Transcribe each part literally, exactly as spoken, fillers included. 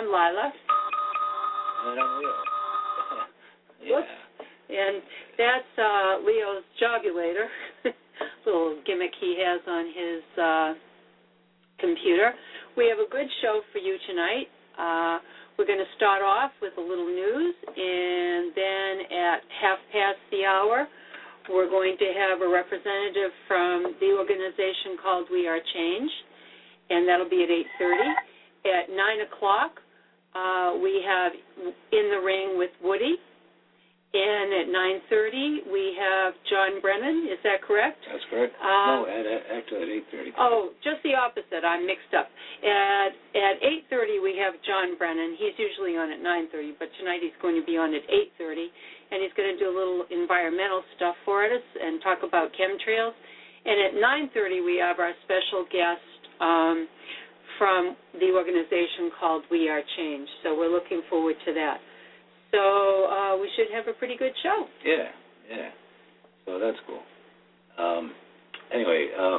I'm Lila. And I'm Leo. Yeah. Whoops. And that's uh, Leo's Jobulator, little gimmick he has on his uh, computer. We have a good show for you tonight. Uh, we're going to start off with a little news, and then at half past the hour, we're going to have a representative from the organization called We Are Change, and that'll be at eight thirty. At nine o'clock, uh, we have In the Ring with Woody. And at nine thirty, we have John Brennan. Is that correct? That's correct. Um, no, at, at, actually at eight thirty. Oh, just the opposite. I'm mixed up. At at eight thirty, we have John Brennan. He's usually on at nine thirty, but tonight he's going to be on at eight thirty, and he's going to do a little environmental stuff for us and talk about chemtrails. And at nine thirty, we have our special guest um, from the organization called We Are Change. So we're looking forward to that. So uh, we should have a pretty good show. Yeah, yeah. So that's cool. Um, anyway, uh,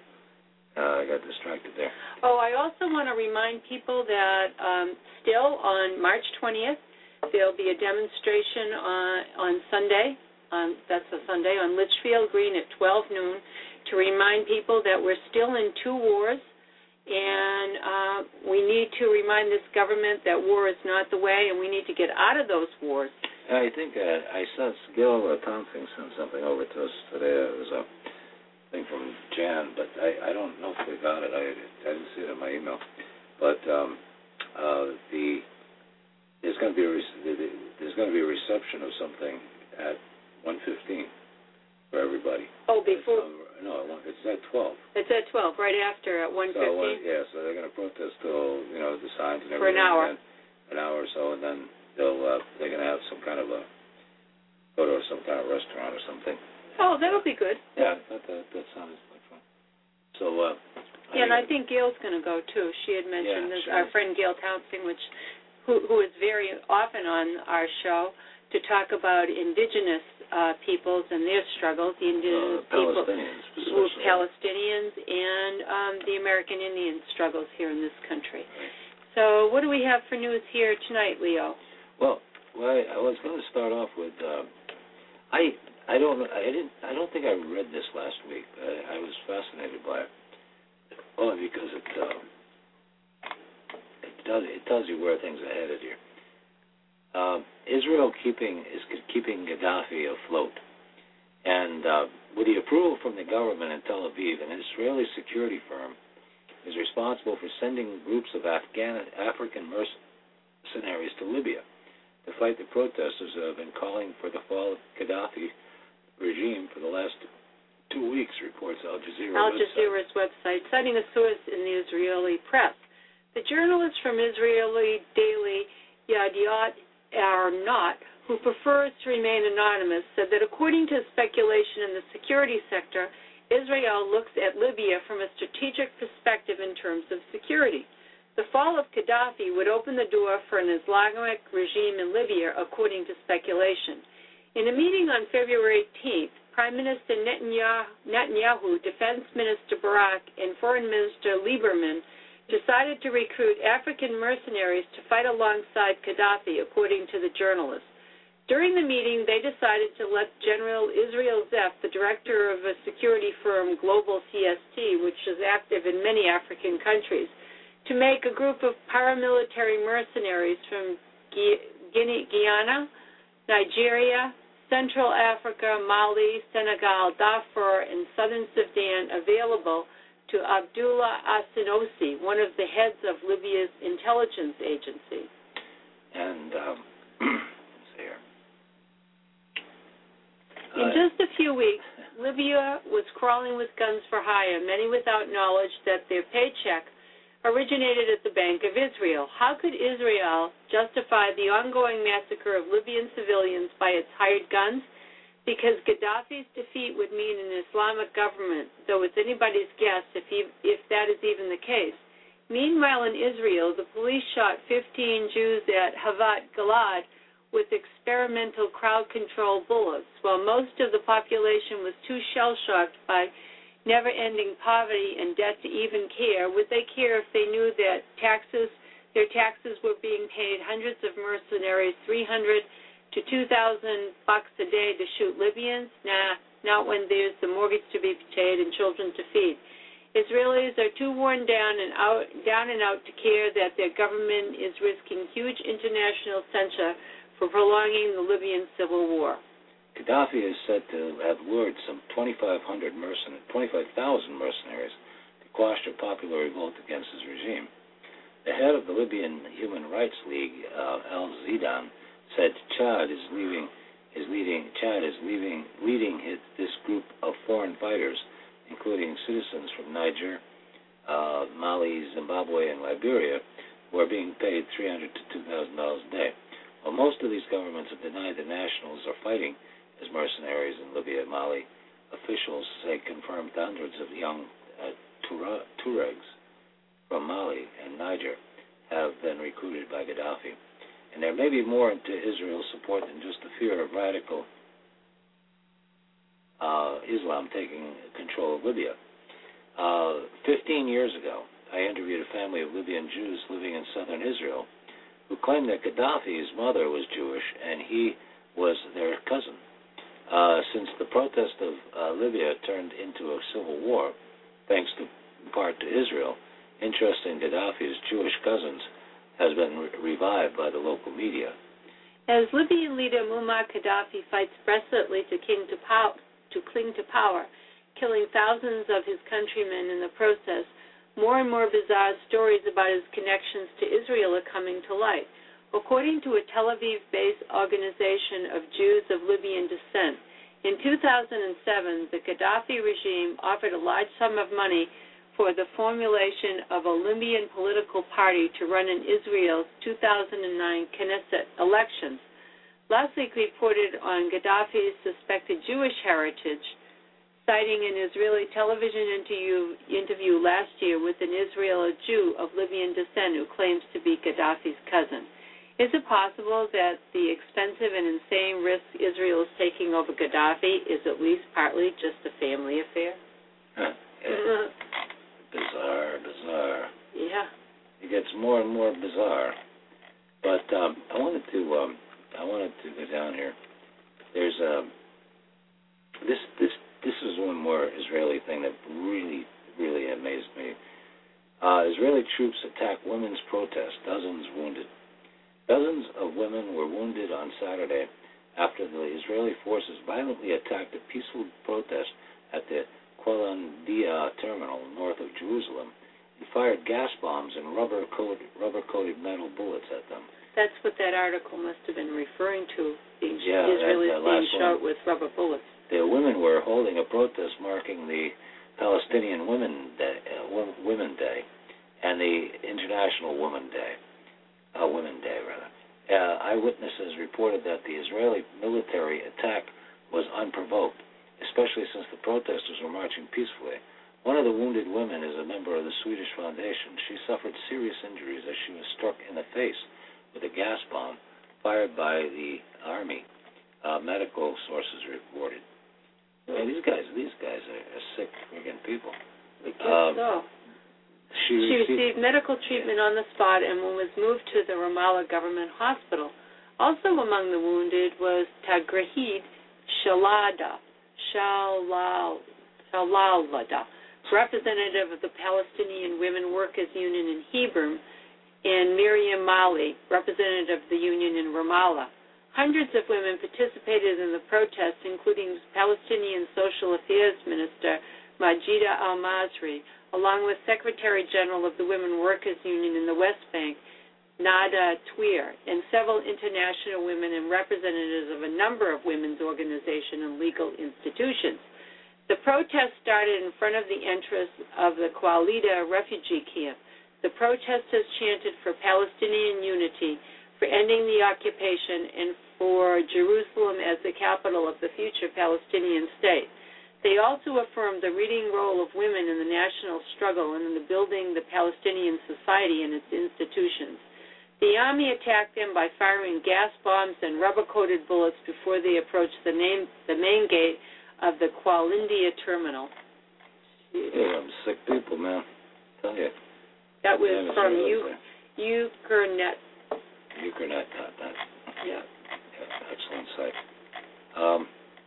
uh, I got distracted there. Oh, I also want to remind people that um, still on March twentieth, there'll be a demonstration on, on Sunday, um, that's a Sunday, on Litchfield Green at twelve noon to remind people that we're still in two wars. And uh, we need to remind this government that war is not the way, and we need to get out of those wars. I think uh, I saw Gil uh, Thompson sent something over to us today. It was a thing from Jan, but I, I don't know if we got it. I, I didn't see it in my email. But um, uh, the there's going to be a there's going to be a reception of something at one fifteen for everybody. Oh, before. Um, No, it's at twelve. It's at twelve, right after, at one fifteen? So, uh, yeah, so they're going to protest till, you know, the signs and everything. For an hour. And an hour or so, and then they'll, uh, they're going to have some kind of a, go to some kind of restaurant or something. Oh, that'll be good. Yeah, that, that, that sounds like fun. So, uh. Yeah, and I think Gail's going to go, too. She had mentioned yeah, this, sure. our friend Gail Townsend, which, who, who is very often on our show, to talk about indigenous uh, peoples and their struggles, the indigenous uh, people, Palestinians, Palestinians, and um, the American Indian struggles here in this country. Right. So, what do we have for news here tonight, Leo? Well, well, I, I was going to start off with. Uh, I I don't I didn't I don't think I read this last week. But I, I was fascinated by it, only because it uh, it does it tells you where things are headed here. Uh, Israel keeping is keeping Gaddafi afloat, and uh, with the approval from the government in Tel Aviv, an Israeli security firm is responsible for sending groups of Afghan African mercenaries to Libya to fight the protesters who have been calling for the fall of Gaddafi regime for the last two weeks, reports Al Jazeera. Al Jazeera's website, citing a source in the Israeli press. The journalist from Israeli daily Yadiot Aronot, who prefers to remain anonymous, said that according to speculation in the security sector, Israel looks at Libya from a strategic perspective in terms of security. The fall of Gaddafi would open the door for an Islamic regime in Libya, according to speculation. In a meeting on February eighteenth, Prime Minister Netanyahu, Netanyahu Defense Minister Barak, and Foreign Minister Lieberman decided to recruit African mercenaries to fight alongside Gaddafi, according to the journalist. During the meeting, they decided to let General Israel Zef, the director of a security firm, Global C S T, which is active in many African countries, to make a group of paramilitary mercenaries from Guinea, Guyana, Nigeria, Central Africa, Mali, Senegal, Darfur, and southern Sudan available to Abdullah Assinosi, one of the heads of Libya's intelligence agency. And, um, let's see here. In Uh, just a few weeks, Libya was crawling with guns for hire, many without knowledge that their paycheck originated at the Bank of Israel. How could Israel justify the ongoing massacre of Libyan civilians by its hired guns? Because Gaddafi's defeat would mean an Islamic government, though it's anybody's guess if, he, if that is even the case. Meanwhile, in Israel, the police shot fifteen Jews at Havat Galad with experimental crowd control bullets, while most of the population was too shell-shocked by never-ending poverty and debt to even care. Would they care if they knew that taxes Their taxes were being paid. Hundreds of mercenaries, three hundred to two thousand bucks a day to shoot Libyans. Nah, not when there's the mortgage to be paid and children to feed. Israelis are too worn down and out, down and out to care that their government is risking huge international censure for prolonging the Libyan civil war. Gaddafi is said to have lured some twenty-five hundred mercenaries, twenty-five thousand mercenaries to quash a popular revolt against his regime. The head of the Libyan Human Rights League, uh, Al Zidan, said Chad is leaving, is leading, Chad is leaving, leading his, this group of foreign fighters, including citizens from Niger, uh, Mali, Zimbabwe, and Liberia, who are being paid three hundred to two thousand dollars a day. While most of these governments have denied the nationals are fighting as mercenaries in Libya and Mali, officials say confirmed hundreds of young uh, Tuaregs from Mali and Niger have been recruited by Gaddafi. And there may be more to Israel's support than just the fear of radical uh, Islam taking control of Libya. Uh, Fifteen years ago, I interviewed a family of Libyan Jews living in southern Israel who claimed that Gaddafi's mother was Jewish and he was their cousin. Uh, since the protest of uh, Libya turned into a civil war, thanks to, in part to Israel, interest in Gaddafi's Jewish cousins has been re- revived by the local media. As Libyan leader Muammar Gaddafi fights desperately to, king to, pow- to cling to power, killing thousands of his countrymen in the process, more and more bizarre stories about his connections to Israel are coming to light. According to a Tel Aviv-based organization of Jews of Libyan descent, in two thousand seven, the Gaddafi regime offered a large sum of money for the formulation of a Libyan political party to run in Israel's two thousand nine Knesset elections. Last week reported on Gaddafi's suspected Jewish heritage, citing an Israeli television interview, interview last year with an Israeli Jew of Libyan descent who claims to be Gaddafi's cousin. Is it possible that the expensive and insane risk Israel is taking over Gaddafi is at least partly just a family affair? Huh. Yeah. Bizarre, bizarre. Yeah. It gets more and more bizarre. But um, I wanted to, um, I wanted to go down here. There's a um, this, this, this is one more Israeli thing that really, really amazed me. Uh, Israeli troops attack women's protest. Dozens wounded. Dozens of women were wounded on Saturday after the Israeli forces violently attacked a peaceful protest at the Qalandia terminal north of Jerusalem and fired gas bombs and rubber-coated, rubber-coated metal bullets at them. That's what that article must have been referring to, being yeah, Israelis that, that being shot one. with rubber bullets. The women were holding a protest marking the Palestinian Women Day, uh, Women Day and the International Women Day. Uh, Women Day, rather. Uh, eyewitnesses reported that the Israeli military attack was unprovoked, especially since the protesters were marching peacefully. One of the wounded women is a member of the Swedish Foundation. She suffered serious injuries as she was struck in the face with a gas bomb fired by the army, uh, medical sources reported. Man, these guys, these guys are, are sick friggin' people. I guess um, so. She, She received, received medical treatment on the spot and was moved to the Ramallah government hospital. Also among the wounded was Tagrahid Shalada, Shalal, Shalalada, representative of the Palestinian Women Workers Union in Hebron, and Miriam Mali, representative of the union in Ramallah. Hundreds of women participated in the protests, including Palestinian Social Affairs Minister Majida Al-Masri, along with Secretary General of the Women Workers Union in the West Bank, Nada Twier, and several international women and representatives of a number of women's organizations and legal institutions. The protest started in front of the entrance of the Qalandia refugee camp. The protesters chanted for Palestinian unity, for ending the occupation, and for Jerusalem as the capital of the future Palestinian state. They also affirmed the leading role of women in the national struggle and in the building the Palestinian society and its institutions. The army attacked them by firing gas bombs and rubber-coated bullets before they approached the, name, the main gate of the Qalandia terminal. Yeah, I'm sick people, man. I tell you. That was yeah, from really U- Ukrnet. Ukrnet dot net. Yeah. Yeah, excellent site. Um,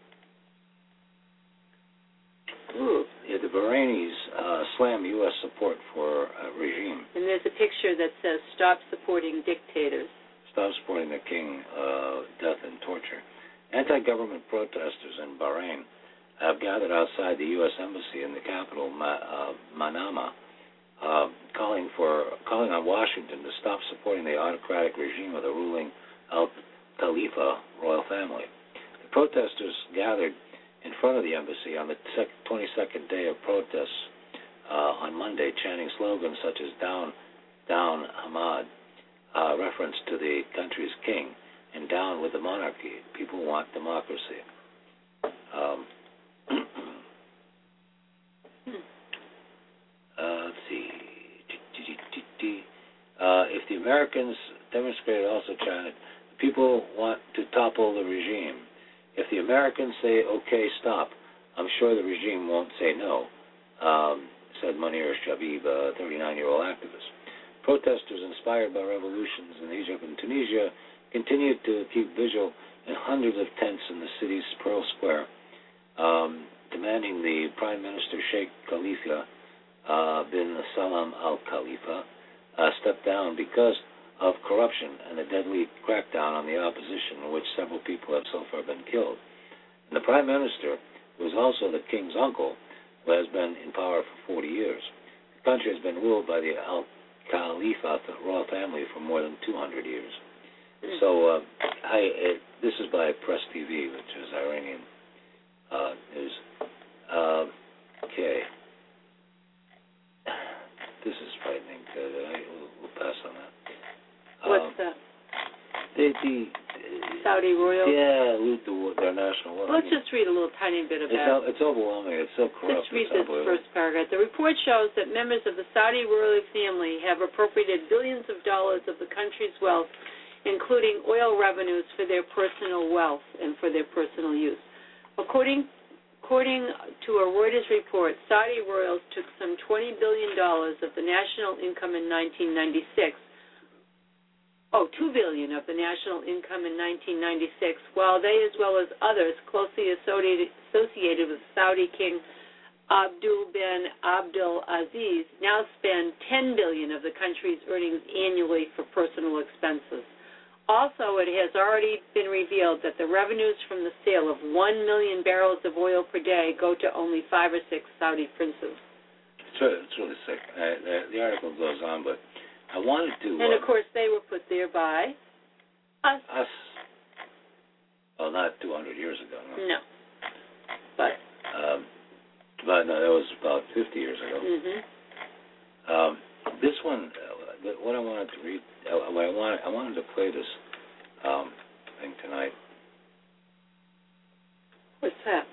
Ooh. yeah, the Bahrainis uh, slam U S support for uh, regime. And there's a picture that says, "Stop supporting dictators." Stop supporting the king, uh, death and torture. Anti-government protesters in Bahrain have gathered outside the U S embassy in the capital, Ma- uh, Manama, uh, calling for calling on Washington to stop supporting the autocratic regime of the ruling Al Khalifa royal family. The protesters gathered in front of the embassy on the twenty-second day of protests uh, on Monday, chanting slogans such as "Down, Down Hamad," uh, reference to the country's king, and "Down with the monarchy. People want democracy." Um, uh, let's see. Uh, if the Americans demonstrated also chanted, "People want to topple the regime." If the Americans say, "Okay, stop," I'm sure the regime won't say no, um, said Munir Shabib, a thirty-nine-year-old activist. Protesters inspired by revolutions in Egypt and Tunisia continued to keep vigil in hundreds of tents in the city's Pearl Square, um, demanding the Prime Minister Sheikh Khalifa uh, bin Salam al Khalifa uh, step down because of corruption and a deadly crackdown on the opposition, in which several people have so far been killed. And the Prime Minister, who is also the king's uncle, who has been in power for forty years. The country has been ruled by the Al Khalifa royal family for more than two hundred years. So uh, I, it, this is by Press T V, which is Iranian uh, news. Uh, okay. This is frightening. Uh, I, we'll, we'll pass on that. What's um, that? The, the Saudi royal? Yeah, loot the, their national wealth. Let's just read a little tiny bit It's, about it. it's overwhelming. It's so corrupt. Let's read it's this first paragraph. The report shows that members of the Saudi royal family have appropriated billions of dollars of the country's wealth, including oil revenues, for their personal wealth and for their personal use. According According to a Reuters report, Saudi royals took some twenty billion dollars of the national income in nineteen ninety-six. Oh, two billion dollars of the national income in nineteen ninety-six, while they, as well as others closely associated, associated with Saudi King Abdul bin Abdul Aziz, now spend ten billion dollars of the country's earnings annually for personal expenses. Also, it has already been revealed that the revenues from the sale of one million barrels of oil per day go to only five or six Saudi princes. It's really, it's really sick. Uh, the, the article goes on, but I wanted to... And, uh, of course, they were put there by us. Us. Well, not two hundred years ago, no. No. But... Um, but no, that was about fifty years ago. Mm-hmm. Um, this one, uh, what I wanted to read, uh, what I wanted, I wanted to play this um, thing tonight. What's that?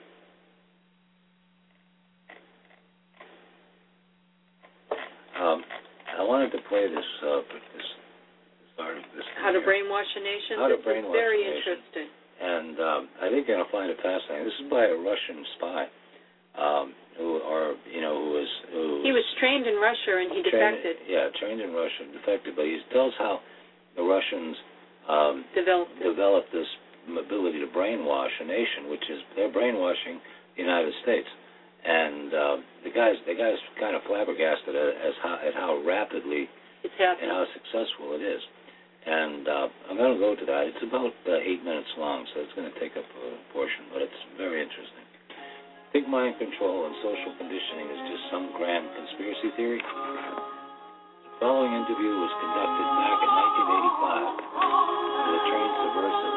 Um, I wanted to play this uh, this part of this. How to here. brainwash a nation? How to this brainwash is very a nation. interesting. And um, I think you're gonna find it fascinating. This is by a Russian spy, um, who, or you know, who was who He was trained in Russia and he trained, defected. Yeah, trained in Russia, defected. But he tells how the Russians um, Developed. it. developed this ability to brainwash a nation, which is they're brainwashing the United States. And uh, the guys, the guys, kind of flabbergasted at, as how, at how rapidly It's happening. and how successful it is. And uh, I'm going to go to that. It's about uh, eight minutes long, so it's going to take up a portion, but it's very interesting. Think mind control and social conditioning is just some grand conspiracy theory? The following interview was conducted back in nineteen eighty-five with a trained subversive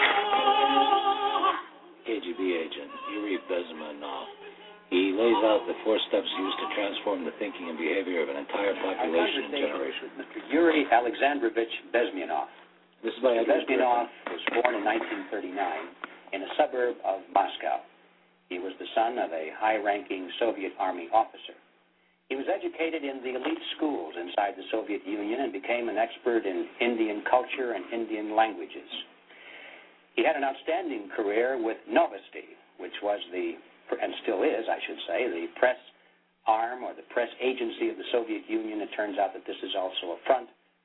K G B agent, Yuri Bezmenov. He lays out the four steps used to transform the thinking and behavior of an entire population and generation. Mister Yuri Alexandrovich Bezmenov. This is by Mister Bezmenov was born in nineteen thirty-nine in a suburb of Moscow. He was the son of a high-ranking Soviet Army officer. He was educated in the elite schools inside the Soviet Union and became an expert in Indian culture and Indian languages. He had an outstanding career with Novosti, which was the, and still is, I should say, the press arm or the press agency of the Soviet Union. It turns out that this is also a front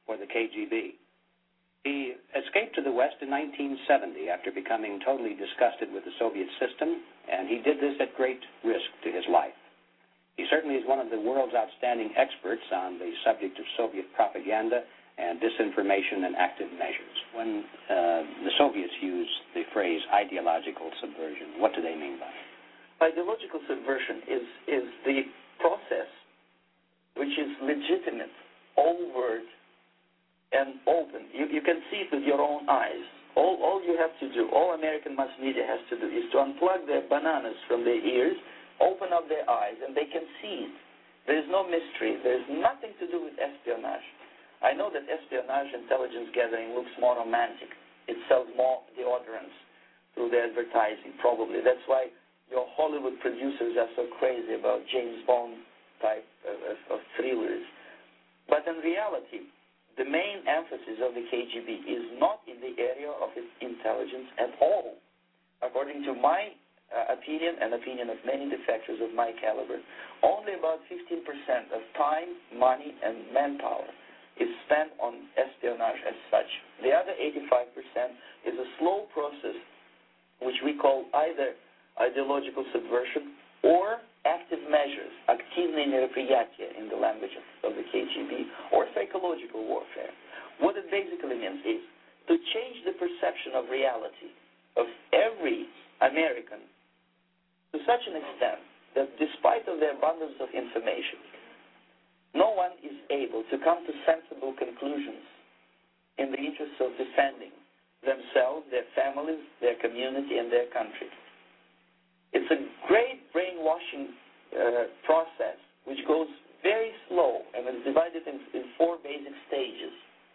for the K G B. He escaped to the West in nineteen seventy after becoming totally disgusted with the Soviet system, and he did this at great risk to his life. He certainly is one of the world's outstanding experts on the subject of Soviet propaganda and disinformation and active measures. When uh, the Soviets use the phrase ideological subversion, what do they mean by it? Ideological subversion is, is the process which is legitimate, overt, and open. You, you can see it with your own eyes. All, all you have to do, all American mass media has to do, is to unplug their bananas from their ears, open up their eyes, and they can see it. There is no mystery. There is nothing to do with espionage. I know that espionage intelligence gathering looks more romantic. It sells more deodorants through the advertising, probably. That's why your Hollywood producers are so crazy about James Bond type of, of, of thrillers. But in reality, the main emphasis of the K G B is not in the area of its intelligence at all. According to my uh, opinion and opinion of many defectors of my caliber, only about fifteen percent of time, money, and manpower is spent on espionage as such. The other eighty-five percent is a slow process which we call either ideological subversion or active measures, активные мероприятия in the language of, of the K G B, or psychological warfare. What it basically means is to change the perception of reality of every American to such an extent that despite of the abundance of information, no one is able to come to sensible conclusions in the interest of defending themselves, their families, their community, and their country. It's a great brainwashing uh, process which goes very slow and is divided in, in four basic stages.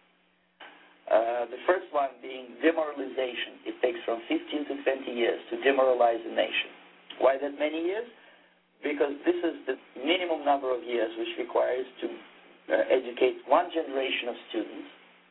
Uh, the first one being demoralization. It takes from fifteen to twenty years to demoralize a nation. Why that many years? Because this is the minimum number of years which requires to uh, educate one generation of students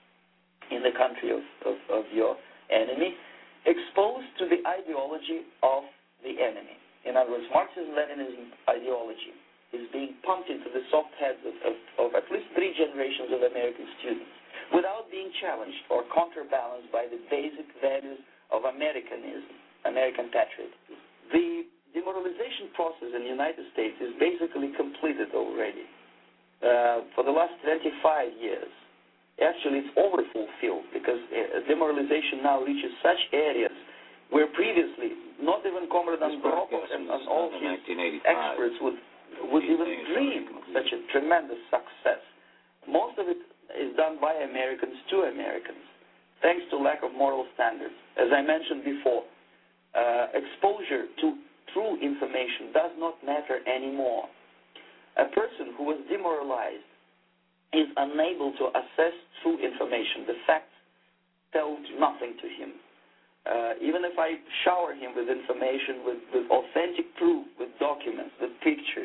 in the country of, of, of your enemy, exposed to the ideology of the enemy. In other words, Marxism-Leninism ideology is being pumped into the soft heads of, of, of at least three generations of American students without being challenged or counterbalanced by the basic values of Americanism, American patriotism. The demoralization process in the United States is basically completed already. Uh, for the last twenty-five years, actually it's overfulfilled because uh, demoralization now reaches such areas where previously not even Comrade Andropov and, and all his experts would, would even dream of such a tremendous success. Most of it is done by Americans to Americans, thanks to lack of moral standards. As I mentioned before, uh, exposure to true information does not matter anymore. A person who was demoralized is unable to assess true information. The facts tell nothing to him. Uh, even if I shower him with information, with, with authentic proof, with documents, with pictures,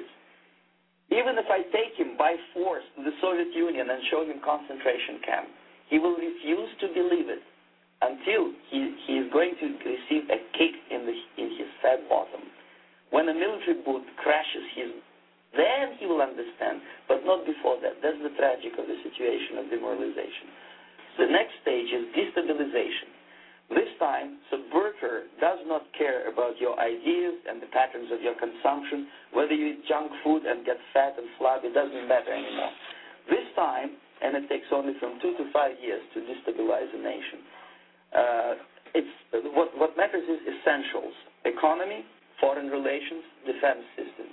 even if I take him by force to the Soviet Union and show him concentration camp, he will refuse to believe it until he, he is going to receive a kick in, the, in his fat bottom. When a military boot crashes his, then he will understand, but not before that. That's the tragic of the situation of demoralization. The next stage is destabilization. This time, subverter does not care about your ideas and the patterns of your consumption, whether you eat junk food and get fat and flabby, it doesn't matter anymore. This time, and it takes only from two to five years to destabilize a nation, uh, it's, what, what matters is essentials: economy, foreign relations, defense systems.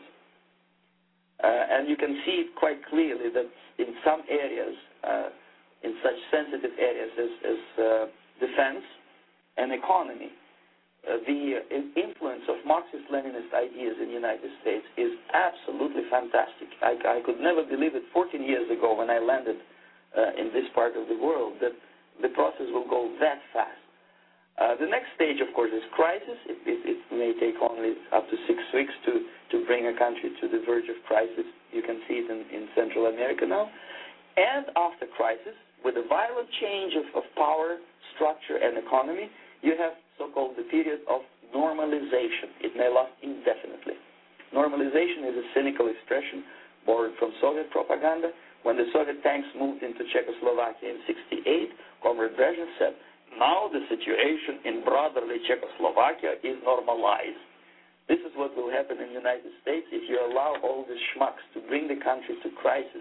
Uh, and you can see it quite clearly that in some areas, uh, in such sensitive areas as, as uh, defense, and economy, uh, the uh, influence of Marxist-Leninist ideas in the United States is absolutely fantastic. I, I could never believe it fourteen years ago when I landed uh, in this part of the world that the process will go that fast. Uh, the next stage, of course, is crisis. It, it, it may take only up to six weeks to, to bring a country to the verge of crisis. You can see it in, in Central America now. And after crisis, with a violent change of, of power, structure, and economy, you have so-called the period of normalization. It may last indefinitely. Normalization is a cynical expression borrowed from Soviet propaganda, When the Soviet tanks moved into Czechoslovakia in sixty-eight, Comrade Brezhnev said, now the situation in brotherly Czechoslovakia is normalized. This is what will happen in the United States if you allow all these schmucks to bring the country to crisis,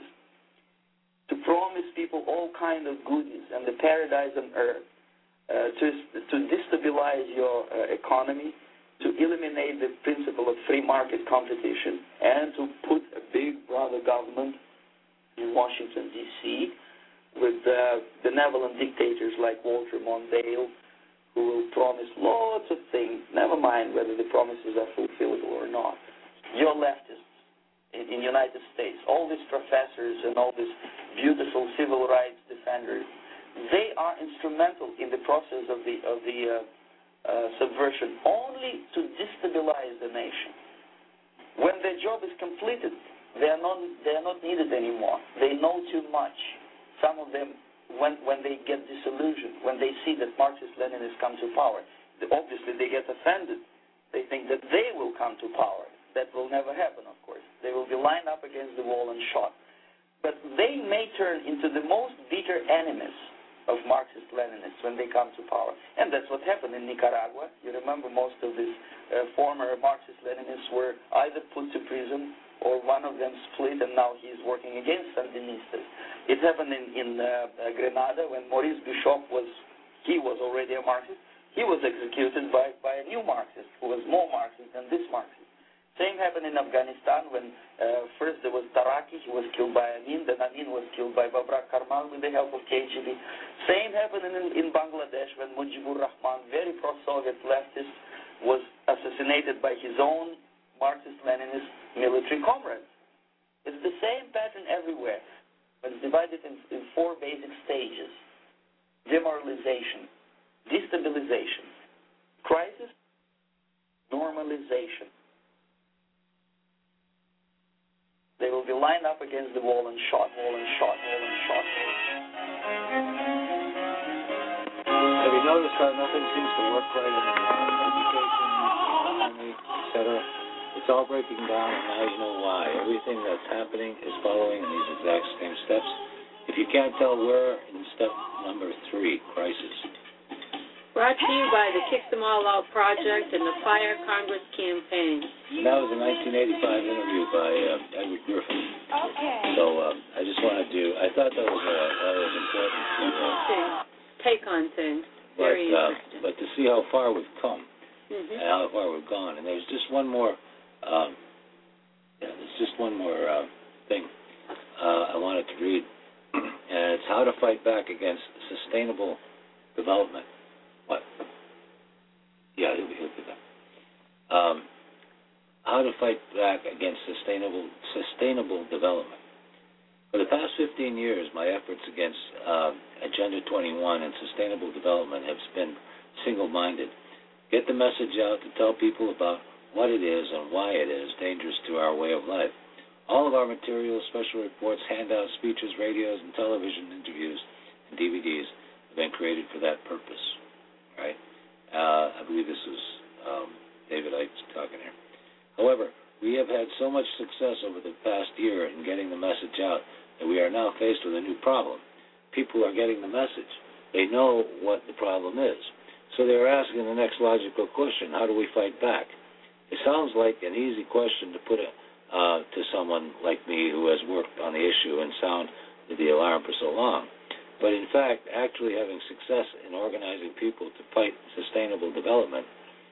to promise people all kind of goodies and the paradise on earth, uh, to, to destabilize your uh, economy, to eliminate the principle of free market competition, and to put a big brother government in Washington, D C, with uh, benevolent dictators like Walter Mondale, who will promise lots of things, never mind whether the promises are fulfillable or not. Your leftists in the United States, all these professors and all these beautiful civil rights defenders, they are instrumental in the process of the of the uh, uh, subversion only to destabilize the nation. When their job is completed, they are not they are not needed anymore. They know too much. Some of them, when when they get disillusioned, when they see that Marxist-Leninists come to power, they, obviously they get offended. They think that they will come to power. That will never happen, of course. They will be lined up against the wall and shot. But they may turn into the most bitter enemies of Marxist-Leninists when they come to power. And that's what happened in Nicaragua. You remember most of these uh, former Marxist-Leninists were either put to prison or one of them split, and now he is working against Sandinistas. It happened in, in uh, uh, Grenada when Maurice Bishop was, he was already a Marxist. He was executed by, by a new Marxist who was more Marxist than this Marxist. Same happened in Afghanistan when uh, first there was Taraki, he was killed by Amin, then Amin was killed by Babrak Karmal with the help of K G B. Same happened in, in Bangladesh when Mujibur Rahman, very pro-Soviet leftist, was assassinated by his own Marxist-Leninist military comrades. It's the same pattern everywhere, but it's divided in, in four basic stages: demoralization, destabilization, crisis, normalization. They will be lined up against the wall and shot, wall and shot, wall and shot. Have you noticed how nothing seems to work right in the education, economy, et cetera? It's all breaking down, and now you know why. Everything that's happening is following these exact same steps. If you can't tell, we're in step number three, crisis. Brought to you by the Kick Them All Out Project and the Fire Congress Campaign. And that was a nineteen eighty-five interview by uh, Edward Griffin. Okay. So uh, I just wanted to, I thought that was, uh, that was important to uh, take on things. Very but, uh, interesting. but to see how far we've come mm-hmm. and how far we've gone. And there's just one more, um, yeah, there's just one more uh, thing uh, I wanted to read, and it's how to fight back against sustainable development. What? Yeah, he'll be, he'll be there. Um, how to fight back against sustainable sustainable development. For the past fifteen years, my efforts against uh, Agenda twenty-one and sustainable development have been single-minded. Get the message out to tell people about what it is and why it is dangerous to our way of life. All of our materials, special reports, handouts, speeches, radios, and television interviews, and D V Ds have been created for that purpose. Right? Uh, I believe this is um, David Icke talking here. However, we have had so much success over the past year in getting the message out that we are now faced with a new problem. People are getting the message. They know what the problem is. So they're asking the next logical question: how do we fight back? It sounds like an easy question to put it, uh, to someone like me who has worked on the issue and sounded the alarm for so long. But in fact, actually having success in organizing people to fight sustainable development,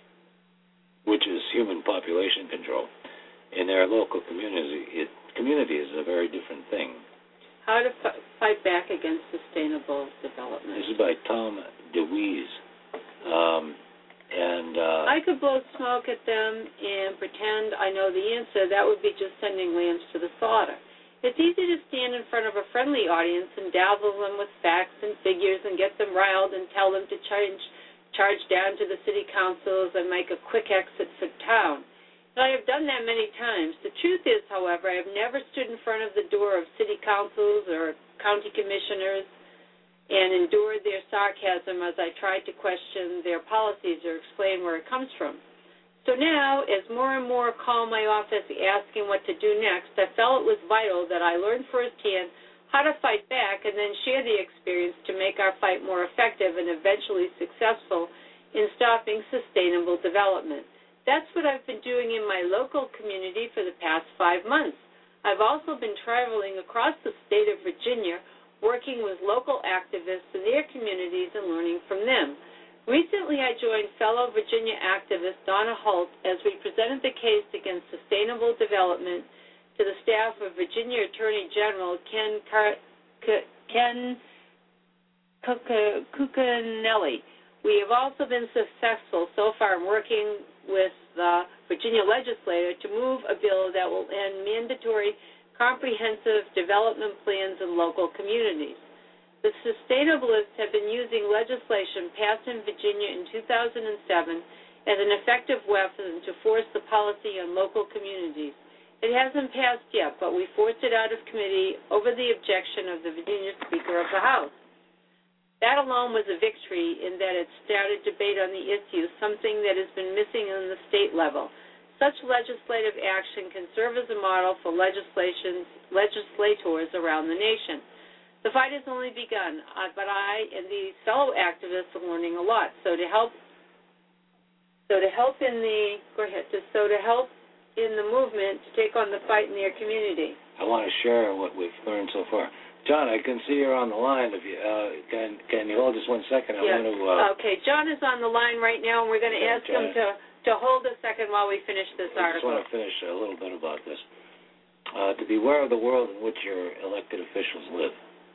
which is human population control, in their local community, it, community is a very different thing. How to f- fight back against sustainable development. This is by Tom DeWeese. Um, and uh, I could blow smoke at them and pretend I know the answer. That would be just sending lambs to the slaughter. It's easy to stand in front of a friendly audience and dazzle them with facts and figures and get them riled and tell them to charge, charge down to the city councils and make a quick exit for town. And I have done that many times. The truth is, however, I have never stood in front of the door of city councils or county commissioners and endured their sarcasm as I tried to question their policies or explain where it comes from. So now, as more and more call my office asking what to do next, I felt it was vital that I learn firsthand how to fight back, and then share the experience to make our fight more effective and eventually successful in stopping sustainable development. That's what I've been doing in my local community for the past five months. I've also been traveling across the state of Virginia, working with local activists in their communities and learning from them. Recently, I joined fellow Virginia activist Donna Holt as we presented the case against sustainable development to the staff of Virginia Attorney General Ken Car- C- Ken Cuccinelli. We have also been successful so far in working with the Virginia legislature to move a bill that will end mandatory comprehensive development plans in local communities. The Sustainabilists have been using legislation passed in Virginia in two thousand seven as an effective weapon to force the policy on local communities. It hasn't passed yet, but we forced it out of committee over the objection of the Virginia Speaker of the House. That alone was a victory in that it started debate on the issue, something that has been missing on the state level. Such legislative action can serve as a model for legislation, legislators around the nation. The fight has only begun, uh, but I and these fellow activists are learning a lot. So to help, so to help in the go ahead, so to help in the movement to take on the fight in their community. I want to share what we've learned so far. John, I can see you're on the line. If you uh, can, can you hold just one second? I yes. want to. Uh, okay, John is on the line right now, and we're going to yeah, ask John, him to to hold a second while we finish this I article. I just want to finish a little bit about this. Uh, to beware of the world in which your elected officials live.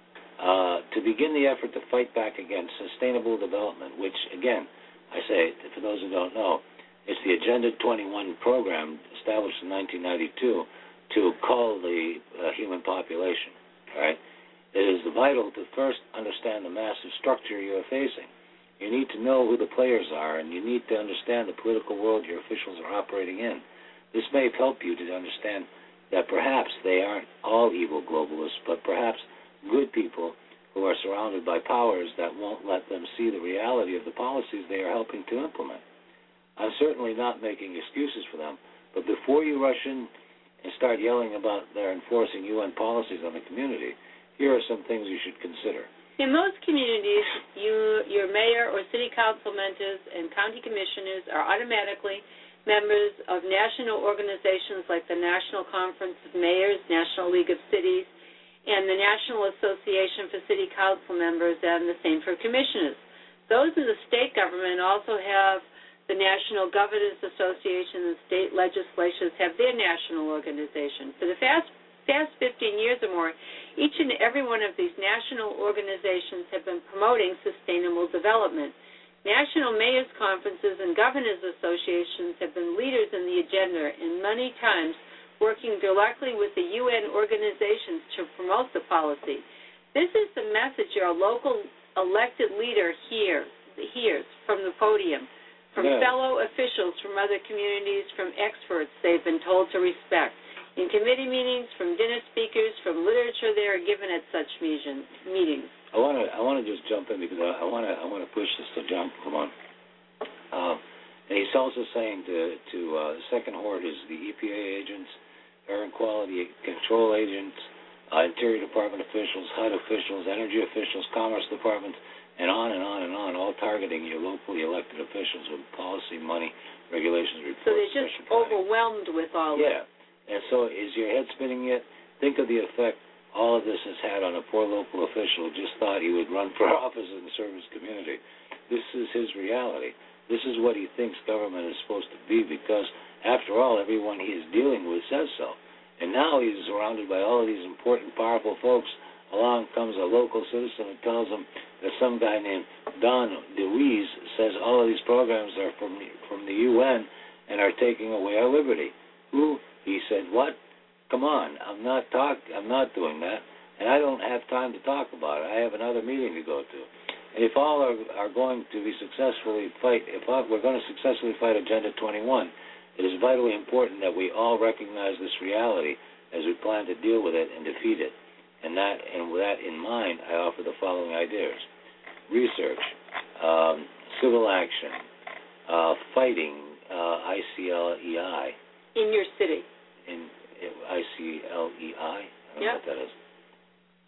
Uh, to begin the effort to fight back against sustainable development, which, again, I say, for those who don't know, it's the Agenda twenty-one program established in nineteen ninety-two to cull the uh, human population, all right? It is vital to first understand the massive structure you are facing. You need to know who the players are, and you need to understand the political world your officials are operating in. This may help you to understand that perhaps they aren't all evil globalists, but perhaps good people who are surrounded by powers that won't let them see the reality of the policies they are helping to implement. I'm certainly not making excuses for them, but before you rush in and start yelling about their enforcing U N policies on the community, here are some things you should consider. In most communities, you, your mayor or city council members and county commissioners are automatically members of national organizations like the National Conference of Mayors, National League of Cities, and the National Association for City Council Members, and the same for commissioners. Those in the state government also have the National Governors Association, and state legislatures have their national organization. For the past, past fifteen years or more, each and every one of these national organizations have been promoting sustainable development. National Mayors Conferences and Governors Associations have been leaders in the agenda, and many times working directly with the U N organizations to promote the policy. This is the message your local elected leader hears, hears from the podium, from yeah. fellow officials from other communities, from experts they've been told to respect, in committee meetings, from dinner speakers, from literature they are given at such meetings. I want to I want to just jump in because I want to I want to push this. So John, come on. Uh, and he's also saying to to uh, the second horde is the E P A agents, air and quality control agents, uh, Interior Department officials, H U D officials, energy officials, Commerce departments, and on and on and on, all targeting your locally elected officials with policy, money, regulations, reports. So they're just overwhelmed with all yeah. this. Yeah, and so is your head spinning yet? Think of the effect all of this has had on a poor local official who just thought he would run for office and serve his community. This is his reality. This is what he thinks government is supposed to be because, after all, everyone he is dealing with says so. And now he's surrounded by all of these important, powerful folks. Along comes a local citizen who tells him that some guy named Don DeWeese says all of these programs are from, from the U N and are taking away our liberty. Who? He said, what? Come on, I'm not talk. I'm not doing that, and I don't have time to talk about it. I have another meeting to go to. And if all are, are going to be successfully fight, if all, we're going to successfully fight Agenda twenty-one, it is vitally important that we all recognize this reality as we plan to deal with it and defeat it. And that, and with that in mind, I offer the following ideas: research, um, civil action, uh, fighting, uh, I C L E I. In your city. In I C L E I? I don't yep. know what that is.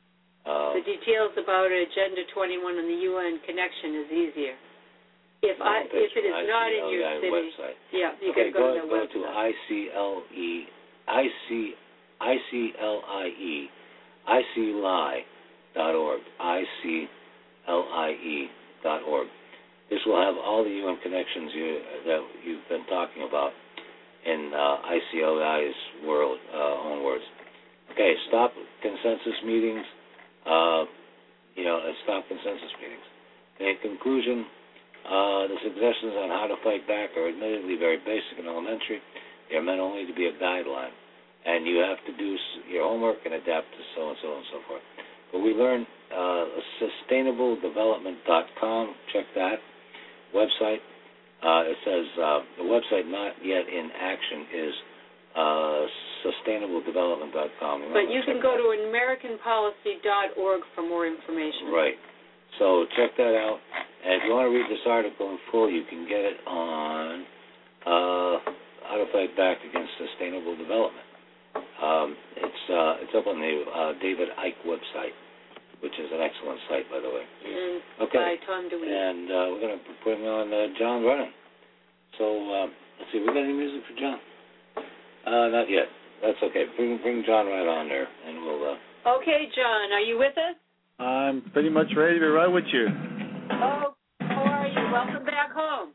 Uh, the details about Agenda twenty-one and the U N connection is easier. If I if it is not in your city, website. yeah, you okay, can go, go to the go website. to I C L E I C I C L I E I C L I dot org I C L I E dot org. This will have all the U N connections you that you've been talking about in uh, I C L I's world uh, own words. Okay, stop consensus meetings. Uh, you know, stop consensus meetings. In conclusion, uh, the suggestions on how to fight back are admittedly very basic and elementary. They are meant only to be a guideline, and you have to do your homework and adapt to so and so and so forth. But we learned uh, sustainable development dot com. Check that website. Uh, it says uh, the website not yet in action is uh, sustainable development dot com. You but you can go to American policy dot org for more information. Right. So check that out. And if you want to read this article in full, you can get it on uh, How to Fight Back Against Sustainable Development. Um, it's uh, it's up on the uh, David Icke website, which is an excellent site, by the way. And okay. by Tom DeWeese. And uh, we're going to bring on uh, John Brennan. So um, let's see, we got any music for John? Uh, not yet. That's okay. Bring bring John right on there, and we'll. Uh... Okay, John, are you with us? I'm pretty much ready to be right with you. Oh, how are you? Welcome back home.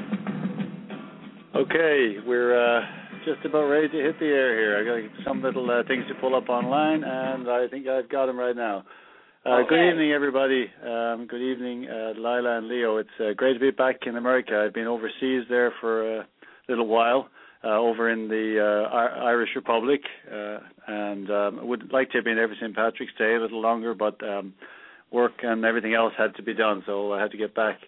Okay, we're uh, just about ready to hit the air here. I got some little uh, things to pull up online, and I think I've got them right now. Uh, okay. Good evening, everybody. Um, good evening, uh, Lila and Leo. It's uh, great to be back in America. I've been overseas there for a little while, uh, over in the uh, I- Irish Republic, uh, and um, would like to have been there for Saint Patrick's Day a little longer, but um, work and everything else had to be done, so I had to get back.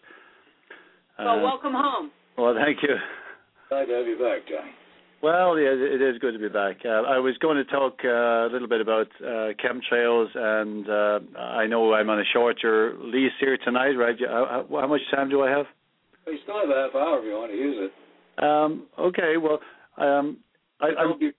Well, uh, welcome home. Well, thank you. Glad to have you back, Johnny. Well, yeah, it is good to be back. Uh, I was going to talk uh, a little bit about uh, chemtrails, and uh, I know I'm on a shorter lease here tonight, right? How, how much time do I have? Well, you still have a half hour if you want to use it. Um, okay, well, um, I, I'm... If you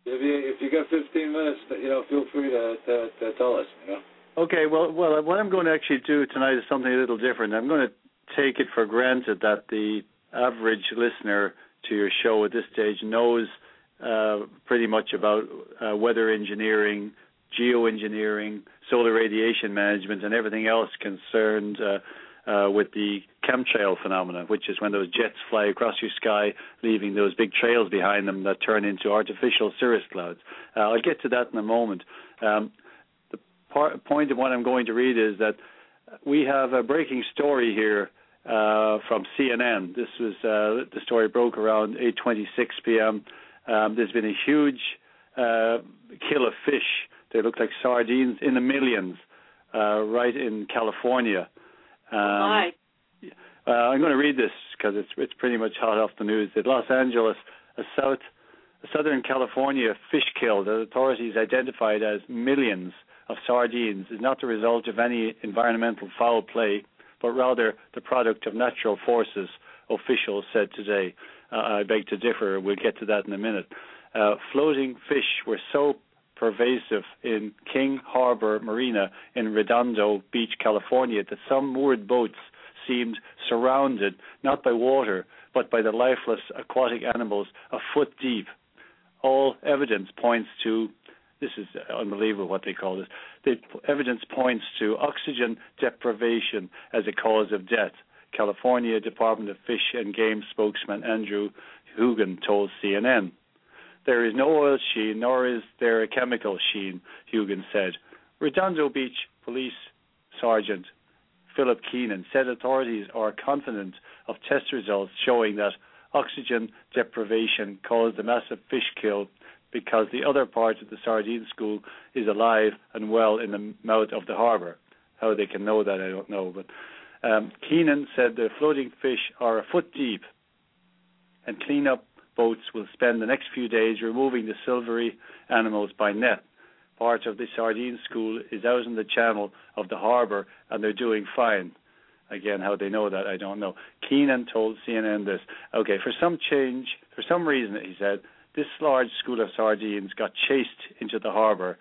if you got fifteen minutes, you know, feel free to, to, to tell us. You know. Okay, well, well, what I'm going to actually do tonight is something a little different. I'm going to take it for granted that the average listener to your show at this stage knows uh, pretty much about uh, weather engineering, geoengineering, solar radiation management, and everything else concerned uh, uh, with the chemtrail phenomena, which is when those jets fly across your sky, leaving those big trails behind them that turn into artificial cirrus clouds. Uh, I'll get to that in a moment. Um, the par- point of what I'm going to read is that we have a breaking story here Uh, from C N N. This was uh, the story broke around eight twenty-six p.m. Um, there's been a huge uh, kill of fish. They look like sardines in the millions, uh, right in California. Um, oh my. Uh, I'm going to read this because it's it's pretty much hot off the news. In Los Angeles, a south, a Southern California fish kill that authorities identified as millions of sardines is not the result of any environmental foul play, but rather the product of natural forces, officials said today. Uh, I beg to differ. We'll get to that in a minute. Uh, floating fish were so pervasive in King Harbor Marina in Redondo Beach, California, that some moored boats seemed surrounded not by water, but by the lifeless aquatic animals a foot deep. All evidence points to, this is unbelievable what they call this, the evidence points to oxygen deprivation as a cause of death. California Department of Fish and Game spokesman Andrew Hugan told C N N. There is no oil sheen, nor is there a chemical sheen, Hugan said. Redondo Beach Police Sergeant Philip Keenan said authorities are confident of test results showing that oxygen deprivation caused a massive fish kill because the other part of the sardine school is alive and well in the mouth of the harbor. How they can know that, I don't know. But um, Keenan said the floating fish are a foot deep, and cleanup boats will spend the next few days removing the silvery animals by net. Part of the sardine school is out in the channel of the harbor, and they're doing fine. Again, how they know that, I don't know. Keenan told C N N this. Okay, for some change, for some reason, he said, this large school of sardines got chased into the harbor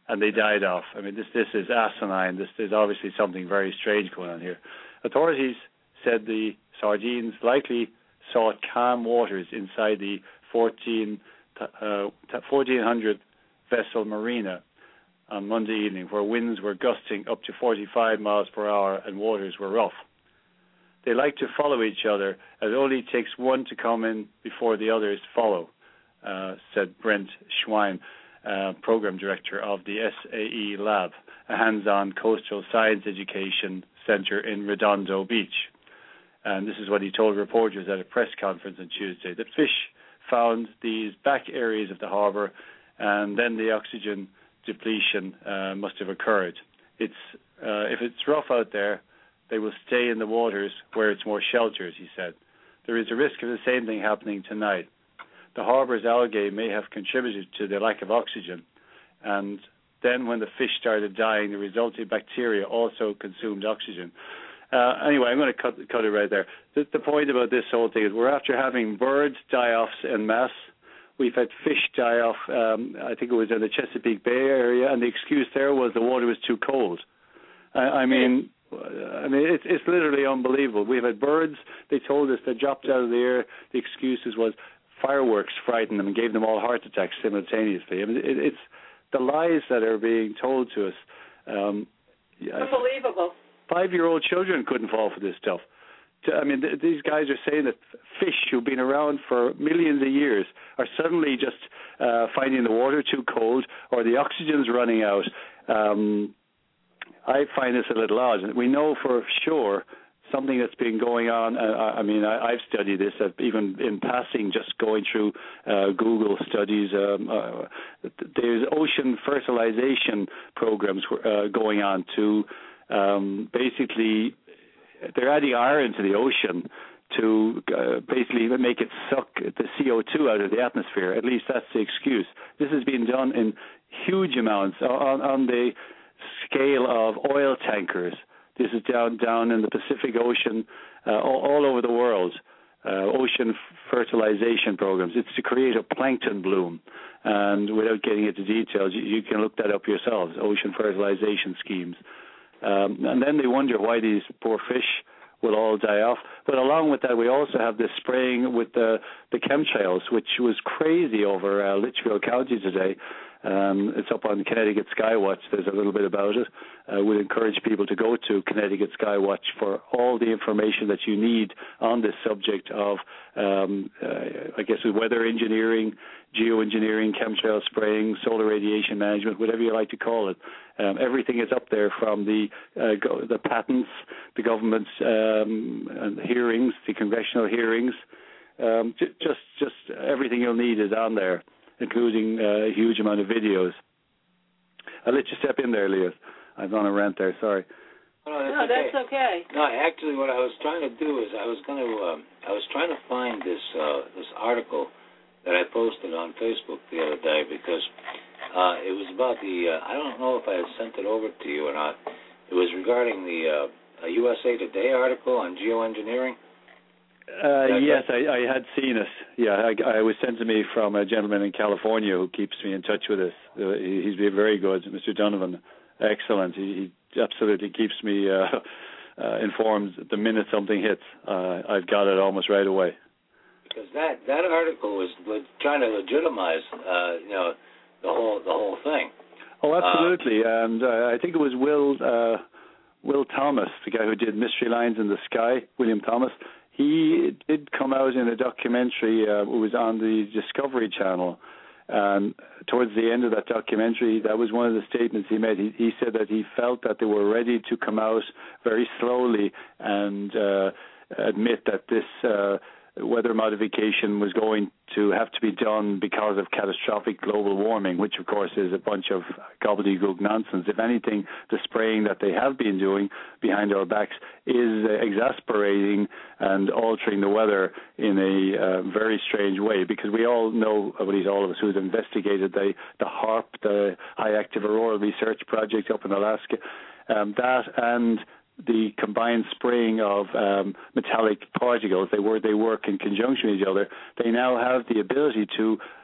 and they died off. I mean, this this is asinine. This is obviously something very strange going on here. Authorities said the sardines likely sought calm waters inside the fourteen, uh, fourteen hundred vessel marina on Monday evening, where winds were gusting up to forty-five miles per hour and waters were rough. They like to follow each other, as it only takes one to come in before the others follow, uh, said Brent Schwein, uh, program director of the S A E Lab, a hands-on coastal science education center in Redondo Beach. And this is what he told reporters at a press conference on Tuesday, that fish found these back areas of the harbour, and then the oxygen depletion uh, must have occurred. It's uh, if it's rough out there, they will stay in the waters where it's more sheltered, he said. There is a risk of the same thing happening tonight. The harbour's algae may have contributed to the lack of oxygen, and then when the fish started dying, the resulting bacteria also consumed oxygen. Uh, anyway, I'm going to cut, cut it right there. The, the point about this whole thing is we're after having birds die off en masse. We've had fish die off, um, I think it was in the Chesapeake Bay area, and the excuse there was the water was too cold. I, I mean, I mean, it's, it's literally unbelievable. We've had birds, they told us they dropped out of the air. The excuses was fireworks frightened them and gave them all heart attacks simultaneously. I mean, it, it's the lies that are being told to us. Um, Unbelievable. Five-year-old children couldn't fall for this stuff. I mean, th- these guys are saying that fish who've been around for millions of years are suddenly just uh, finding the water too cold or the oxygen's running out. Um, I find this a little odd. We know for sure something that's been going on. Uh, I mean, I, I've studied this, uh, even in passing, just going through uh, Google studies. Um, uh, there's ocean fertilization programs uh, going on to um, basically, they're adding iron to the ocean to uh, basically make it suck the C O two out of the atmosphere. At least that's the excuse. This has been done in huge amounts on, on the scale of oil tankers. This is down down in the Pacific Ocean, uh, all, all over the world. Uh, ocean fertilization programs. It's to create a plankton bloom. And without getting into details, you, you can look that up yourselves, ocean fertilization schemes. Um, and then they wonder why these poor fish will all die off. But along with that, we also have this spraying with the, the chemtrails, which was crazy over uh, Litchfield County today. Um, it's up on Connecticut Skywatch. There's a little bit about it. I uh, would encourage people to go to Connecticut Skywatch for all the information that you need on this subject of, um, uh, I guess, weather engineering, geoengineering, chemtrail spraying, solar radiation management, whatever you like to call it. Um, everything is up there, from the uh, go, the patents, the government's um, and hearings, the congressional hearings. Um, j- just just everything you'll need is on there, including uh, a huge amount of videos. I'll let you step in there, Leah. I'm on a rant there, sorry. Oh, no, that's no, okay. that's okay. No, actually, what I was trying to do is I was going to, um, I was trying to find this uh, this article that I posted on Facebook the other day, because uh, it was about the, uh, I don't know if I had sent it over to you or not. It was regarding the uh, U S A Today article on geoengineering. Uh, yes, I, I had seen it. Yeah, I, I was sent to me from a gentleman in California who keeps me in touch with us. Uh, he, he's been very good, Mister Donovan. Excellent. He, he absolutely keeps me uh, uh, informed the minute something hits. Uh, I've got it almost right away. Because that, that article was trying to legitimize, uh, you know, the whole the whole thing. Oh, absolutely. Uh, and uh, I think it was Will uh, Will Thomas, the guy who did Mystery Lines in the Sky, William Thomas. He did come out in a documentary. Uh, it was on the Discovery Channel. And towards the end of that documentary, that was one of the statements he made. He, he said that he felt that they were ready to come out very slowly and uh, admit that this uh, weather modification was going to have to be done because of catastrophic global warming, which, of course, is a bunch of gobbledygook nonsense. If anything, the spraying that they have been doing behind our backs is uh, exasperating and altering the weather in a uh, very strange way, because we all know, at least all of us who've investigated the, the HAARP, the High Active Aurora Research Project up in Alaska, um, that and the combined spraying of um, metallic particles, they work, they work in conjunction with each other. They now have the ability to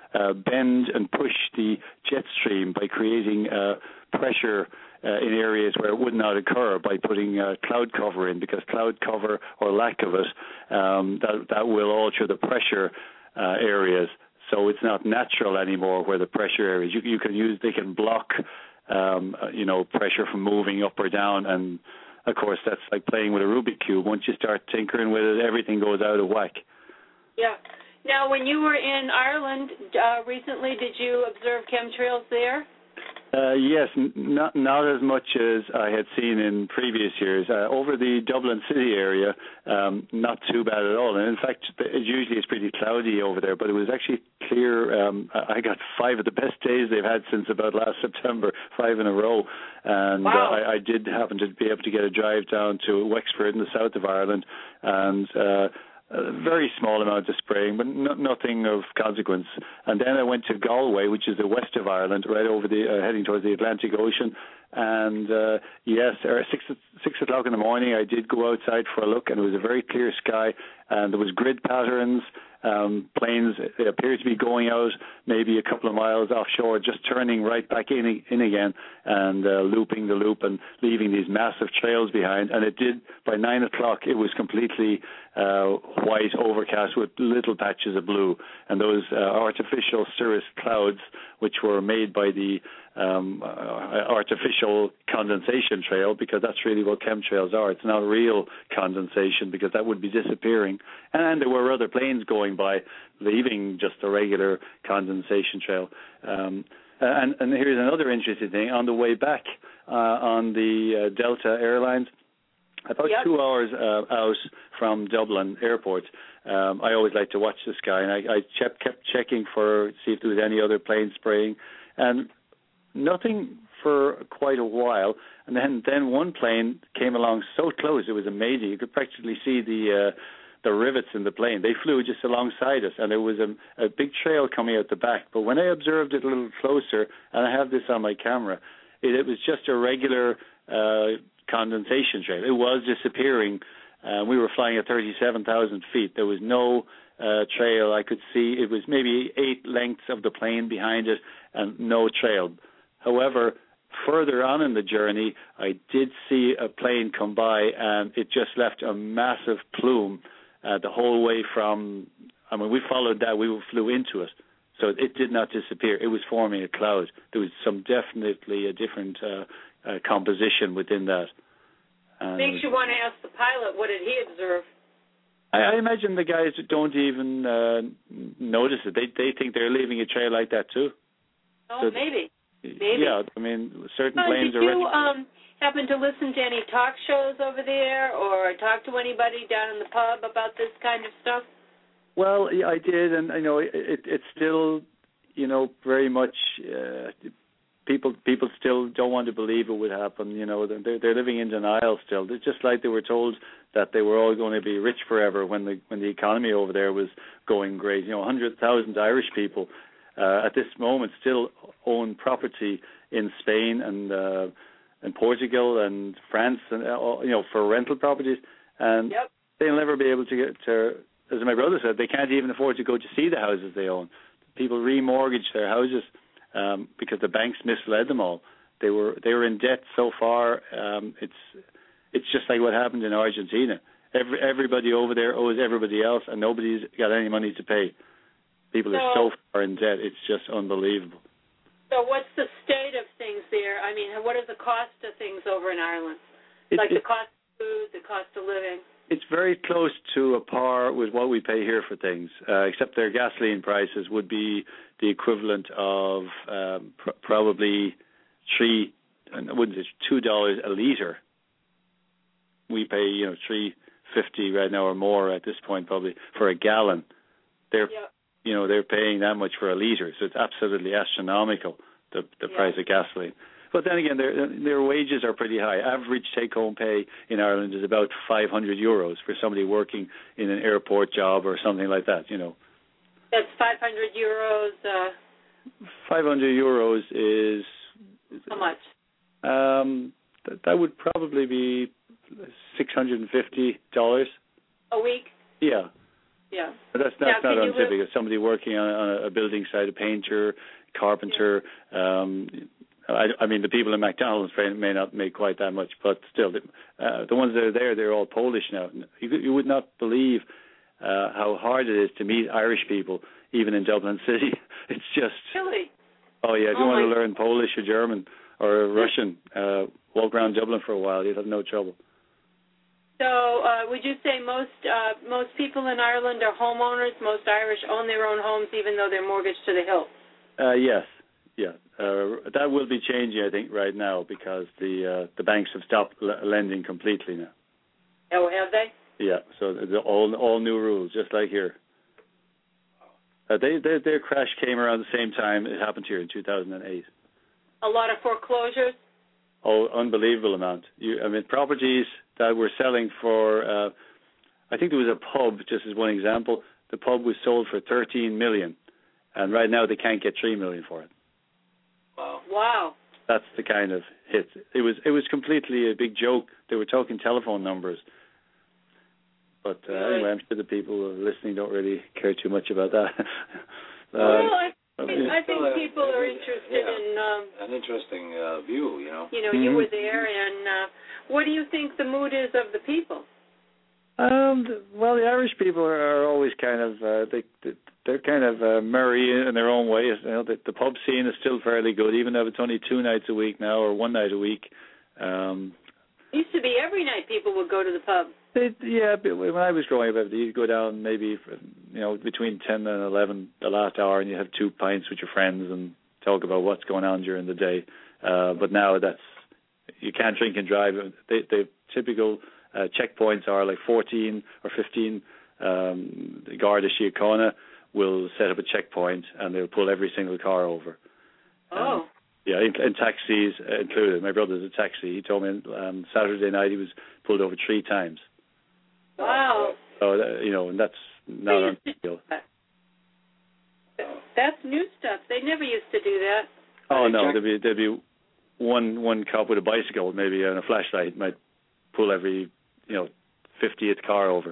uh, bend and push the jet stream by creating uh, pressure uh, in areas where it would not occur by putting uh, cloud cover in, because cloud cover or lack of it, um, that, that will alter the pressure uh, areas. So it's not natural anymore where the pressure areas. You, you can use, they can block, um, you know, pressure from moving up or down. And, of course, that's like playing with a Rubik's Cube. Once you start tinkering with it, everything goes out of whack. Yeah. Now, when you were in Ireland uh, recently, did you observe chemtrails there? Uh, yes, n- not not as much as I had seen in previous years. Uh, over the Dublin city area, um, not too bad at all. And in fact, it usually is pretty cloudy over there, but it was actually clear. Um, I got five of the best days they've had since about last September, five in a row. And wow. uh, I, I did happen to be able to get a drive down to Wexford in the south of Ireland, and uh, a very small amount of spraying, but no, nothing of consequence. And then I went to Galway, which is the west of Ireland, right over the uh, heading towards the Atlantic Ocean. And uh, yes, at six six o'clock in the morning, I did go outside for a look, and it was a very clear sky, and there was grid patterns. Um, planes they appear to be going out maybe a couple of miles offshore, just turning right back in, in again and uh, looping the loop and leaving these massive trails behind. And it did, by nine o'clock, it was completely uh, white, overcast with little patches of blue. And those uh, artificial cirrus clouds, which were made by the um, uh, artificial condensation trail, because that's really what chemtrails are. It's not real condensation, because that would be disappearing. And there were other planes going by, leaving just a regular condensation trail. Um, and, and here's another interesting thing. On the way back uh, on the uh, Delta Airlines, about yep. two hours uh, out from Dublin Airport, um, I always like to watch the sky, and I, I kept, kept checking for see if there was any other plane spraying, and nothing for quite a while. And then, then one plane came along so close, it was amazing. You could practically see the uh, the rivets in the plane. They flew just alongside us, and there was a, a big trail coming out the back. But when I observed it a little closer, and I have this on my camera, it, it was just a regular uh, condensation trail. It was disappearing. Uh, we were flying at thirty-seven thousand feet. There was no uh, trail I could see. It was maybe eight lengths of the plane behind it, and no trail. However, further on in the journey, I did see a plane come by, and it just left a massive plume uh, the whole way from, I mean, we followed that, we flew into it. So it did not disappear. It was forming a cloud. There was some definitely a different uh, uh, composition within that. And makes you want to ask the pilot, what did he observe? I, I imagine the guys don't even uh, notice it. They they think they're leaving a trail like that too. Oh, so maybe. Maybe. Yeah, I mean, certain uh, planes did are... you um, happen to listen to any talk shows over there or talk to anybody down in the pub about this kind of stuff? Well, yeah, I did, and I know it, it, it's still, you know, very much... Uh, people people still don't want to believe it would happen. You know, they're, they're living in denial still. It's just like they were told that they were all going to be rich forever when the when the economy over there was going great. You know, one hundred thousand Irish people Uh, at this moment still own property in Spain and uh, and Portugal and France, and uh, you know, for rental properties, and yep. they'll never be able to get to. As my brother said, they can't even afford to go to see the houses they own. People remortgage their houses um, because the banks misled them all. They were they were in debt so far. Um, it's it's just like what happened in Argentina. Every everybody over there owes everybody else, and nobody's got any money to pay. People so, are so far in debt, it's just unbelievable. So what's the state of things there? I mean, what is the cost of things over in Ireland? It, like it, the cost of food, the cost of living? It's very close to a par with what we pay here for things, uh, except their gasoline prices would be the equivalent of um, pr- probably three, I wouldn't say two dollars a liter. We pay, you know, three fifty right now or more at this point probably for a gallon. They're yep. You know, they're paying that much for a liter, so it's absolutely astronomical, the the yeah. price of gasoline. But then again, their their wages are pretty high. Average take-home pay in Ireland is about five hundred euros for somebody working in an airport job or something like that, you know. That's five hundred euros. Uh, five hundred euros is... How much? Um, th- that would probably be six hundred fifty dollars. A week? Yeah. Yeah. But that's, that's now, not you untypical. re- Somebody working on, on a building site, a painter, carpenter. Yeah. Um, I, I mean, the people in McDonald's may not make quite that much, but still, uh, the ones that are there, they're all Polish now. You, you would not believe uh, how hard it is to meet Irish people, even in Dublin City. It's just... Really? Oh, yeah, if oh you want my... to learn Polish or German or Russian, uh, walk around Dublin for a while. You'll have no trouble. So uh, would you say most uh, most people in Ireland are homeowners? Most Irish own their own homes, even though they're mortgaged to the hilt? Uh, yes, yeah. Uh, that will be changing, I think, right now because the uh, the banks have stopped l- lending completely now. Oh, have they? Yeah, so the, all all new rules, just like here. Uh, they, they their crash came around the same time it happened here in two thousand eight. A lot of foreclosures? Oh, unbelievable amount. You, I mean, properties that were selling for, uh, I think there was a pub, just as one example. The pub was sold for thirteen million dollars, and right now they can't get three million dollars for it. Wow. Wow. That's the kind of hit. It was it was completely a big joke. They were talking telephone numbers. But uh, really? anyway, I'm sure the people listening don't really care too much about that. uh, well, I think, yeah. I think people are interested yeah. in... Um, An interesting uh, view, you know. You know, mm-hmm. you were there, and uh, what do you think the mood is of the people? Um, well, the Irish people are always kind of uh, they they're kind of uh, merry in their own way. You know, the, the pub scene is still fairly good, even though it's only two nights a week now or one night a week. Um, it used to be every night people would go to the pub. They, yeah, but when I was growing up, you'd go down maybe you know between ten and eleven the last hour, and you have two pints with your friends and talk about what's going on during the day. Uh, but now that's you can't drink and drive. They, the typical uh, checkpoints are like fourteen or fifteen. Um, the Garda Síochána will set up a checkpoint and they'll pull every single car over. Oh. Um, yeah, and, and taxis included. My brother's a taxi. He told me um, Saturday night he was pulled over three times. Wow. So that, you know, and that's not unreal. That's new stuff. They never used to do that. Oh no, there'd be there'd be one one cop with a bicycle, maybe and a flashlight, might pull every you know fiftieth car over.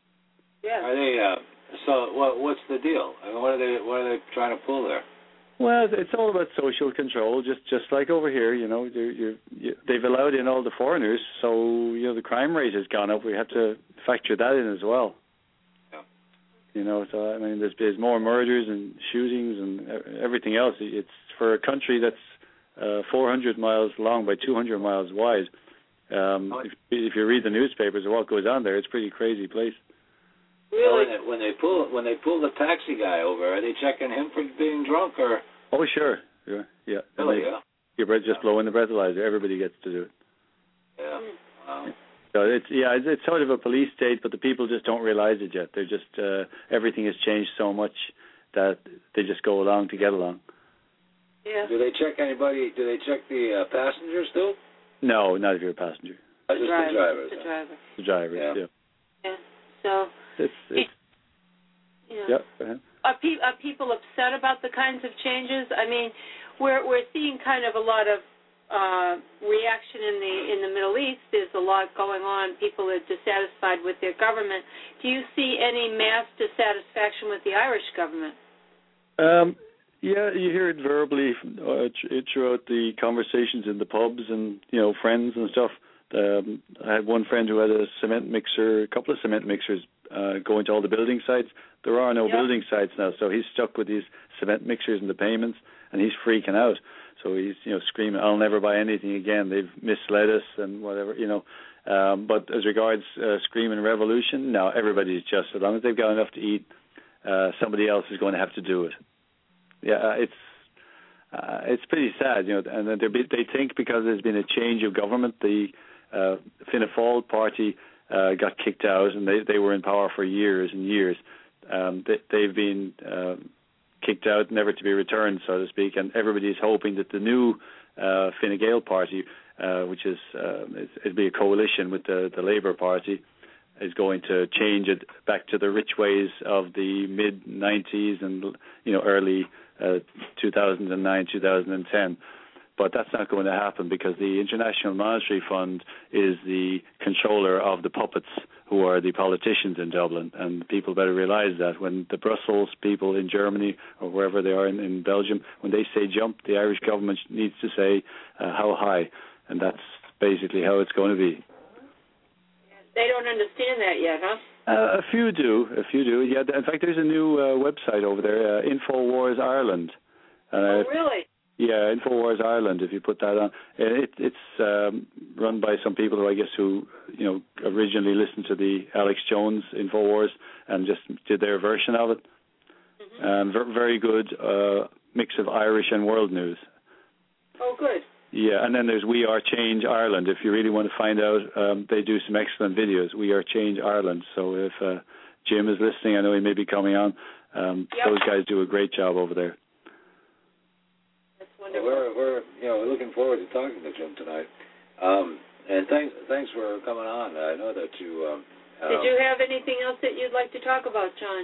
Yeah. Are they? Uh, so what? What's the deal? I mean, what are they? What are they trying to pull there? Well, it's all about social control, just just like over here. You know, you're, you're, you, they've allowed in all the foreigners, so you know the crime rate has gone up. We have to factor that in as well. Yeah. You know, so I mean, there's there's more murders and shootings and everything else. It's for a country that's uh, four hundred miles long by two hundred miles wide. Um, if, if you read the newspapers or what goes on there, it's a pretty crazy place. Really? So when, they, when they pull when they pull the taxi guy over, are they checking him for being drunk or? Oh sure, yeah, yeah. Oh they, yeah. Your breath just blowing the breathalyzer. Everybody gets to do it. Yeah. Wow. So it's yeah, it's, it's sort of a police state, but the people just don't realize it yet. They're just uh, everything has changed so much that they just go along to get along. Yeah. Do they check anybody? Do they check the uh, passengers too? No, not if you're a passenger. Uh, just driver, the drivers. The driver. The drivers, Yeah. yeah. Yeah. So. It's, it's, yeah. yeah. Go ahead. Are, pe- are people upset about the kinds of changes? I mean, we're we're seeing kind of a lot of uh, reaction in the in the Middle East. There's a lot going on. People are dissatisfied with their government. Do you see any mass dissatisfaction with the Irish government? Um, yeah, you hear it verbally uh, throughout the conversations in the pubs and you know friends and stuff. Um, I had one friend who had a cement mixer, a couple of cement mixers uh, going to all the building sites. There are no yep. building sites now, so he's stuck with these cement mixers and the payments, and he's freaking out. So he's, you know, screaming, "I'll never buy anything again. They've misled us," and whatever, you know. Um, but as regards uh, screaming revolution, no, everybody's just as long as they've got enough to eat, uh, somebody else is going to have to do it. Yeah, it's uh, it's pretty sad, you know. And they they think because there's been a change of government, the uh, Fianna Fáil party uh, got kicked out, and they they were in power for years and years. Um, they, they've been uh, kicked out, never to be returned, so to speak, and everybody's hoping that the new uh, Fine Gael party, uh, which is uh, it'll be a coalition with the, the Labour Party, is going to change it back to the rich ways of the mid nineties and you know early uh, two thousand nine, two thousand ten. But that's not going to happen because the International Monetary Fund is the controller of the puppets who are the politicians in Dublin, and people better realize that when the Brussels people in Germany or wherever they are in, in Belgium, when they say jump, the Irish government needs to say uh, how high, and that's basically how it's going to be. They don't understand that yet, huh? Uh, a few do, a few do. Yeah, in fact, there's a new uh, website over there, uh, InfoWars Ireland. Uh, oh, really? Yeah, InfoWars Ireland. If you put that on, it, it's um, run by some people who I guess who you know originally listened to the Alex Jones InfoWars and just did their version of it. Mm-hmm. Um, ver- very good uh, mix of Irish and world news. Oh, good. Yeah, and then there's We Are Change Ireland. If you really want to find out, um, they do some excellent videos. We Are Change Ireland. So if uh, Jim is listening, I know he may be coming on. Um, yep. Those guys do a great job over there. That's wonderful. We're, we're, you know, we're looking forward to talking to Jim tonight. Um, and thanks, thanks for coming on. I know that you. Um, Did you have anything else that you'd like to talk about, John?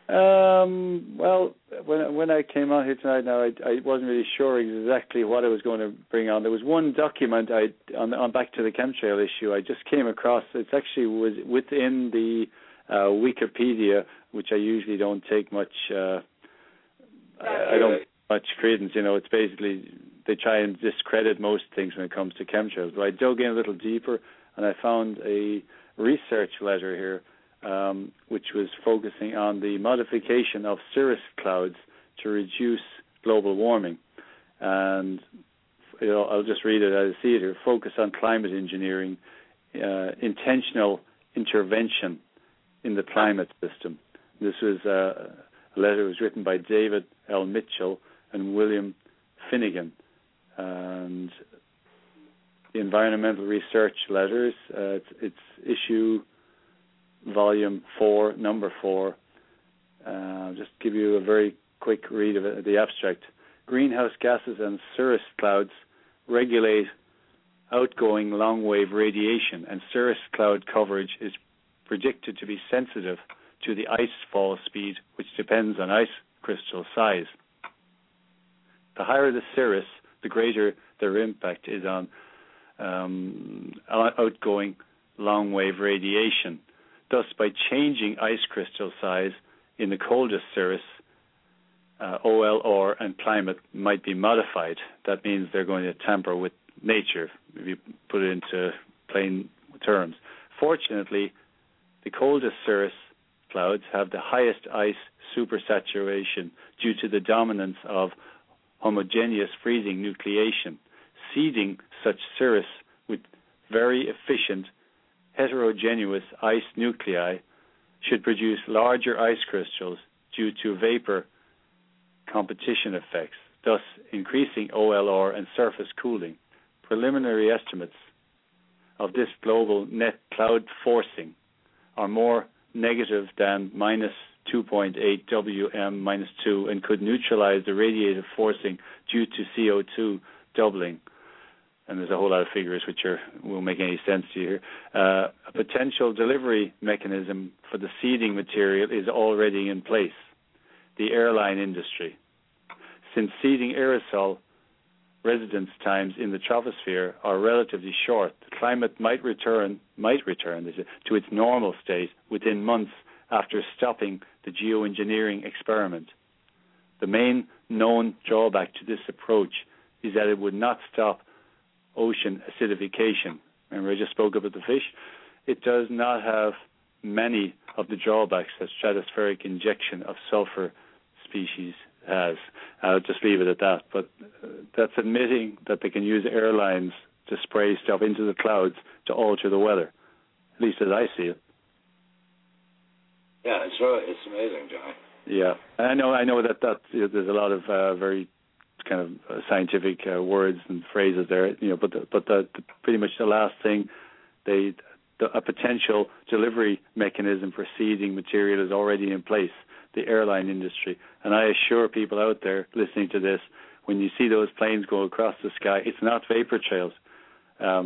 Um, well, when when I came on here tonight, now I, I wasn't really sure exactly what I was going to bring on. There was one document I on, on back to the chemtrail issue. I just came across. It's actually was within the uh, Wikipedia, which I usually don't take much. Uh, I, I don't much credence. You know, it's basically they try and discredit most things when it comes to chemtrails. But I dug in a little deeper, and I found a research letter here. Um, which was focusing on the modification of cirrus clouds to reduce global warming. And you know, I'll just read it as I see it here. Focus on climate engineering, uh, intentional intervention in the climate system. This was uh, a letter that was written by David L. Mitchell and William Finnegan. And the environmental research letters, uh, it's, it's issue Volume four, number four. Uh, I'll just give you a very quick read of it, the abstract. Greenhouse gases and cirrus clouds regulate outgoing long-wave radiation, and cirrus cloud coverage is predicted to be sensitive to the ice fall speed, which depends on ice crystal size. The higher the cirrus, the greater their impact is on um, outgoing long-wave radiation. Thus, by changing ice crystal size in the coldest cirrus, uh, O L R and climate might be modified. That means they're going to tamper with nature, if you put it into plain terms. Fortunately, the coldest cirrus clouds have the highest ice supersaturation due to the dominance of homogeneous freezing nucleation. Seeding such cirrus with very efficient heterogeneous ice nuclei should produce larger ice crystals due to vapor competition effects, thus increasing O L R and surface cooling. Preliminary estimates of this global net cloud forcing are more negative than minus two point eight W M minus two and could neutralize the radiative forcing due to C O two doubling. And there's a whole lot of figures which are won't make any sense to you here. Uh, a potential delivery mechanism for the seeding material is already in place. The airline industry. Since seeding aerosol residence times in the troposphere are relatively short, the climate might return might return to its normal state within months after stopping the geoengineering experiment. The main known drawback to this approach is that it would not stop ocean acidification. Remember I just spoke about the fish? It does not have many of the drawbacks that stratospheric injection of sulfur species has. I'll just leave it at that. But uh, that's admitting that they can use airlines to spray stuff into the clouds to alter the weather, at least as I see it. Yeah, it's really, it's amazing, John. Yeah, I know. I know that that you know, there's a lot of uh, very kind of uh, scientific uh, words and phrases there, you know. But the, but the, the, pretty much the last thing, they the, a potential delivery mechanism for seeding material is already in place. The airline industry, and I assure people out there listening to this, when you see those planes go across the sky, it's not vapor trails. Um,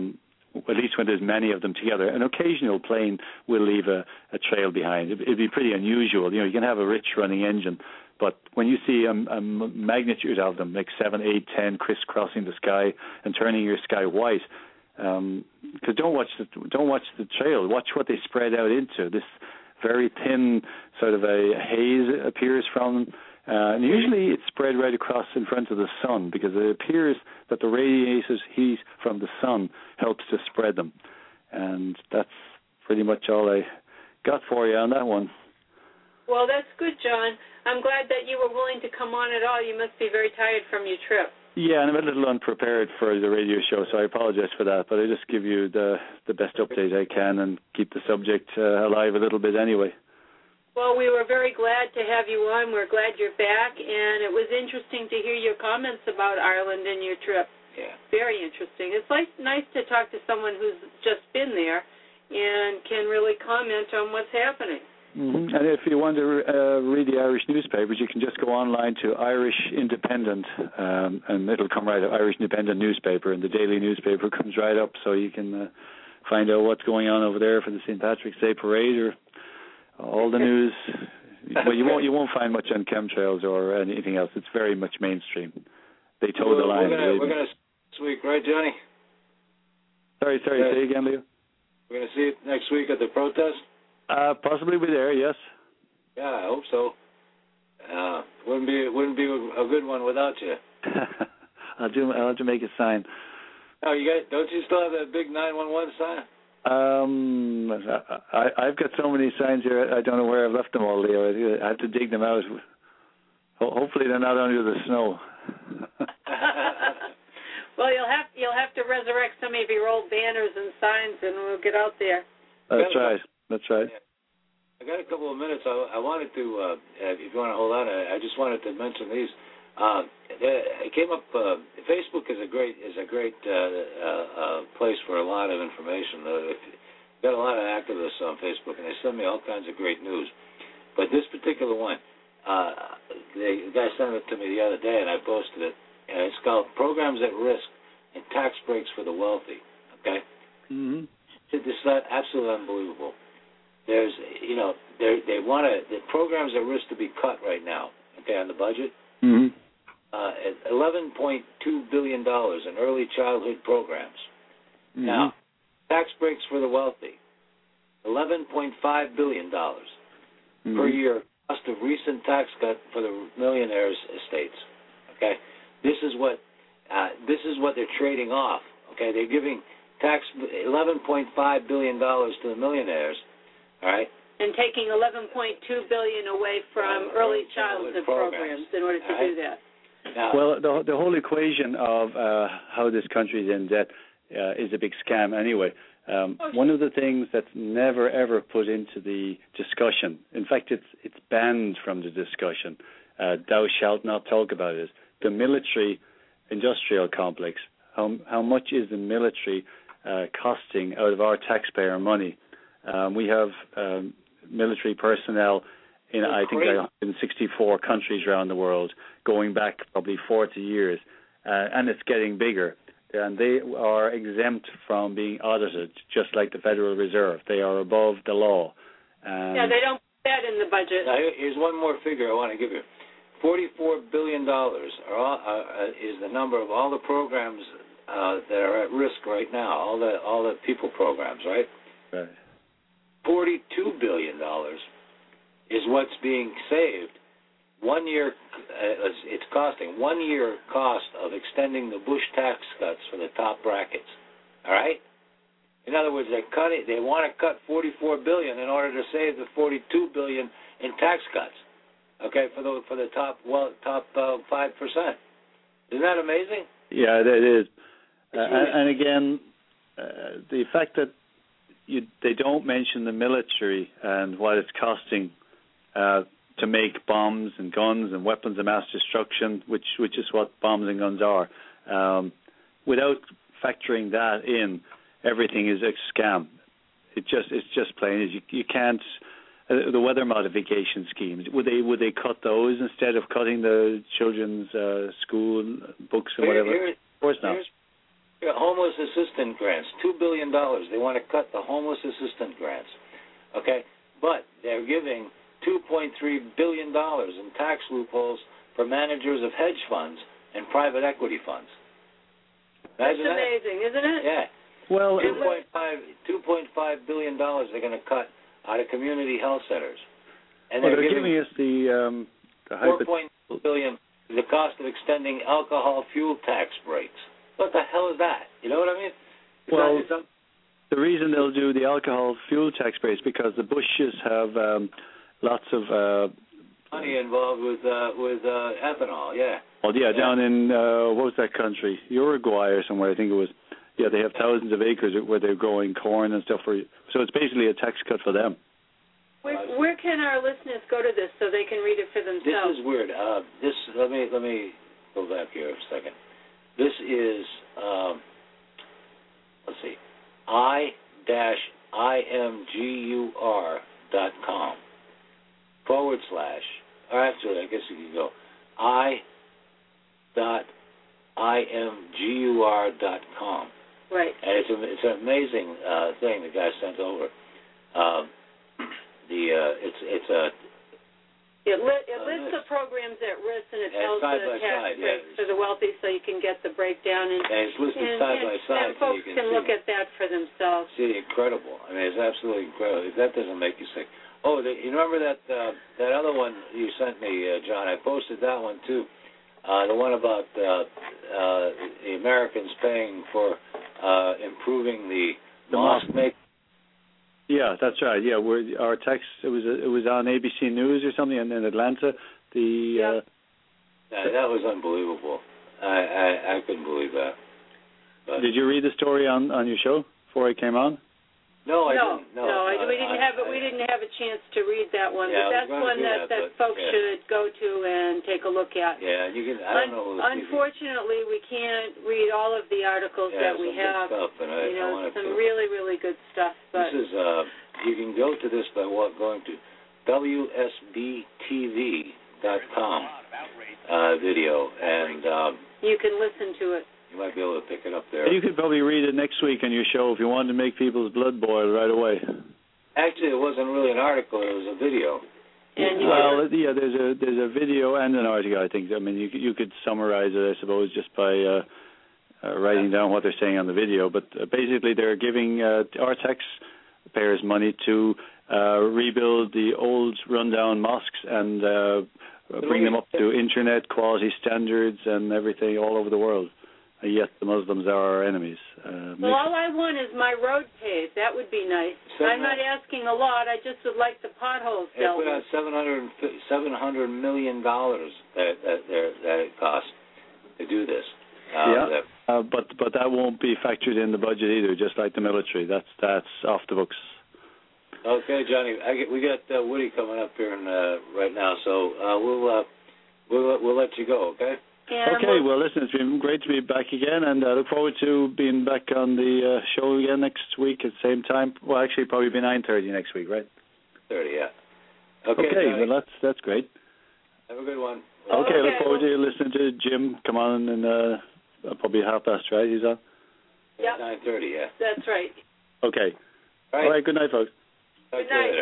at least when there's many of them together. An occasional plane will leave a, a trail behind. It, it'd be pretty unusual. You know, you can have a rich running engine, but when you see a, a magnitude of them, like seven, eight, ten, crisscrossing the sky and turning your sky white, um, because don't watch the don't watch the trail. Watch what they spread out into. This very thin sort of a haze appears from them. Uh, and usually it's spread right across in front of the sun, because it appears that the radiated heat from the sun helps to spread them. And that's pretty much all I got for you on that one. Well, that's good, John. I'm glad that you were willing to come on at all. You must be very tired from your trip. Yeah, and I'm a little unprepared for the radio show, so I apologize for that. But I just give you the, the best update I can and keep the subject uh, alive a little bit anyway. Well, we were very glad to have you on. We're glad you're back, and it was interesting to hear your comments about Ireland and your trip. Yeah. Very interesting. It's like nice to talk to someone who's just been there and can really comment on what's happening. Mm-hmm. And if you want to uh, read the Irish newspapers, you can just go online to Irish Independent, um, and it'll come right up, Irish Independent newspaper, and the daily newspaper comes right up, so you can uh, find out what's going on over there for the Saint Patrick's Day parade or all the news. Well, you won't you won't find much on chemtrails or anything else. It's very much mainstream. They toe the line. We're gonna, we're gonna this week, right, Johnny? Sorry, sorry. Yeah. Say again, Leo. We're gonna see it next week at the protest. Uh, possibly be there. Yes. Yeah, I hope so. Uh, wouldn't be wouldn't be a good one without you. I'll do. I'll have to make a sign. Oh, you got? Don't you still have that big nine one one sign? Um, I, I've got so many signs here. I don't know where I've left them all, Leo. I have to dig them out. Hopefully, they're not under the snow. Well, you'll have you'll have to resurrect some of your old banners and signs, and we'll get out there. That's right. That's right. I got a couple of minutes. I, I wanted to, uh, if you want to hold on, I, I just wanted to mention these. Uh, it came up. Uh, Facebook is a great is a great uh, uh, uh, place for a lot of information. Uh, if, got a lot of activists on Facebook, and they send me all kinds of great news. But this particular one, uh, the guy sent it to me the other day, and I posted it. And it's called "Programs at Risk and Tax Breaks for the Wealthy." Okay, mm-hmm. This is absolutely unbelievable. There's, you know, they want to the programs at risk to be cut right now. Okay, on the budget. Mm-hmm. Uh, eleven point two billion dollars in early childhood programs. Mm-hmm. Now, tax breaks for the wealthy, eleven point five billion dollars mm-hmm. per year cost of recent tax cut for the millionaires' estates. Okay, this is what uh, this is what they're trading off. Okay, they're giving tax eleven point five billion dollars to the millionaires. All right. And taking eleven point two billion dollars away from uh, early childhood, childhood programs. programs in order to right. do that. Now, well, the the whole equation of uh, how this country is in debt uh, is a big scam anyway. Um, oh, one of the things that's never ever put into the discussion, in fact, it's it's banned from the discussion. Uh, thou shalt not talk about it. The military-industrial complex. How how much is the military uh, costing out of our taxpayer money? Um, we have um, military personnel in, I think, one hundred sixty-four countries around the world, going back probably forty years, uh, and it's getting bigger. And they are exempt from being audited, just like the Federal Reserve. They are above the law. Um, yeah, they don't put that in the budget. Now, here's one more figure I want to give you. forty-four billion dollars are all, uh, is the number of all the programs uh, that are at risk right now, all the all the people programs, right? Right. forty-two billion dollars is what's being saved. One year, uh, it's costing one year cost of extending the Bush tax cuts for the top brackets. All right. In other words, they cut it. They want to cut forty-four billion dollars in order to save the forty-two billion dollars in tax cuts. Okay, for the for the top well top five uh, percent. Isn't that amazing? Yeah, it is. Uh, and, and again, uh, the fact that You, they don't mention the military and what it's costing uh, to make bombs and guns and weapons of mass destruction, which which is what bombs and guns are. Um, without factoring that in, everything is a scam. It just it's just plain as you you can't. Uh, the weather modification schemes, would they would they cut those instead of cutting the children's uh, school books and whatever? Here, of course not. Here's, Yeah, homeless assistance grants, two billion dollars. They want to cut the homeless assistance grants. Okay? But they're giving two point three billion dollars in tax loopholes for managers of hedge funds and private equity funds. That's Imagine amazing, that. isn't it? Yeah. Well, two point five two point five billion dollars they're going to cut out of community health centers. And well, they're, they're giving, giving us the, um, the four hypo- point two billion dollars the cost of extending alcohol fuel tax breaks. What the hell is that? You know what I mean? It's well, not, the reason they'll do the alcohol fuel tax breaks because the Bushes have um, lots of uh, money involved with uh, with uh, ethanol. Yeah. Well, yeah, yeah. down in uh, what was that country? Uruguay or somewhere, I think it was. Yeah, they have thousands of acres where they're growing corn and stuff. For so it's basically a tax cut for them. Where, where can our listeners go to this so they can read it for themselves? This is weird. Uh, this let me let me go back here a second. This is um, let's see, I dash I M G U R dot com forward slash. Or actually, I guess you can go I dot I M G U R dot com. Right. And it's a, it's an amazing uh, thing the guy sent over. Um, the uh, it's it's a It, li- it uh, lists the programs at risk and it and tells side the by tax side, breaks yeah. for the wealthy, so you can get the breakdown and and it's listed and, side and, by side, and so folks you can, can see, look at that for themselves. see incredible. I mean, it's absolutely incredible. If that doesn't make you sick. Oh, the, you remember that uh, that other one you sent me, uh, John? I posted that one too. Uh, the one about uh, uh, the Americans paying for uh, improving the, The mosque mosque. make. Yeah, that's right. Yeah, we're, our text it was it was on A B C News or something in, in Atlanta. The Yeah. uh, Uh, that was unbelievable. I, I I couldn't believe that. But did you read the story on, on your show before I came on? No, I no, didn't. No, no, I, I, we didn't I, have it. We I, didn't have a chance to read that one. Yeah, I but was that's gonna one do that, that, that but, folks yeah. should go to and take a look at. Yeah, you can. I don't Un- know. Who unfortunately, we can't read all of the articles yeah, that we some good have. Stuff, and I, you know, I wanted some to. really, really good stuff. But This is. Uh, you can go to this by what going to W S B T V dot com uh, video, and um, you can listen to it. you might be able to pick it up there. You could probably read it next week on your show if you wanted to make people's blood boil right away. Actually, it wasn't really an article; it was a video. And you well, can, yeah, there's a there's a video and an article. I think. I mean, you could- you could summarize it, I suppose, just by uh, uh, writing down what they're saying on the video. But uh, basically, they're giving uh, our taxpayers money to uh, rebuild the old, rundown mosques and uh, bring them up to internet quality standards and everything all over the world. Uh, yet the Muslims are our enemies. Uh, well, all I want is my road paved. That would be nice. Seven I'm not asking a lot. I just would like the potholes They dealt put out with. seven hundred seven hundred million dollars that that that it costs to do this. Uh, yeah, that, uh, but but that won't be factored in the budget either. Just like the military, that's that's off the books. Okay, Johnny, I get, we got uh, Woody coming up here in, uh, right now, so uh, we'll uh, we'll we'll let you go. Okay. And Okay, well, listen, it's been great to be back again, and I look forward to being back on the uh, show again next week at the same time. Well, actually, probably be nine thirty next week, right? Thirty, yeah. Okay, Okay, Johnny, well, that's that's great. have a good one. Okay, Okay, look forward well- to listening to Jim come on in uh, probably half past, right? He's on? Yep. Nine thirty, yeah. That's right. Okay. All right. All right, good night, folks. Talk Good to you night. later.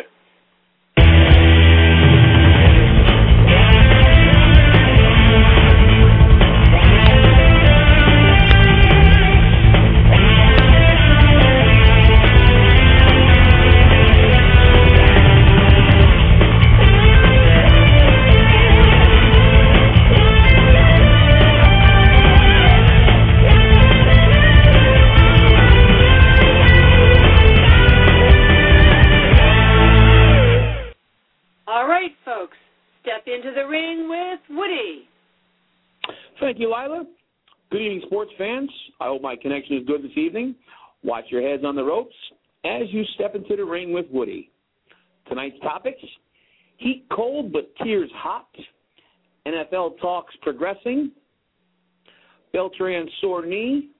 All right, folks. Step into the ring with Woody. Thank you, Lila. Good evening, sports fans. I hope my connection is good this evening. Watch your heads on the ropes as you step into the ring with Woody. Tonight's topics, heat cold but tears hot, N F L talks progressing, Beltran sore knee,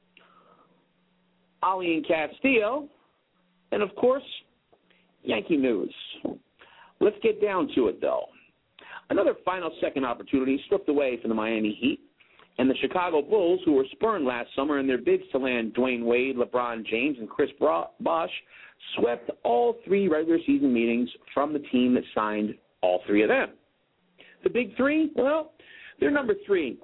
Ali and Castillo, and, of course, Yankee news. Let's get down to it, though. Another final second opportunity stripped away from the Miami Heat And the Chicago Bulls, who were spurned last summer in their bids to land Dwayne Wade, LeBron James, and Chris Bosh, swept all three regular season meetings from the team that signed all three of them. The big three, well, they're number three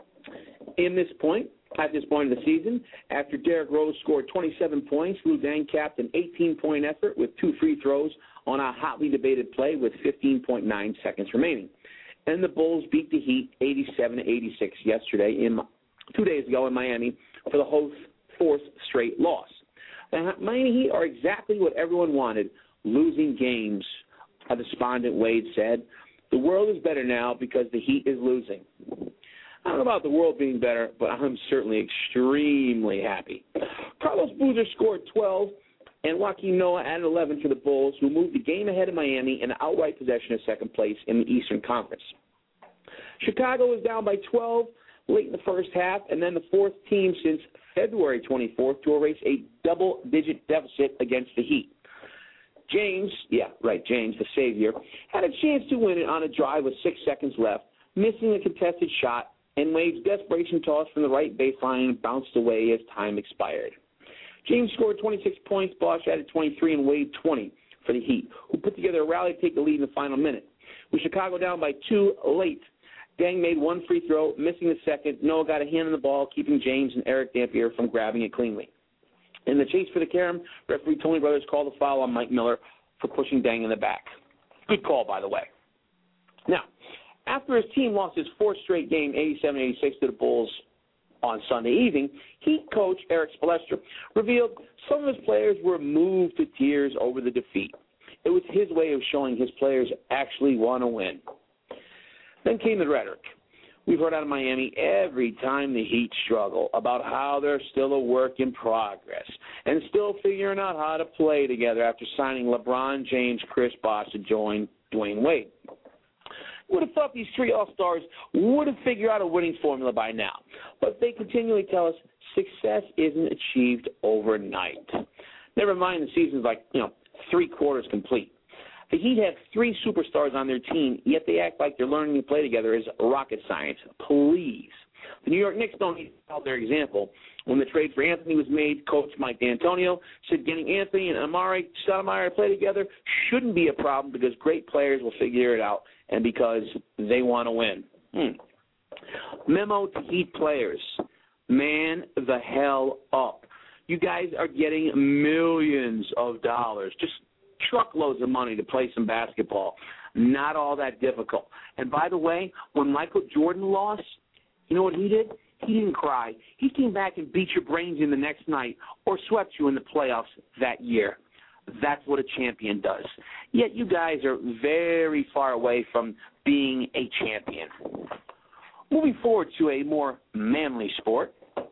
in this point, at this point of the season. After Derrick Rose scored twenty-seven points, Lou Deng capped an eighteen-point effort with two free throws on a hotly debated play with fifteen point nine seconds remaining. And the Bulls beat the Heat eighty-seven to eighty-six yesterday, in two days ago in Miami, for the whole fourth straight loss. The Miami Heat are exactly what everyone wanted, losing games. A despondent Wade said, "The world is better now because the Heat is losing." I don't know about the world being better, but I'm certainly extremely happy. Carlos Boozer scored twelve, and Joakim Noah added eleven for the Bulls, who moved the game ahead of Miami in outright possession of second place in the Eastern Conference. Chicago was down by twelve late in the first half, and then the fourth team since February twenty-fourth to erase a double-digit deficit against the Heat. James, yeah, right, James, the savior, had a chance to win it on a drive with six seconds left, missing a contested shot, and Wade's desperation toss from the right baseline bounced away as time expired. James scored twenty-six points, Bosh added twenty-three, and Wade twenty for the Heat, who put together a rally to take the lead in the final minute. With Chicago down by two late, Deng made one free throw, missing the second. Noah got a hand on the ball, keeping James and Eric Dampier from grabbing it cleanly. In the chase for the carom, referee Tony Brothers called a foul on Mike Miller for pushing Deng in the back. Good call, by the way. Now, after his team lost his fourth straight game, eighty-seven eighty-six, to the Bulls on Sunday evening, Heat coach Eric Spoelstra revealed some of his players were moved to tears over the defeat. It was his way of showing his players actually want to win. Then came the rhetoric. We've heard out of Miami every time the Heat struggle about how they're still a work in progress and still figuring out how to play together after signing LeBron James, Chris Bosh to join Dwayne Wade. Would have thought these three All-Stars would have figured out a winning formula by now, but they continually tell us success isn't achieved overnight. Never mind the season's like, you know, three quarters complete. The Heat have three superstars on their team, yet they act like they're learning to play together is rocket science. Please. The New York Knicks don't need to follow their example. When the trade for Anthony was made, Coach Mike D'Antonio said getting Anthony and Amari Stoudemire to play together shouldn't be a problem because great players will figure it out and because they want to win. Hmm. Memo to Heat players. Man the hell up. You guys are getting millions of dollars, just truckloads of money to play some basketball. Not all that difficult. And by the way, when Michael Jordan lost, you know what he did? He didn't cry. He came back and beat your brains in the next night or swept you in the playoffs that year. That's what a champion does. Yet you guys are very far away from being a champion. Moving forward to a more manly sport,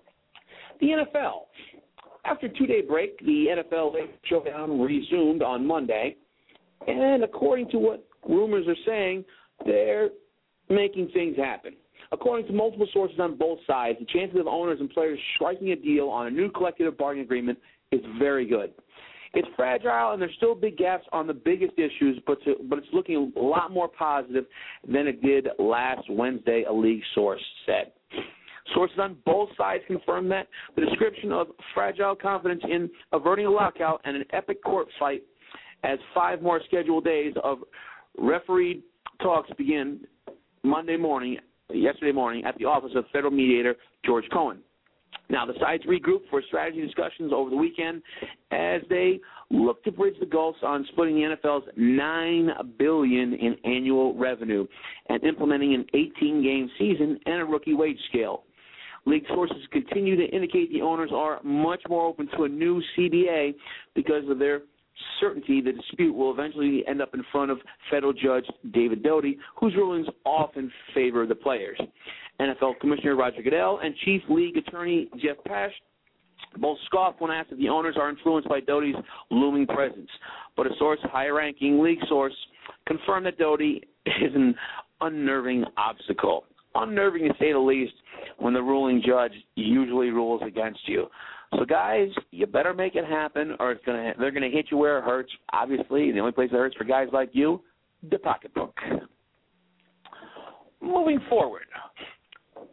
the N F L. After a two-day break, the N F L showdown resumed on Monday, and according to what rumors are saying, they're making things happen. According to multiple sources on both sides, the chances of owners and players striking a deal on a new collective bargaining agreement is very good. It's fragile, and there's still big gaps on the biggest issues, but to, but it's looking a lot more positive than it did last Wednesday, a league source said. Sources on both sides confirmed that the description of fragile confidence in averting a lockout and an epic court fight as five more scheduled days of refereed talks begin Monday morning, yesterday morning, at the office of federal mediator George Cohen. Now, the sides regrouped for strategy discussions over the weekend as they look to bridge the gulfs on splitting the N F L's nine billion dollars in annual revenue and implementing an eighteen-game season and a rookie wage scale. League sources continue to indicate the owners are much more open to a new C B A because of their certainty the dispute will eventually end up in front of federal judge David Doty, whose rulings often favor the players. N F L Commissioner Roger Goodell and Chief League Attorney Jeff Pash both scoffed when asked if the owners are influenced by Doty's looming presence. But a source, high-ranking league source, confirmed that Doty is an unnerving obstacle. Unnerving, to say the least, when the ruling judge usually rules against you. So, guys, you better make it happen, or it's gonna they're going to hit you where it hurts. Obviously, the only place that hurts for guys like you, the pocketbook. Moving forward,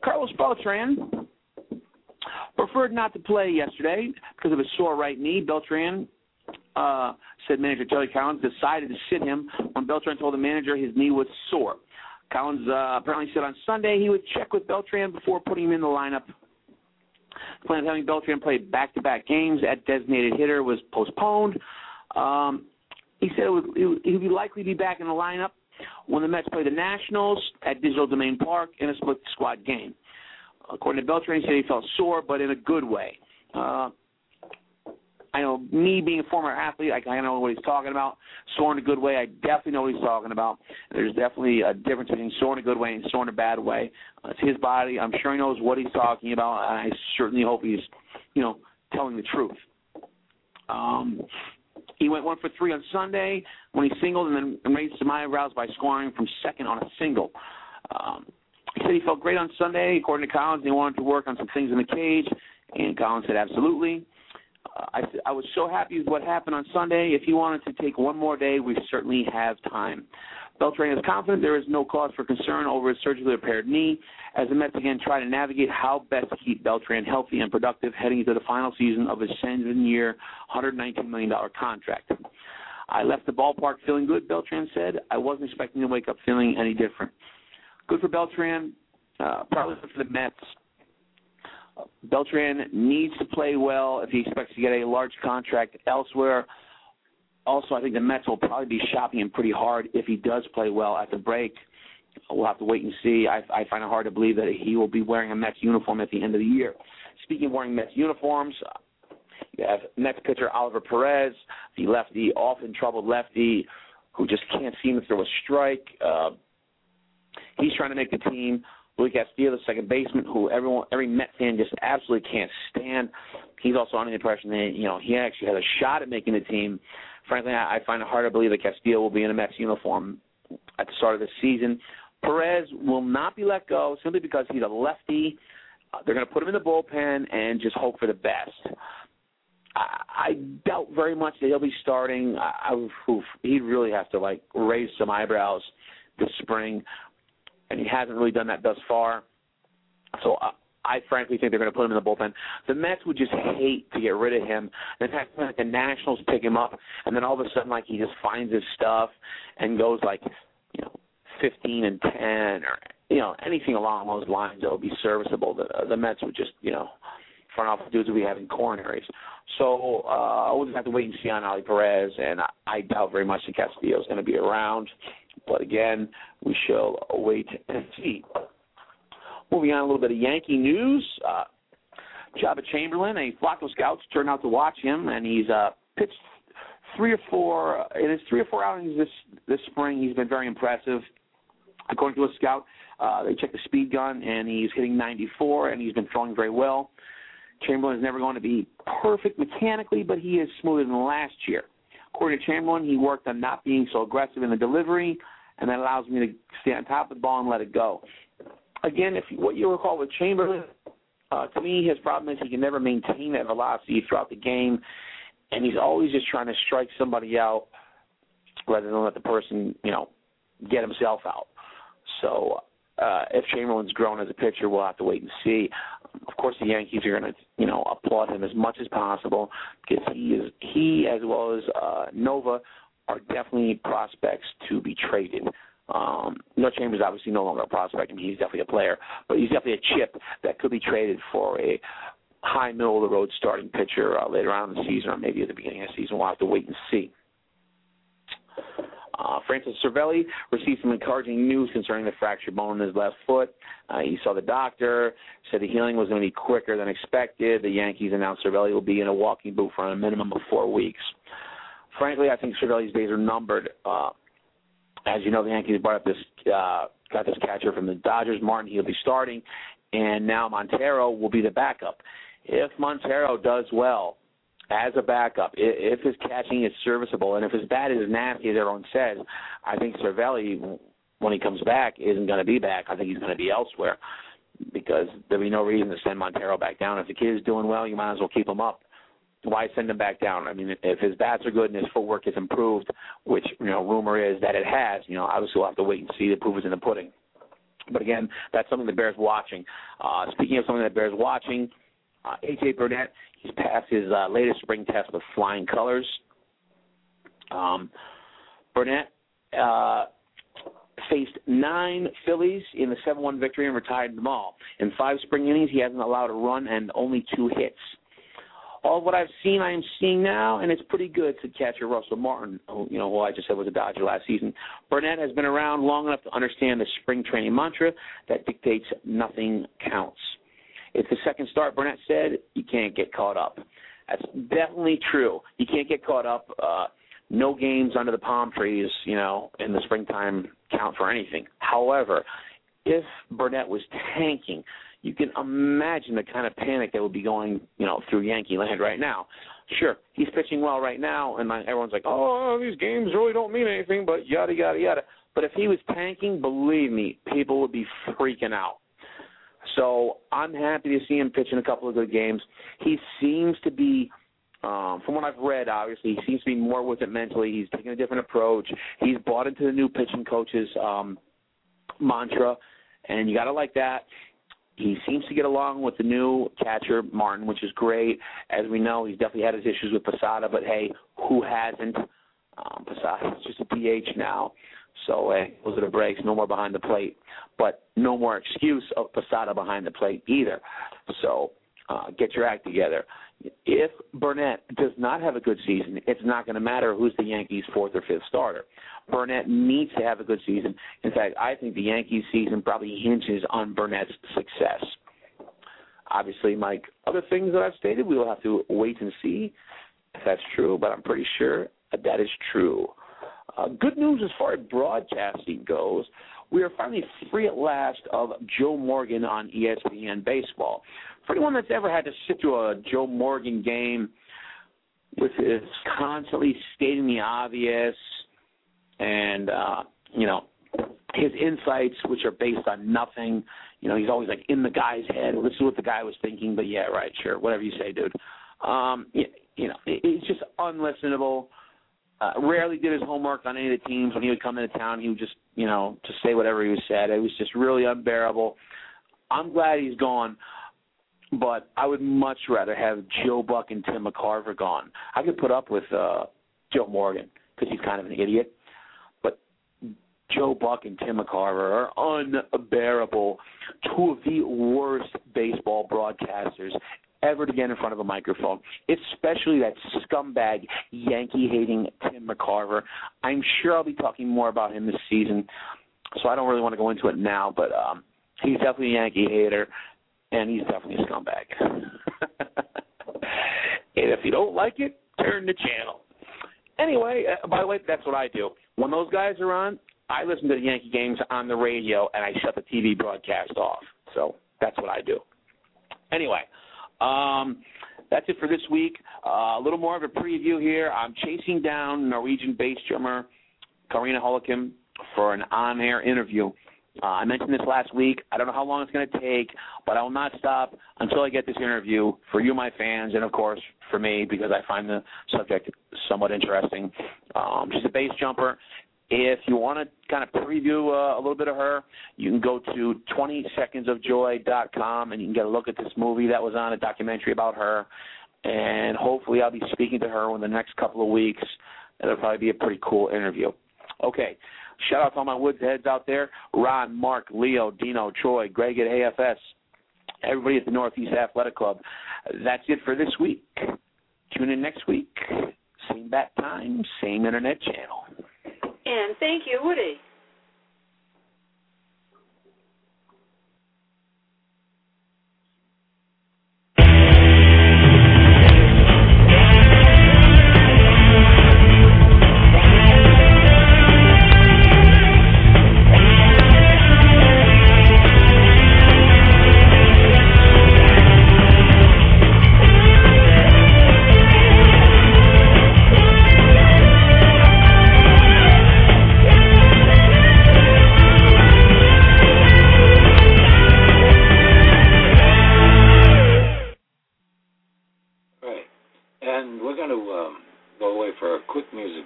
Carlos Beltran preferred not to play yesterday because of a sore right knee. Beltran uh, said manager Terry Collins decided to sit him when Beltran told the manager his knee was sore. Collins uh, apparently said on Sunday he would check with Beltran before putting him in the lineup. The plan of having Beltran play back-to-back games at designated hitter was postponed. Um, he said it would, he would likely be back in the lineup when the Mets play the Nationals at Digital Domain Park in a split squad game. According to Beltran, he said he felt sore, but in a good way. Uh, I know, me being a former athlete, I kind of know what he's talking about. Sore in a good way, I definitely know what he's talking about. There's definitely a difference between sore in a good way and sore in a bad way. Uh, it's his body. I'm sure he knows what he's talking about. I certainly hope he's, you know, telling the truth. Um, he went one for three on Sunday when he singled and then raised some eyebrows by scoring from second on a single. Um, he said he felt great on Sunday, according to Collins, and he wanted to work on some things in the cage, and Collins said absolutely. Uh, I, I was so happy with what happened on Sunday. If he wanted to take one more day, we certainly have time. Beltran is confident there is no cause for concern over his surgically repaired knee as the Mets again try to navigate how best to keep Beltran healthy and productive heading into the final season of his seven-year, one hundred nineteen million dollars contract. I left the ballpark feeling good, Beltran said. I wasn't expecting to wake up feeling any different. Good for Beltran, uh, probably good for the Mets. Beltran needs to play well if he expects to get a large contract elsewhere. Also, I think the Mets will probably be shopping him pretty hard if he does play well at the break. We'll have to wait and see. I, I find it hard to believe that he will be wearing a Mets uniform at the end of the year. Speaking of wearing Mets uniforms, you have Mets pitcher Oliver Perez, the lefty, often troubled lefty, who just can't seem to throw a strike. Uh, he's trying to make the team. Luis Castillo, the second baseman, who everyone, every Met fan just absolutely can't stand. He's also under the impression that, you know, he actually has a shot at making the team. Frankly, I, I find it hard to believe that Castillo will be in a Mets uniform at the start of the season. Perez will not be let go simply because he's a lefty. Uh, they're going to put him in the bullpen and just hope for the best. I, I doubt very much that he'll be starting. I, I, oof, he'd really have to, like, raise some eyebrows this spring, and he hasn't really done that thus far. So uh, I frankly think they're going to put him in the bullpen. The Mets would just hate to get rid of him. And have like, the Nationals pick him up, and then all of a sudden, like, he just finds his stuff and goes, like, you know, fifteen and ten or, you know, anything along those lines that would be serviceable. The, the Mets would just, you know, front office dudes would be having coronaries. So uh, we'll just have to wait and see on Ali Perez, and I, I doubt very much that Castillo is going to be around. But again, we shall wait and see. Moving on, a little bit of Yankee news. Uh, Joba Chamberlain, a flock of scouts turned out to watch him, and he's uh, pitched three or four in his three or four outings this this spring. He's been very impressive. According to a scout, uh, they checked the speed gun, and he's hitting ninety-four, and he's been throwing very well. Chamberlain is never going to be perfect mechanically, but he is smoother than last year. According to Chamberlain, he worked on not being so aggressive in the delivery, and that allows me to stay on top of the ball and let it go. Again, if you, what you recall with Chamberlain, uh, to me, his problem is he can never maintain that velocity throughout the game, and he's always just trying to strike somebody out rather than let the person, you know, get himself out. So uh, if Chamberlain's grown as a pitcher, we'll have to wait and see. Of course, the Yankees are going to, you know, applaud him as much as possible because he is he as well as uh, Nova are definitely prospects to be traded. Um, no Chambers obviously no longer a prospect. I mean, he's definitely a player, but he's definitely a chip that could be traded for a high middle of the road starting pitcher uh, later on in the season or maybe at the beginning of the season. We'll have to wait and see. Uh, Francis Cervelli received some encouraging news concerning the fractured bone in his left foot. Uh, he saw the doctor, said the healing was going to be quicker than expected. The Yankees announced Cervelli will be in a walking boot for a minimum of four weeks. Frankly, I think Cervelli's days are numbered. Uh, as you know, the Yankees brought up this, uh, got this catcher from the Dodgers. Martin, he'll be starting, and now Montero will be the backup. If Montero does well as a backup, if his catching is serviceable, and if his bat is as nasty as everyone says, I think Cervelli, when he comes back, isn't going to be back. I think he's going to be elsewhere because there'll be no reason to send Montero back down. If the kid is doing well, you might as well keep him up. Why send him back down? I mean, if his bats are good and his footwork is improved, which, you know, rumor is that it has, you know, obviously we'll have to wait and see. The proof is in the pudding. But again, that's something that bears watching. Uh, speaking of something that bears watching, uh, A J Burnett, he's passed his uh, latest spring test with flying colors. Um, Burnett uh, faced nine Phillies in the seven one victory and retired them all. In five spring innings, he hasn't allowed a run and only two hits. All of what I've seen, I am seeing now, and it's pretty good, said catcher Russell Martin, who, you know, who I just said was a Dodger last season. Burnett has been around long enough to understand the spring training mantra that dictates nothing counts. It's the second start, Burnett said, you can't get caught up. That's definitely true. You can't get caught up. Uh, no games under the palm trees, you know, in the springtime count for anything. However, if Burnett was tanking, you can imagine the kind of panic that would be going, you know, through Yankee land right now. Sure, he's pitching well right now, and everyone's like, oh, these games really don't mean anything, but yada, yada, yada. But if he was tanking, believe me, people would be freaking out. So I'm happy to see him pitch in a couple of good games. He seems to be, um, from what I've read, obviously, he seems to be more with it mentally. He's taking a different approach. He's bought into the new pitching coach's um, mantra, and you got to like that. He seems to get along with the new catcher, Martin, which is great. As we know, he's definitely had his issues with Posada, but, hey, who hasn't? Um, Posada's just a D H now. So, hey, those are the breaks, no more behind the plate. But no more excuse of Posada behind the plate either. So uh, get your act together. If Burnett does not have a good season, it's not going to matter who's the Yankees' fourth or fifth starter. Burnett needs to have a good season. In fact, I think the Yankees' season probably hinges on Burnett's success. Obviously, Mike, other things that I've stated, we will have to wait and see if that's true, but I'm pretty sure that is true. Uh, good news as far as broadcasting goes, we are finally free at last of Joe Morgan on E S P N Baseball. For anyone that's ever had to sit through a Joe Morgan game with his constantly stating the obvious and, uh, you know, his insights, which are based on nothing, you know, he's always like in the guy's head. This is what the guy was thinking, but yeah, right, sure, whatever you say, dude. Um, you, you know, it, it's just unlistenable. Uh, rarely did his homework on any of the teams. When he would come into town, he would just, you know, just say whatever he was said. It was just really unbearable. I'm glad he's gone, but I would much rather have Joe Buck and Tim McCarver gone. I could put up with uh, Joe Morgan because he's kind of an idiot, but Joe Buck and Tim McCarver are unbearable. Two of the worst baseball broadcasters ever to get in front of a microphone, especially that scumbag Yankee-hating Tim McCarver. I'm sure I'll be talking more about him this season, so I don't really want to go into it now, but um, he's definitely a Yankee hater, and he's definitely a scumbag. And if you don't like it, turn the channel. Anyway, uh, by the way, that's what I do. When those guys are on, I listen to the Yankee games on the radio, and I shut the T V broadcast off. So that's what I do. Anyway, Um, that's it for this week. Uh, a little more of a preview here. I'm chasing down Norwegian bass drummer Karina Hollikim for an on-air interview. Uh, I mentioned this last week. I don't know how long it's going to take, but I will not stop until I get this interview for you, my fans, and, of course, for me, because I find the subject somewhat interesting. Um, she's a bass jumper. If you want to kind of preview uh, a little bit of her, you can go to twenty seconds of joy dot com and you can get a look at this movie that was on, a documentary about her. And hopefully I'll be speaking to her in the next couple of weeks. It'll probably be a pretty cool interview. Okay, shout out to all my Woods heads out there, Ron, Mark, Leo, Dino, Troy, Greg at A F S, everybody at the Northeast Athletic Club. That's it for this week. Tune in next week. Same bat time, same internet channel. And thank you, Woody.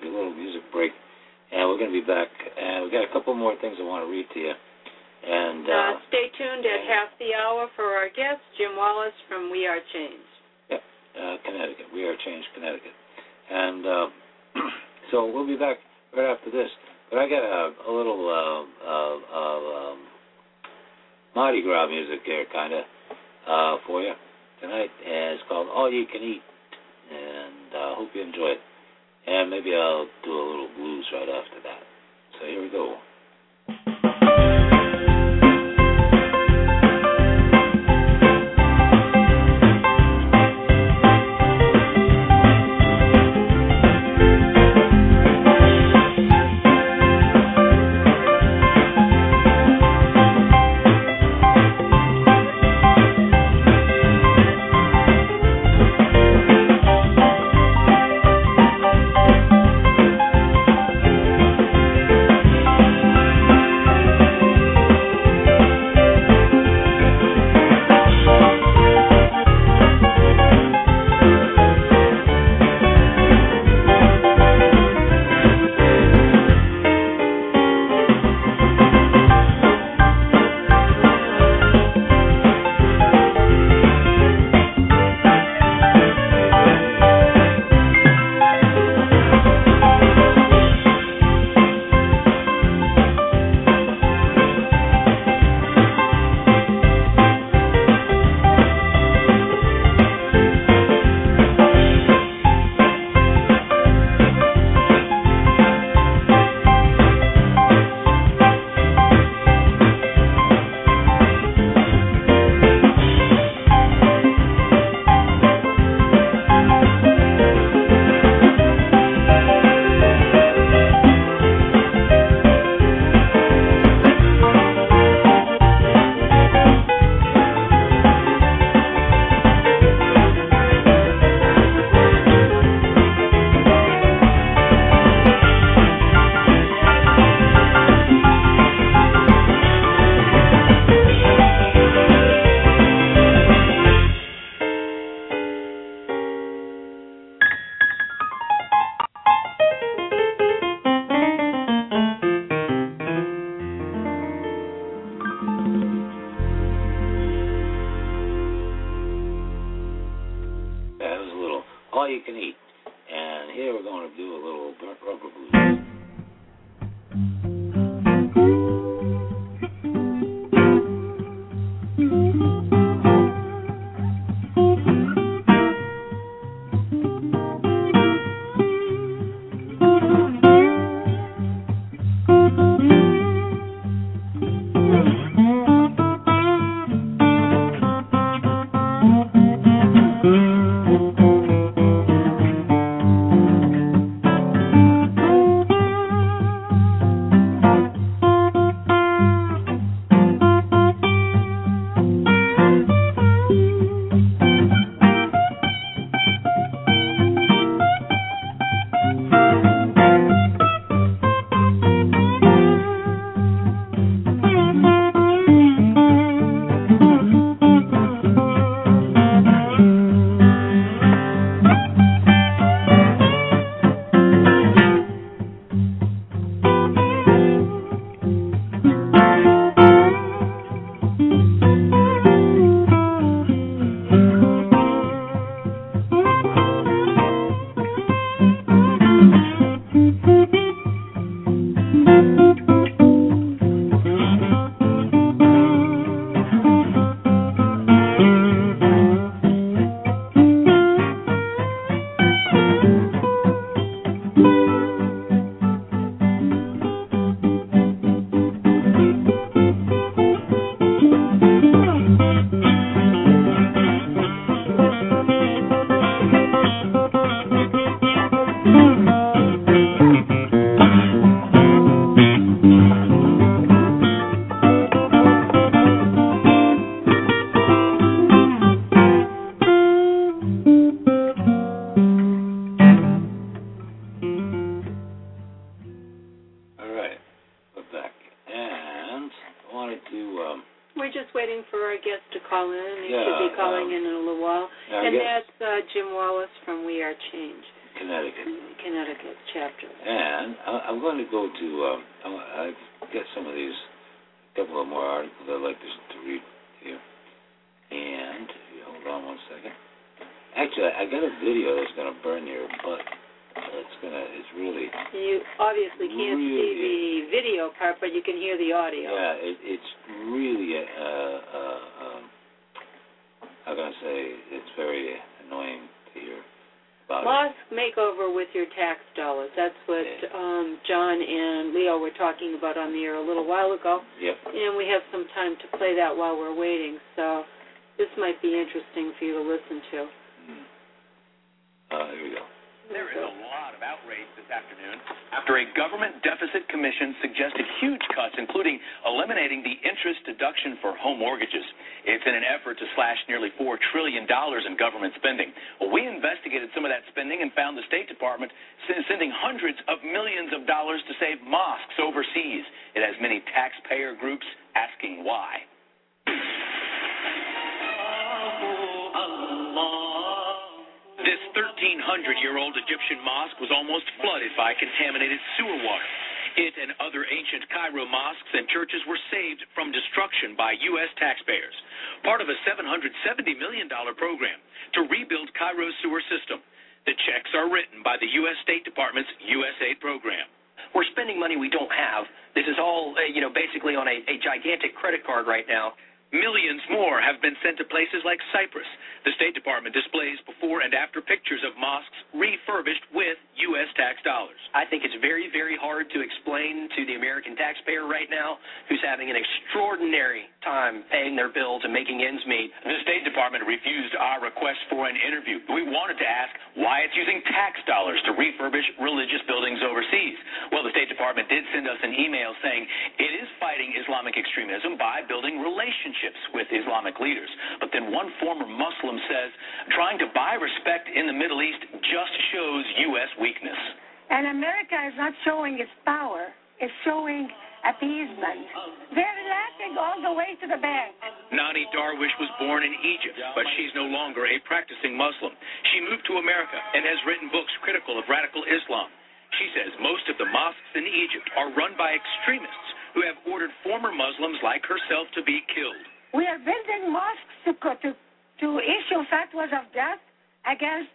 And we're going to be back. And we've got a couple more things I want to read to you. And half the hour for our guest, Jim Wallace from We Are Change. Yep, uh, Connecticut. We Are Change, Connecticut. And uh, so we'll be back right after this. But I got a, a little uh, uh, uh, um, Mardi Gras music here, kind of, uh, for you tonight. And it's called All You Can Eat. And I uh, hope you enjoy it. And maybe I'll do a little blues right after that. So here we go. All You Can Eat. And here we're going to do a little Burnt Rubber Blues. you. And hold on one second. Actually, I got a video that's going to burn your butt. It's gonna. It's really. You obviously can't really, see the video part, but you can hear the audio. Yeah, it, it's really. Uh, uh, um, how can I say? It's very annoying to hear about Mosque it. makeover with your tax dollars. That's what Yeah. um, John and Leo were talking about on the air a little while ago. Yep. And we have some time to play that while we're waiting. So this might be interesting for you to listen to. Mm. Uh, here we go. There is a lot of outrage this afternoon after a government deficit commission suggested huge cuts, including eliminating the interest deduction for home mortgages. It's in an effort to slash nearly four trillion dollars in government spending. Well, we investigated some of that spending and found the State Department sending hundreds of millions of dollars to save mosques overseas. It has many taxpayer groups asking why. This thirteen hundred year old Egyptian mosque was almost flooded by contaminated sewer water. It and other ancient Cairo mosques and churches were saved from destruction by U S taxpayers, part of a seven hundred seventy million dollars program to rebuild Cairo's sewer system. The checks are written by the U S State Department's U S A I D program. We're spending money we don't have. This is all, uh, you know, basically on a, a gigantic credit card right now. Millions more have been sent to places like Cyprus. The State Department displays before and after pictures of mosques refurbished with U S tax dollars. I think it's very, very hard to explain to the American taxpayer right now who's having an extraordinary time paying their bills and making ends meet. The State Department refused our request for an interview. We wanted to ask why it's using tax dollars to refurbish religious buildings overseas. Well, the State Department did send us an email saying it is fighting Islamic extremism by building relationships with Islamic leaders. But then one former Muslim says trying to buy respect in the Middle East just shows U S weakness. And America is not showing its power. It's showing appeasement. They're laughing all the way to the bank. Nani Darwish was born in Egypt, but she's no longer a practicing Muslim. She moved to America and has written books critical of radical Islam. She says most of the mosques in Egypt are run by extremists who have ordered former Muslims like herself to be killed. We are building mosques to to, to issue fatwas of death against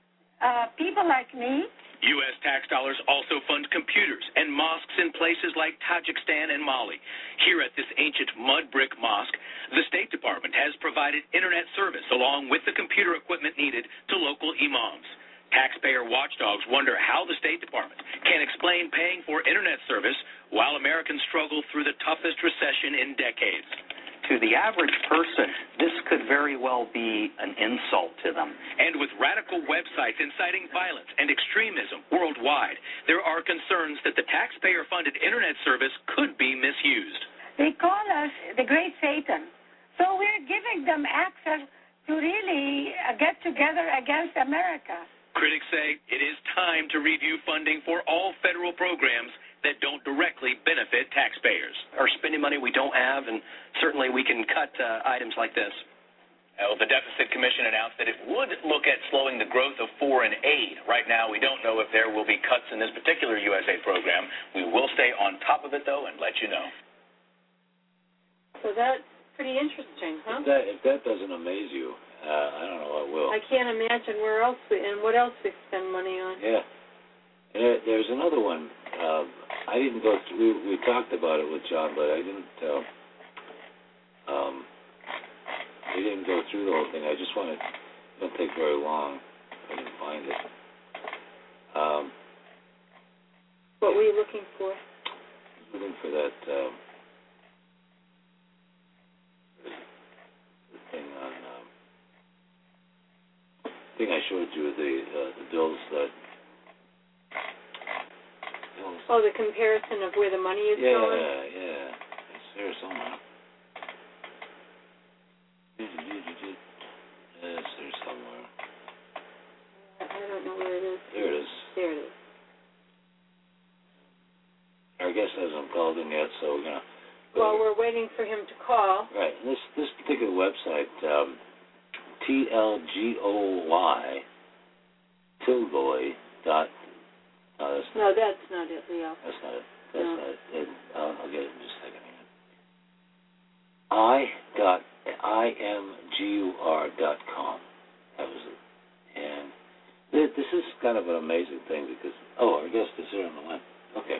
uh, people like me. U S tax dollars also fund computers and mosques in places like Tajikistan and Mali. Here at this ancient mud brick mosque, the State Department has provided internet service along with the computer equipment needed to local imams. Taxpayer watchdogs wonder how the State Department can explain paying for internet service while Americans struggle through the toughest recession in decades. To the average person, this could very well be an insult to them. And with radical websites inciting violence and extremism worldwide, there are concerns that the taxpayer-funded internet service could be misused. They call us the Great Satan. So we're giving them access to really get together against America. Critics say it is time to review funding for all federal programs that don't directly benefit taxpayers. Or spending money we don't have, and certainly we can cut uh, items like this. Well, the Deficit Commission announced that it would look at slowing the growth of foreign aid. Right now, we don't know if there will be cuts in this particular U S A program. We will stay on top of it, though, and let you know. So that's pretty interesting, huh? If that, if that doesn't amaze you, uh, I don't know what will. I can't imagine where else we, and what else we spend money on. Yeah. And there, there's another one. Uh, I didn't go through, we, we talked about it with John, but I didn't, uh, um, we didn't go through the whole thing. I just wanted, it don't take very long. I didn't find it. Um, What were you looking for? looking for that, um, thing on, um, thing I showed you, the, uh, the bills that, bills. Oh, the comparison of where the money is Yeah, going? yeah. It's there somewhere. Yes, there's somewhere. I don't know where it is. There it is. There it is. Our guest hasn't called in yet, so we're gonna. Well, we're waiting for him to call. Right. This this particular website, um, T L G O Y, Tilgoy dot. No, that's No, that's not it, Leo. That's not it. That's No. not it. it I'll, I'll get it in just a second. I dot I M G U R dot com. That was it. And th- this is kind of an amazing thing because, oh, our guest is here on the line. Okay.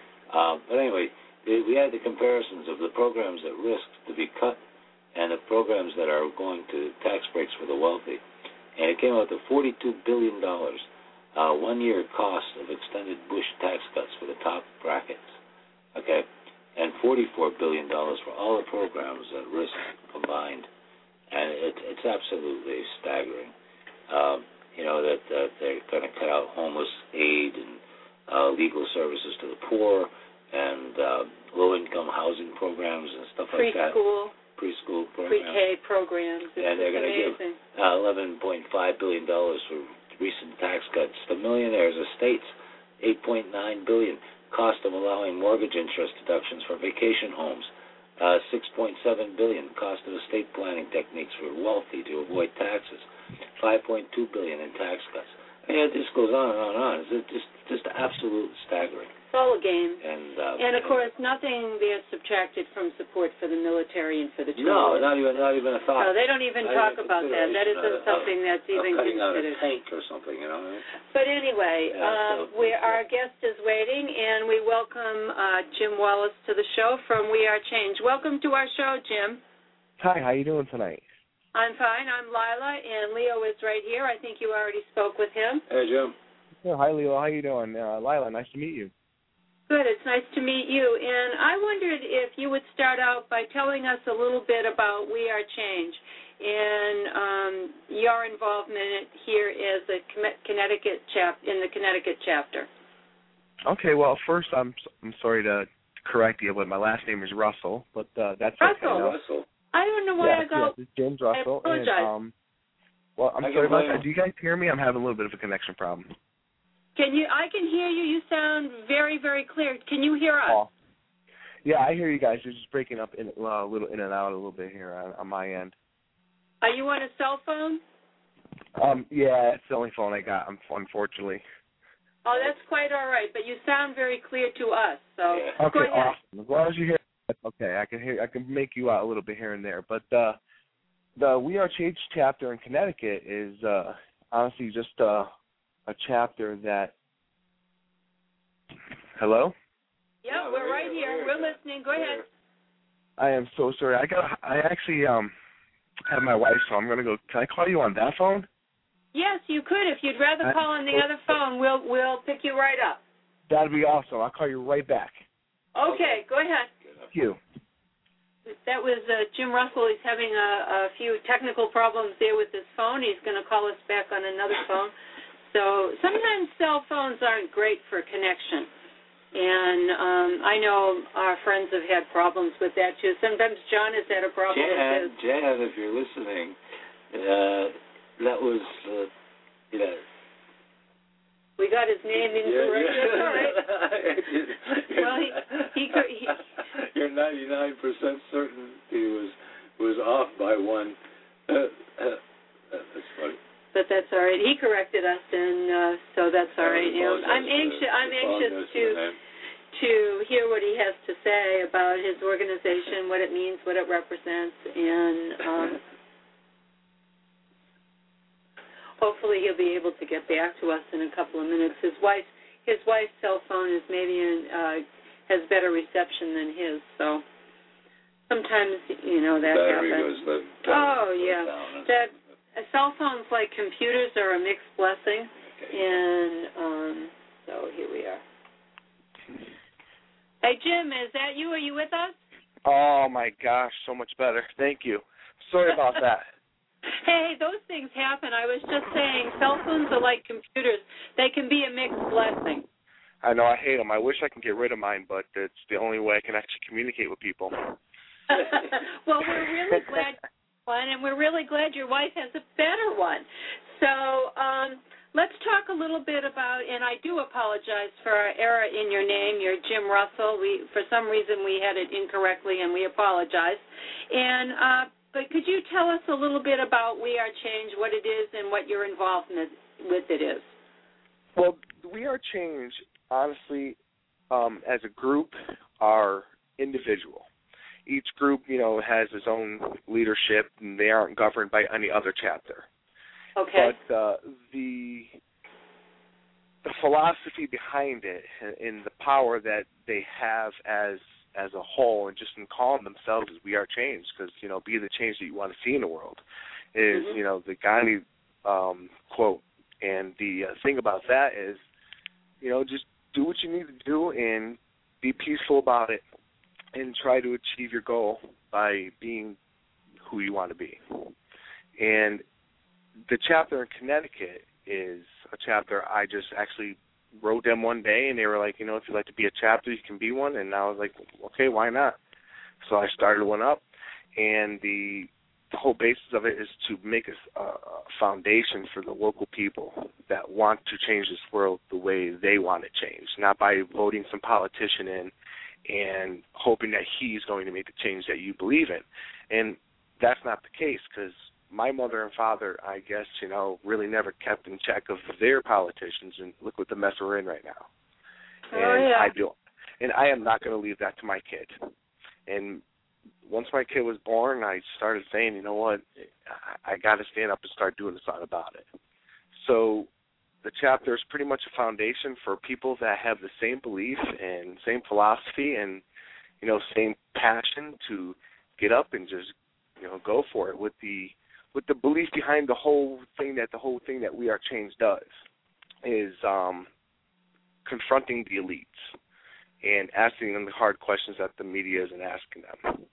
Um, but anyway, we had the comparisons of the programs at risk to be cut and the programs that are going to tax breaks for the wealthy. And it came out to forty-two billion dollars, uh, one-year cost of extended Bush tax cuts for the top brackets, okay, and forty-four billion dollars for all the programs at risk combined. And it, it's absolutely staggering, um, you know, that, that they're going to cut out homeless aid and uh, legal services to the poor and uh, low-income housing programs and stuff like that. Preschool. Preschool programs. Pre-K programs. It's and they're going to give uh, eleven point five billion dollars for recent tax cuts to millionaires' estates, eight point nine billion dollars cost of allowing mortgage interest deductions for vacation homes, uh, six point seven billion dollars cost of estate planning techniques for wealthy to avoid taxes, five point two billion dollars in tax cuts. And it just goes on and on and on. It's just, just absolutely staggering. It's all a game. And, uh, and of course, nothing there subtracted from support for the military and for the tourists. No, not even not even a thought. No, they don't even not talk even about that. That isn't uh, something that's uh, even cutting considered. out a tank or something, you know. But anyway, Yeah, um, so- we, our guest is waiting, and we welcome uh, Jim Wallace to the show from We Are Change. Welcome to our show, Jim. Hi, how you doing tonight? I'm fine. I'm Lila, and Leo is right here. I think you already spoke with him. Hey, Jim. Yeah, hi, Leo. How you doing? Uh, Lila, nice to meet you. Good. It's nice to meet you. And I wondered if you would start out by telling us a little bit about We Are Change and um, your involvement here as a Connecticut chap in the Connecticut chapter. Okay. Well, first, I'm I'm sorry to correct you, but my last name is Russell. But uh, that's Russell. okay. Russell. I don't know why yes, I got. Yes, it's James Russell. I apologize. And, um, well, I'm I sorry about blame that. Do you guys hear me? I'm having a little bit of a connection problem. Can you? I can hear you. You sound very, very clear. Can you hear us? Oh. Yeah, I hear you guys. You're just breaking up in, uh, a little in and out a little bit here on, on my end. Are you on a cell phone? Um, yeah, it's the only phone I got. Unfortunately. Oh, that's quite all right. But you sound very clear to us. So Yeah. Okay, go ahead. awesome. As long as you hear, okay, I can hear. I can make you out a little bit here and there. But uh, the We Are Change chapter in Connecticut is uh, honestly just uh, a chapter that. Hello? Yeah, Yeah, we're we're right here, here. we're We're here. listening. Go ahead. I am so sorry. I got. I actually um have my wife's phone. I'm gonna go. Can I call you on that phone? Yes, you could. If you'd rather I- call on the other phone, we'll we'll pick you right up. That'd be awesome. I'll call you right back. Okay, go ahead. Thank you. That was uh, Jim Russell. He's having a, a few technical problems there with his phone. He's going to call us back on another phone. So sometimes cell phones aren't great for connection. And um, I know our friends have had problems with that, too. Sometimes John has had a problem Jan, with his. Jan, if you're listening, uh, that was, uh, you know. We got his name incorrect. Yeah, That's all right. Well, he, he, could, he You're ninety-nine percent certain he was was off by one. Uh, uh, that's funny. But that's all right. He corrected us, and uh, so that's all right. You know, I'm anxious. I'm anxious to to hear what he has to say about his organization, what it means, what it represents, and um, hopefully he'll be able to get back to us in a couple of minutes. His wife, his wife's cell phone is maybe in, uh, has better reception than his, so sometimes you know that Battery happens. goes the, Oh goes yeah, down. that uh, cell phones, like computers, are a mixed blessing, Okay. and um, so here we are. Hey Jim, is that you? Are you with us? Oh my gosh, so much better. Thank you. Sorry about that. Hey, those things happen. I was just saying, cell phones are like computers. They can be a mixed blessing. I know I hate them. I wish I could get rid of mine, but it's the only way I can actually communicate with people. Well, we're really glad you have one, and we're really glad your wife has a better one. So um, let's talk a little bit about, and I do apologize for our error in your name. You're Jim Russell. We, for some reason, we had it incorrectly, and we apologize. And uh, but could you tell us a little bit about We Are Change, what it is, and what your involvement with it is? Well, We Are Change, honestly, um, as a group, are individual. Each group, you know, has has its own leadership, and they aren't governed by any other chapter. Okay. But uh, the the philosophy behind it and the power that they have as as a whole, and just in calling themselves as We Are Change, because, you know, be the change that you want to see in the world, is, mm-hmm. you know, the Gandhi um, quote. And the uh, thing about that is, you know, just do what you need to do and be peaceful about it and try to achieve your goal by being who you want to be. And the chapter in Connecticut is a chapter I just actually wrote them one day, and they were like, you know, if you'd like to be a chapter, you can be one. And I was like, okay, why not? So I started one up, and the, the whole basis of it is to make a, a foundation for the local people that want to change this world the way they want it changed, not by voting some politician in and hoping that he's going to make the change that you believe in. And that's not the case, because my mother and father, I guess, you know, really never kept in check of their politicians, and look what the mess we're in right now. Oh, and yeah. I do, and I am not going to leave that to my kid. And once my kid was born, I started saying, you know what, I, I got to stand up and start doing something about it. So the chapter is pretty much a foundation for people that have the same belief and same philosophy and, you know, same passion to get up and just, you know, go for it with the with the belief behind the whole thing that the whole thing that We Are Change does is um, confronting the elites and asking them the hard questions that the media isn't asking them.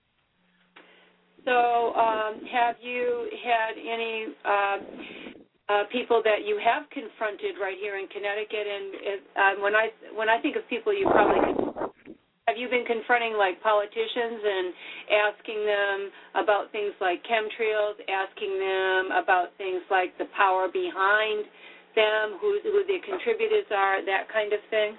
So um, have you had any uh, uh, people that you have confronted right here in Connecticut? And uh, when I when I think of people you probably confront, have you been confronting, like, politicians and asking them about things like chemtrails, asking them about things like the power behind them, who, who the contributors are, that kind of thing?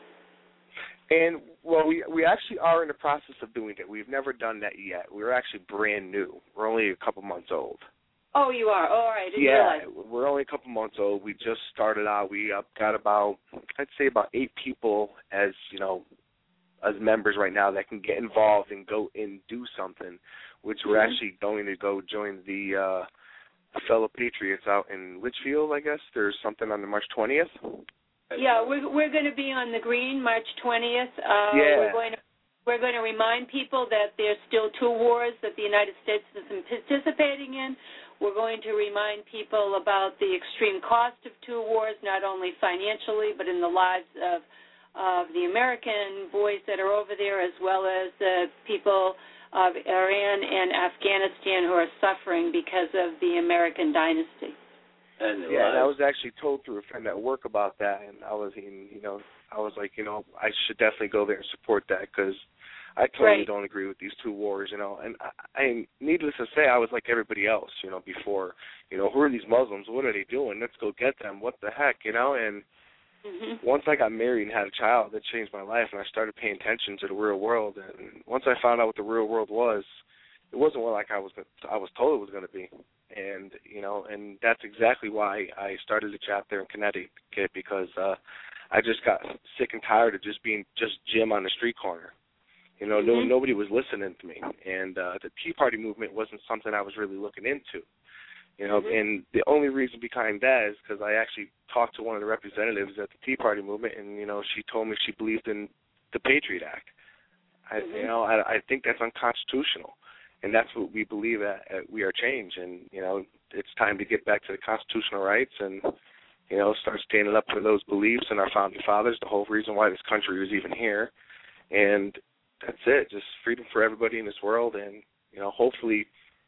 And, well, we we actually are in the process of doing it. We've never done that yet. We're actually brand new. We're only a couple months old. Oh, you are? Oh, all right. I didn't yeah, realize. We're only a couple months old. We just started out. We uh, got about, I'd say about eight people as, you know, as members right now that can get involved and go and do something, which mm-hmm. we're actually going to go join the uh, fellow Patriots out in Litchfield, I guess. There's something on the March twentieth. Yeah, we're we're going to be on the Green March twentieth. Uh, yeah. We're going to we're going to remind people that there's still two wars that the United States is participating in. We're going to remind people about the extreme cost of two wars, not only financially but in the lives of of the American boys that are over there, as well as the people of Iran and Afghanistan who are suffering because of the American dynasty. And yeah, and I was actually told through a friend at work about that, and I was, in, you know, I was like, you know, I should definitely go there and support that, because I totally right. don't agree with these two wars, you know. And I, I, needless to say, I was like everybody else, you know, before, you know, who are these Muslims? What are they doing? Let's go get them. What the heck, you know? And mm-hmm. once I got married and had a child, that changed my life, and I started paying attention to the real world. And once I found out what the real world was, it wasn't what like I was I was told it was going to be. And, you know, and that's exactly why I started the chapter in Connecticut, because uh, I just got sick and tired of just being just Jim on the street corner. You know, mm-hmm. no, nobody was listening to me. And uh, the Tea Party movement wasn't something I was really looking into. You know, mm-hmm. and the only reason behind that is because I actually talked to one of the representatives at the Tea Party movement, and, you know, she told me she believed in the Patriot Act. I, mm-hmm. You know, I, I think that's unconstitutional. And that's what we believe at, at We Are Change. And, you know, it's time to get back to the constitutional rights and, you know, start standing up for those beliefs and our founding fathers, the whole reason why this country was even here. And that's it, just freedom for everybody in this world. And, you know, hopefully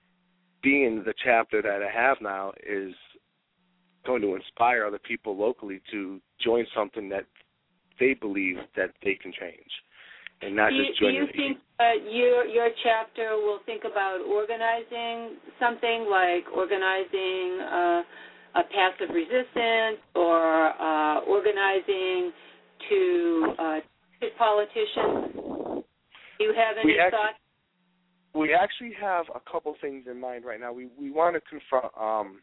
being the chapter that I have now is going to inspire other people locally to join something that they believe that they can change. And not do just you, join do you think uh, your your chapter will think about organizing something like organizing uh, a passive resistance, or uh, organizing to uh, politicians? Do you have any we actually, thoughts? We actually have a couple things in mind right now. We we want to confront um,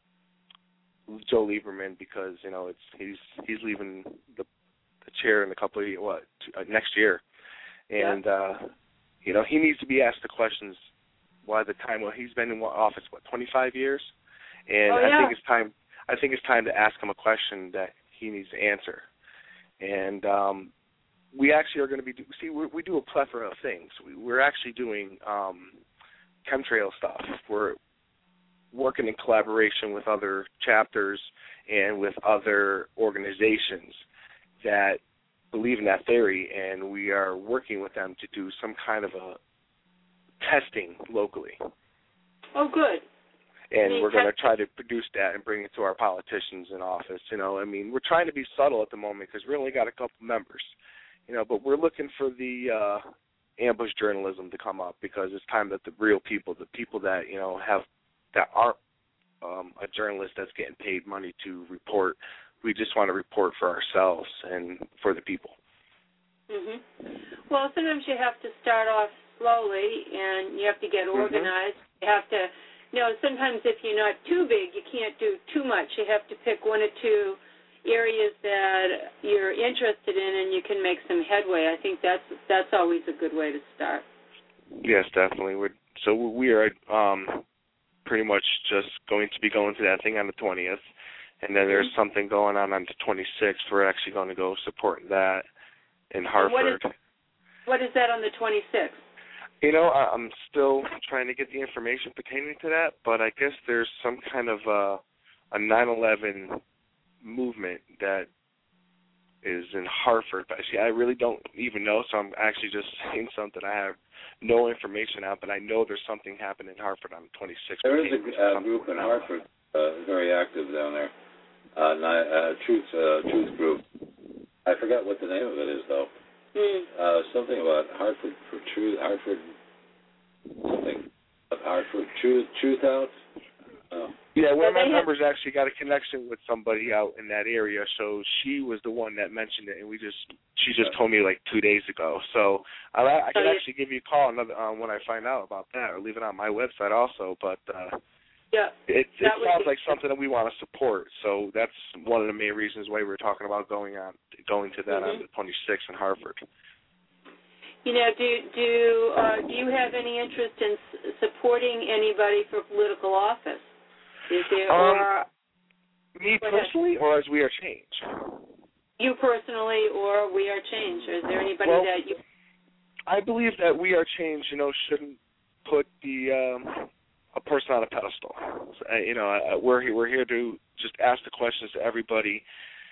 Joe Lieberman, because, you know, it's he's he's leaving the the chair in a couple of what uh, next year. And, yeah. uh, you know, he needs to be asked the questions by the time, well, he's been in office, what, twenty-five years? And oh, yeah. I think it's time I think it's time to ask him a question that he needs to answer. And um, we actually are going to be, see, we, we do a plethora of things. We, we're actually doing um, chemtrail stuff. We're working in collaboration with other chapters and with other organizations that believe in that theory, and we are working with them to do some kind of a testing locally. Oh, good. And I mean, we're going to try to produce that and bring it to our politicians in office. You know, I mean, we're trying to be subtle at the moment because we only got a couple members. You know, but we're looking for the uh, ambush journalism to come up because it's time that the real people, the people that, you know, have, that aren't um, a journalist that's getting paid money to report, we just want to report for ourselves and for the people. Mhm. Well, sometimes you have to start off slowly, and you have to get organized. Mm-hmm. You have to, you know, sometimes if you're not too big, you can't do too much. You have to pick one or two areas that you're interested in, and you can make some headway. I think that's that's always a good way to start. Yes, definitely. We're, so we are um, pretty much just going to be going to that thing on the twentieth, and then there's mm-hmm. something going on on the twenty-sixth. We're actually going to go support that in Hartford. What is, what is that on the twenty-sixth? You know, I'm still trying to get the information pertaining to that, but I guess there's some kind of uh, a nine eleven movement that is in Hartford. But see, I really don't even know, so I'm actually just saying something I have no information on, but I know there's something happening in Hartford on the twenty-sixth. There is a uh, group in Hartford, uh, very active down there, uh, uh, Truth, uh, Truth Group. I forgot what the name of it is, though. Mm. Uh, something about Hartford for Truth, Hartford, something, Hartford Truth, Truth Out. Oh. Yeah, one of my members actually got a connection with somebody out in that area, so she was the one that mentioned it, and we just, she just told me like two days ago. So I, I can actually give you a call another um, when I find out about that, or leave it on my website also. But uh, yeah, it, it sounds like something that we want to support. So that's one of the main reasons why we're talking about going on, going to that mm-hmm. on the twenty-sixth in Hartford. You know, do do uh, do you have any interest in s- supporting anybody for political office? Is there, um, or, me personally, or as We Are Change? You personally, or We Are Change? Or is there anybody well, that you? I believe that We Are Change, you know, shouldn't put the um, a person on a pedestal. So, uh, you know, uh, we're we're here to just ask the questions to everybody,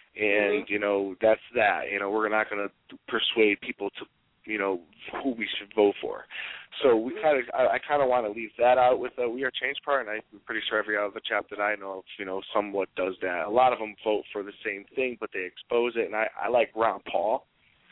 and mm-hmm. you know, that's that. You know, we're not going to persuade people to, you know, who we should vote for. So we kind of, I, I kind of want to leave that out with the We Are Change part, and I'm pretty sure every other chap that I know of, you know, somewhat does that. A lot of them vote for the same thing, but they expose it, and I, I like Ron Paul.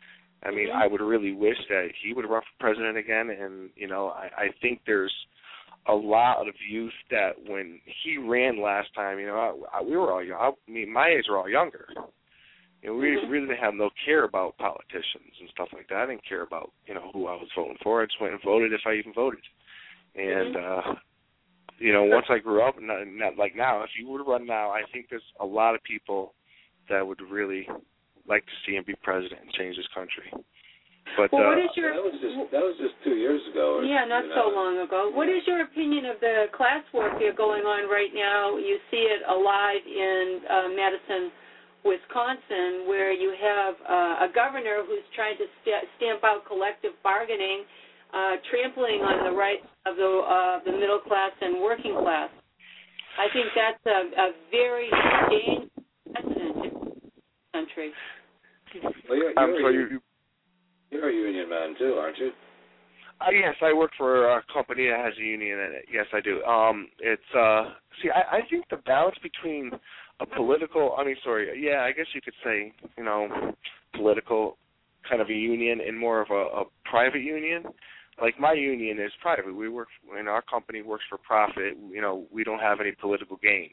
I mean, mm-hmm. I would really wish that he would run for president again, and, you know, I, I think there's a lot of youth that when he ran last time, you know, I, I, we were all young. I mean, my age were all younger. You know, we mm-hmm. really didn't have no care about politicians and stuff like that. I didn't care about, you know, who I was voting for. I just went and voted if I even voted. And, mm-hmm. uh, you know, once I grew up, not, not like now, if you were to run now, I think there's a lot of people that would really like to see him be president and change this country. But well, uh, what is your, that was just that was just two years ago. Or, yeah, not you so know. long ago. What is your opinion of the class warfare going on right now? You see it alive in uh, Madison, Wisconsin, where you have uh, a governor who's trying to st- stamp out collective bargaining, uh, trampling on the rights of the uh, the middle class and working class. I think that's a, a very dangerous precedent in the country. Well, you're, you're, I'm sorry, you, you're a union man too, aren't you? Uh, yes, I work for a company that has a union in it. Yes, I do. Um, it's uh, see, I, I think the balance between a political, I mean, sorry, yeah, I guess you could say, you know, political kind of a union and more of a, a private union. Like my union is private. We work, and our company works for profit. You know, we don't have any political gains,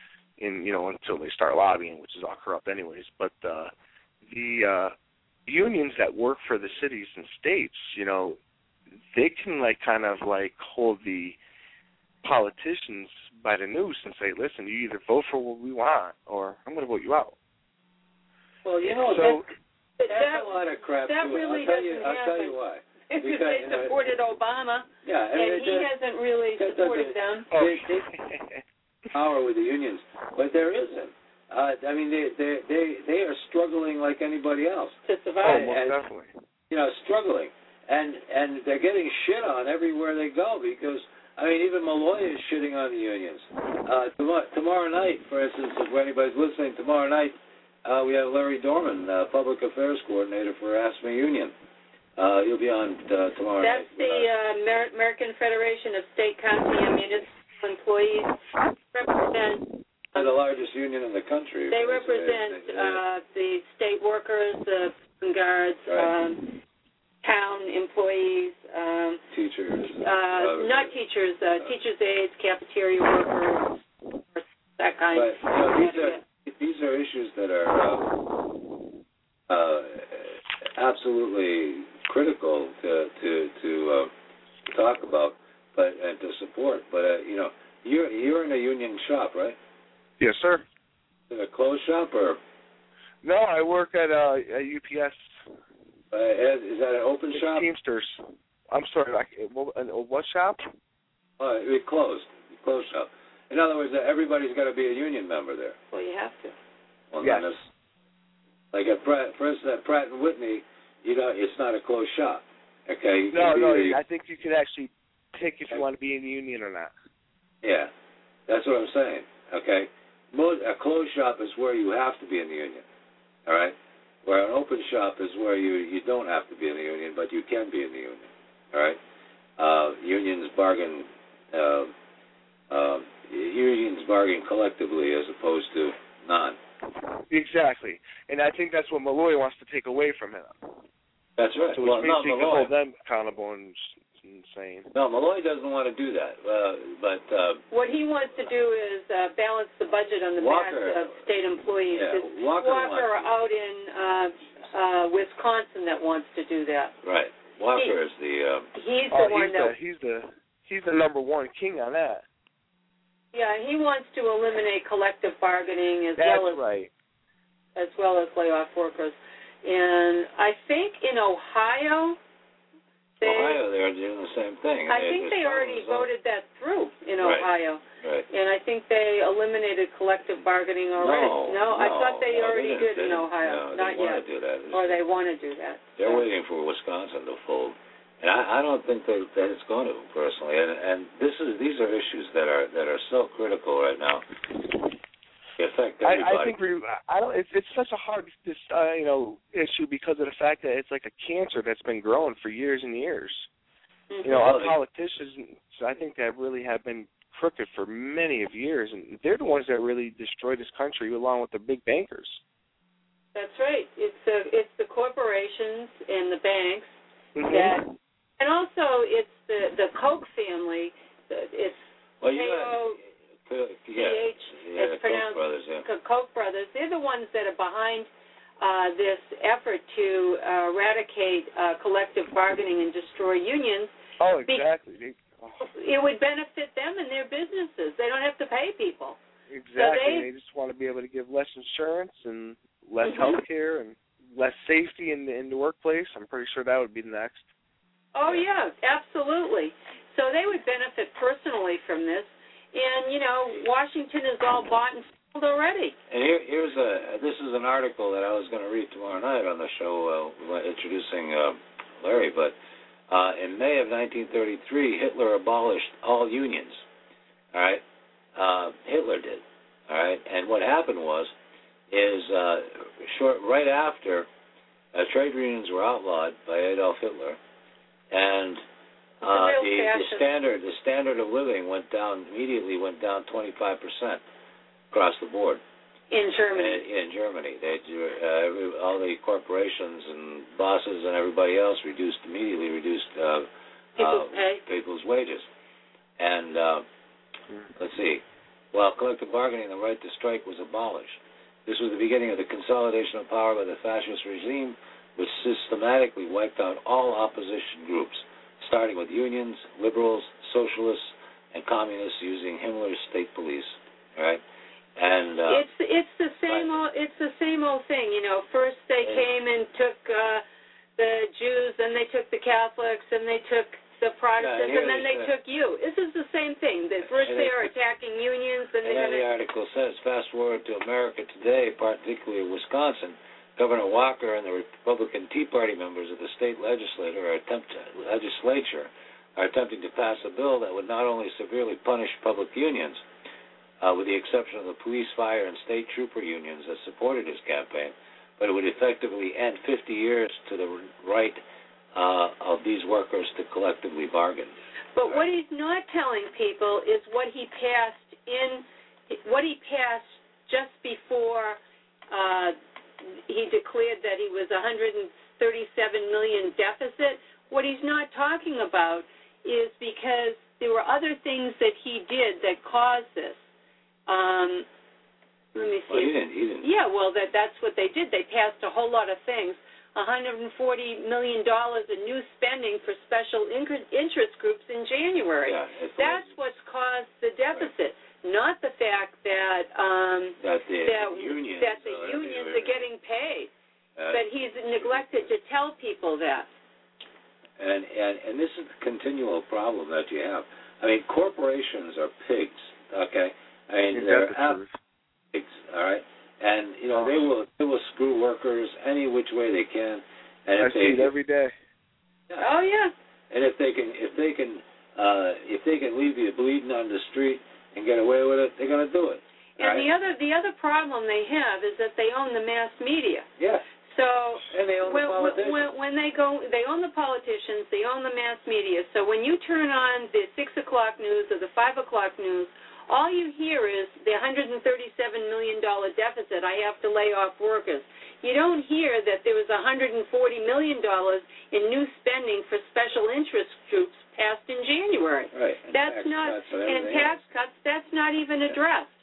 in you know, until they start lobbying, which is all corrupt anyways. But uh, the uh, unions that work for the cities and states, you know, they can like kind of like hold the politicians by the noose and say, listen, you either vote for what we want or I'm going to vote you out. Well, you know, so, that's, that's that, a lot of crap. That too. really I'll tell doesn't you, I'll happen. tell you why. Because Because, they you know, supported Obama, Yeah, I mean, and he it- hasn't really that supported doesn't- them. They, they power with the unions, but there isn't. Uh, I mean, they they they they are struggling like anybody else To Oh, survive. most and- definitely. you know, struggling, and and they're getting shit on everywhere they go because I mean, even Malloy is shitting on the unions. Uh, tomorrow, tomorrow night, for instance, if anybody's listening, tomorrow night uh, we have Larry Dorman, uh, Public Affairs Coordinator for ASME Union. Uh, he'll be on uh, tomorrow That's night. the uh, Amer- American Federation of State, County, and Municipal Employees. Represent. They're the largest union in the country. They It's, uh, represent it's, uh, uh, the state workers, the prison guards, Right. um, town employees, um, teachers. uh, not teachers, uh, teachers' aides, cafeteria workers, that kind. But you know, these are these are issues that are uh, uh, absolutely critical to to to uh, talk about, but and to support. But uh, you know, you're you're in a union shop, right? Yes, sir. In a closed shop, or No, I work at uh, a U P S. uh, is that an open It's shop? Teamsters. I'm sorry, like, what, a what shop? Uh, it closed. Closed shop. In other words, uh, everybody's got to be a union member there. Well, you have to. Well, Yes. not as- like at Pratt, for instance, at Pratt and Whitney, you know, it's not a closed shop. Okay. You No, can no, be- I think you could actually pick if you want to be in the union or not. Yeah, that's what I'm saying. Okay, Most, a closed shop is where you have to be in the union. All right, where an open shop is where you you don't have to be in the union, but you can be in the union. All right, uh, unions bargain. Uh, uh, unions bargain collectively as opposed to non. Exactly, and I think that's what Malloy wants to take away from him. That's right. So well, which no, means he can Malloy. hold them accountable and insane. No, Malloy doesn't want to do that. Uh, but uh, What he wants to do is uh, balance the budget on the Walker- backs of state employees. yeah, It's Walker Walker wants- out in uh, uh, Wisconsin that wants to do that. right, Walker He- is the. Uh, He's Oh, the one he's that. the he's the he's the number one king on that. Yeah, he wants to eliminate collective bargaining as That's well as right. as well as lay off workers. And I think in Ohio, they, Ohio, they're doing the same thing. I They- think they're they already following voted that through in Right. Ohio. Right. And I think they eliminated collective bargaining already. No, I no, thought they no, already didn't. did They in didn't. Ohio. No, Not they want yet. to do that. Or they want to do that. They're So. waiting for Wisconsin to fold, and I, I don't think that, that it's going to personally. And, and this is these are issues that are that are so critical right now. They affect everybody. I, I think we. I don't. It's it's such a hard this uh, you know issue because of the fact that it's like a cancer that's been growing for years and years. Mm-hmm. You know, our Well, they- politicians, I think that really have been crooked for many of years, and they're the ones that really destroyed this country along with the big bankers. That's right. It's the it's the corporations and the banks Mm-hmm. that, and also it's the the Koch family. the- It's well, K you O got, C yeah, H. yeah, It's the Koch pronounced brothers, yeah. K- Koch brothers. They're the ones that are behind uh, this effort to uh, eradicate uh, collective bargaining and destroy unions. Oh, exactly. They, oh, It would benefit them and their businesses. They don't have to pay people. exactly. they- they just want to be able to give less insurance and less Mhm. health care and less safety in the, in the workplace. I'm pretty sure that would be next. Oh, yeah, absolutely. So they would benefit personally from this. And, you know, Washington is all bought and sold already. And here, here's a this is an article that I was going to read tomorrow night on the show uh, introducing uh, Larry. But uh, in May of nineteen thirty-three, Hitler abolished all unions. All right, uh, Hitler did. All right, and what happened was, is uh, short right after uh, trade unions were outlawed by Adolf Hitler, and uh, real the, the fascist. standard the standard of living went down immediately went down twenty-five percent across the board. In Germany. In, in Germany, they uh, every, all the corporations and bosses and everybody else reduced immediately reduced uh, People's uh, pay. people's wages. And uh, let's see, while collective bargaining, the right to strike was abolished. This was the beginning of the consolidation of power by the fascist regime, which systematically wiped out all opposition groups, starting with unions, liberals, socialists, and communists using Himmler's state police. All right. And uh, it's it's the same right. old it's the same old thing, you know. First they Yeah. came and took uh, the Jews, then they took the Catholics, and they took the Protestants, Yeah, and then they uh, took you. This is the same thing. They first and they it- are attacking unions, then And they're then the going to... article says, fast forward to America today, particularly Wisconsin, Governor Walker and the Republican Tea Party members of the state legislature are, attempt, legislature are attempting to pass a bill that would not only severely punish public unions, uh, with the exception of the police, fire, and state trooper unions that supported his campaign, but it would effectively end fifty years to the right uh, of these workers to collectively bargain. But what he's not telling people is what he passed in, what he passed just before uh, he declared that he was one hundred thirty-seven million deficit. What he's not talking about is because there were other things that he did that caused this. Um, let me see. Well, he didn't, he didn't. Yeah, well, that that's what they did. They passed a whole lot of things. one hundred forty million dollars in new spending for special interest groups in January. Yeah, that's what's caused the deficit, right. Not the fact that um, that the that, unions, that the are, unions are, are getting paid. uh, but he's neglected to tell people that. And, and and this is the continual problem that you have. I mean, corporations are pigs, okay? I mean, Is they're that the truth? pigs, all right? And, you know, they will they will screw workers any which way they can. And I if see they, it every day. Yeah. Oh, yeah. And if they can, if they can, uh, if they can leave you bleeding on the street and get away with it, they're going to do it. And right? the other the other problem they have is that they own the mass media. Yeah. So and they own when, the politicians. when, when they go, they own the politicians, they own the mass media. So when you turn on the six o'clock news or the five o'clock news, all you hear is the one hundred thirty-seven million dollars deficit. I have to lay off workers. You don't hear that there was one hundred forty million dollars in new spending for special interest groups passed in January. Right. And that's tax not cuts and and tax else. cuts. That's not even addressed.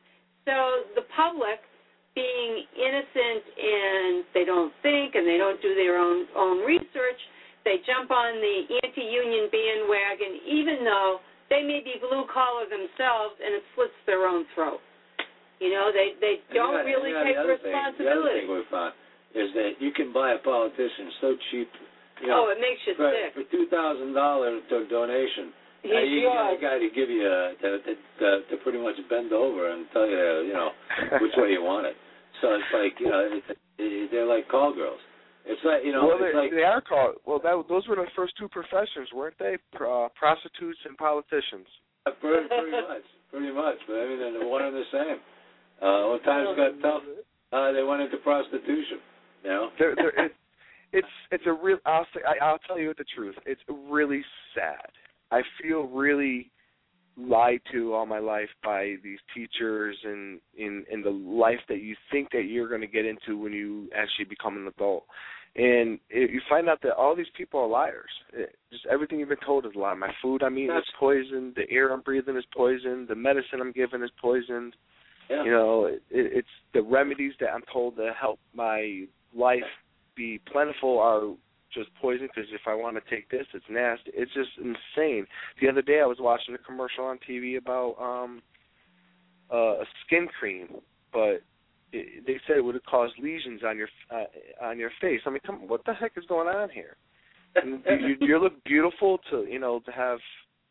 So the public, being innocent and they don't think and they don't do their own own research, they jump on the anti-union bandwagon, even though they may be blue collar themselves and it slits their own throat. You know, they they don't And really you know, take the other responsibility. Thing, the other thing we found is that you can buy a politician so cheap. You know, oh, it makes you for, sick. For two thousand dollars to donation. He's uh, you yours. got a guy to give you uh, to, to, to to pretty much bend over and tell you, you know, which way you want it. So it's like, you know, it's, it, they're like call girls. It's like, you know, well, it's they, like they are called. Well, that, those were the first two professions, weren't they? Uh, prostitutes and politicians. pretty, pretty much, pretty much. But I mean, they're one and the same. Uh, when times got tough, uh, they went into prostitution. You know, they're, they're, it, it's it's a real. I'll say, I, I'll tell you the truth. It's really sad. I feel really lied to all my life by these teachers and in in the life that you think that you're going to get into when you actually become an adult. And it, you find out that all these people are liars. It, just everything you've been told is a lie. My food I'm eating is poisoned. The air I'm breathing is poisoned. The medicine I'm given is poisoned. Yeah. You know, it, it's the remedies that I'm told to help my life be plentiful are just poison, because if I want to take this, it's nasty. It's just insane. The other day I was watching a commercial on T V about um, uh, a skin cream, but it, they said it would have caused lesions on your uh, on your face. I mean, come on, what the heck is going on here? And you, you, you look beautiful to you know to have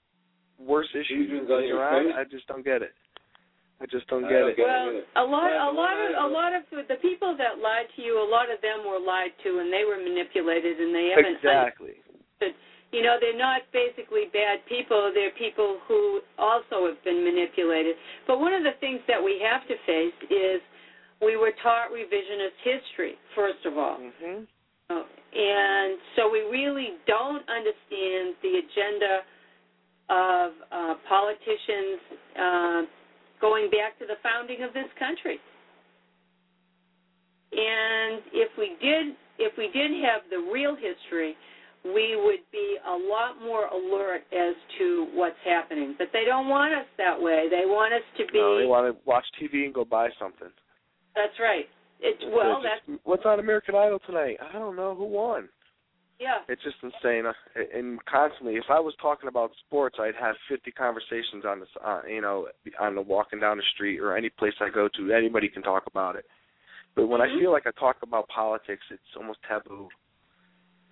worse issues Lesions on your around. face? I just don't get it. I just don't I get don't it. get Well, it a lot, Yeah, a lot of, I- a lot of the people that lied to you, a lot of them were lied to, and they were manipulated, and they haven't. Exactly. Understood. You know, they're not basically bad people. They're people who also have been manipulated. But one of the things that we have to face is we were taught revisionist history, first of all. Mm-hmm. Uh, and so we really don't understand the agenda of uh, politicians uh, going back to the founding of this country. And if we did, if we did have the real history, we would be a lot more alert as to what's happening. But they don't want us that way. They want us to be. No, they want to watch T V and go buy something. That's right. It's well, They're that's just, what's on American Idol tonight? I don't know who won. yeah. It's just insane. And constantly, if I was talking about sports, I'd have fifty conversations on this, uh, you know, on the walking down the street or any place I go to. Anybody can talk about it. But when Mm-hmm. I feel like I talk about politics, it's almost taboo.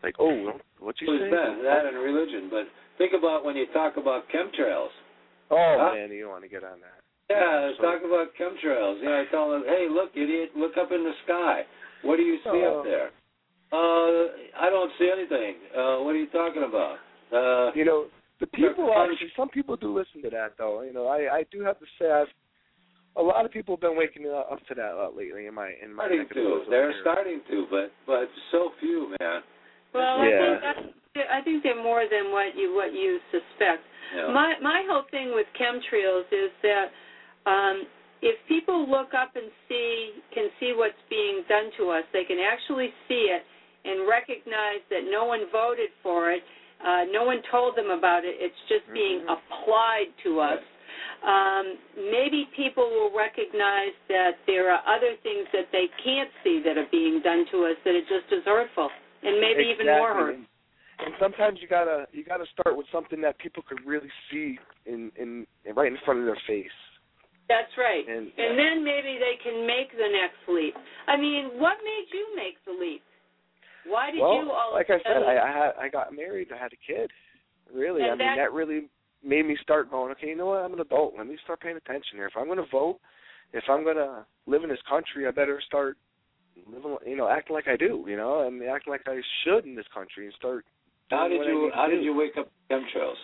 like, oh, what you say? That, that and religion. But think about when you talk about chemtrails. Oh, huh? man, you don't want to get on that. Yeah, so, talk about chemtrails. Yeah, I tell them, hey, look, idiot, look up in the sky. What do you see uh, up there? Uh, I don't see anything. Uh, what are you talking about? Uh, you know, the people actually, some people do listen to that, though. You know, I, I do have to say, I've, a lot of people have been waking up to that uh, lately in my in my starting to. They're starting to, but but so few, man. Well, yeah. I think that's, I think they're more than what you what you suspect. Yeah. My my whole thing with chemtrails is that um, if people look up and see can see what's being done to us, they can actually see it and recognize that no one voted for it, uh, no one told them about it. It's just being mm-hmm. applied to us. Um, maybe people will recognize that there are other things that they can't see that are being done to us that are just as hurtful, and maybe exactly. even more hurtful. And sometimes you gotta you gotta start with something that people could really see in, in, in right in front of their face. That's right. And, and uh, then maybe they can make the next leap. I mean, what made you make the leap? Why did well, you all like I said, I, I had I got married, I had a kid. Really, and I mean that, that really made me start going, okay, you know what, I'm an adult. Let me start paying attention here. If I'm going to vote, if I'm going to live in this country, I better start living, you know, acting like I do, you know, and acting like I should in this country and start doing How did what you I need to How do. did you wake up chemtrails?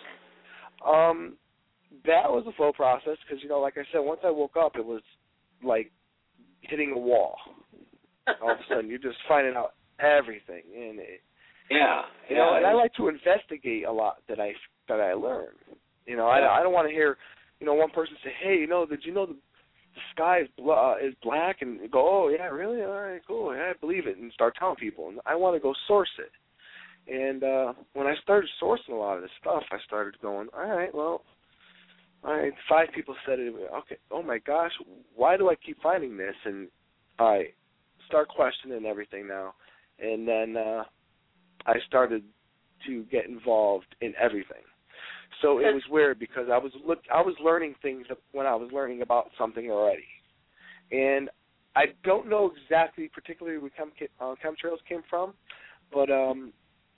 Um, that was a slow process because, you know, like I said, once I woke up, it was like hitting a wall. All of a sudden, you're just finding out everything, and it, yeah, you yeah, know, and I like to investigate a lot that I that I learn. You know, I, I don't want to hear, you know, one person say, "Hey, you know, did you know the, the sky is bl- uh, is black?" and go, "Oh, yeah, really? All right, cool. Yeah, I believe it," and start telling people. And I want to go source it. And uh, when I started sourcing a lot of this stuff, I started going, "All right, well, all right." Five people said it. Okay. Oh my gosh, why do I keep finding this? And I start questioning everything now. And then uh, I started to get involved in everything. So it was weird because I was look I was learning things when I was learning about something already, and I don't know exactly, particularly where chem, uh, chemtrails came from, but um,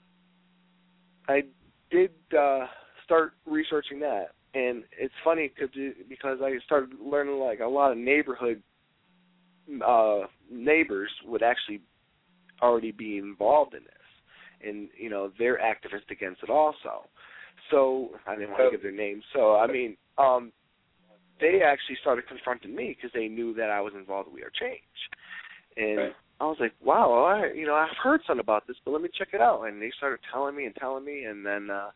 I did uh, start researching that, and it's funny cause, because I started learning like a lot of neighborhood uh, neighbors would actually already be involved in this, and you know they're activists against it also. So I didn't want to give their names. So I mean, um, they actually started confronting me because they knew that I was involved with We Are Change, and right. I was like, "Wow, well, I, you know, I've heard something about this, but let me check it out." And they started telling me and telling me, and then uh,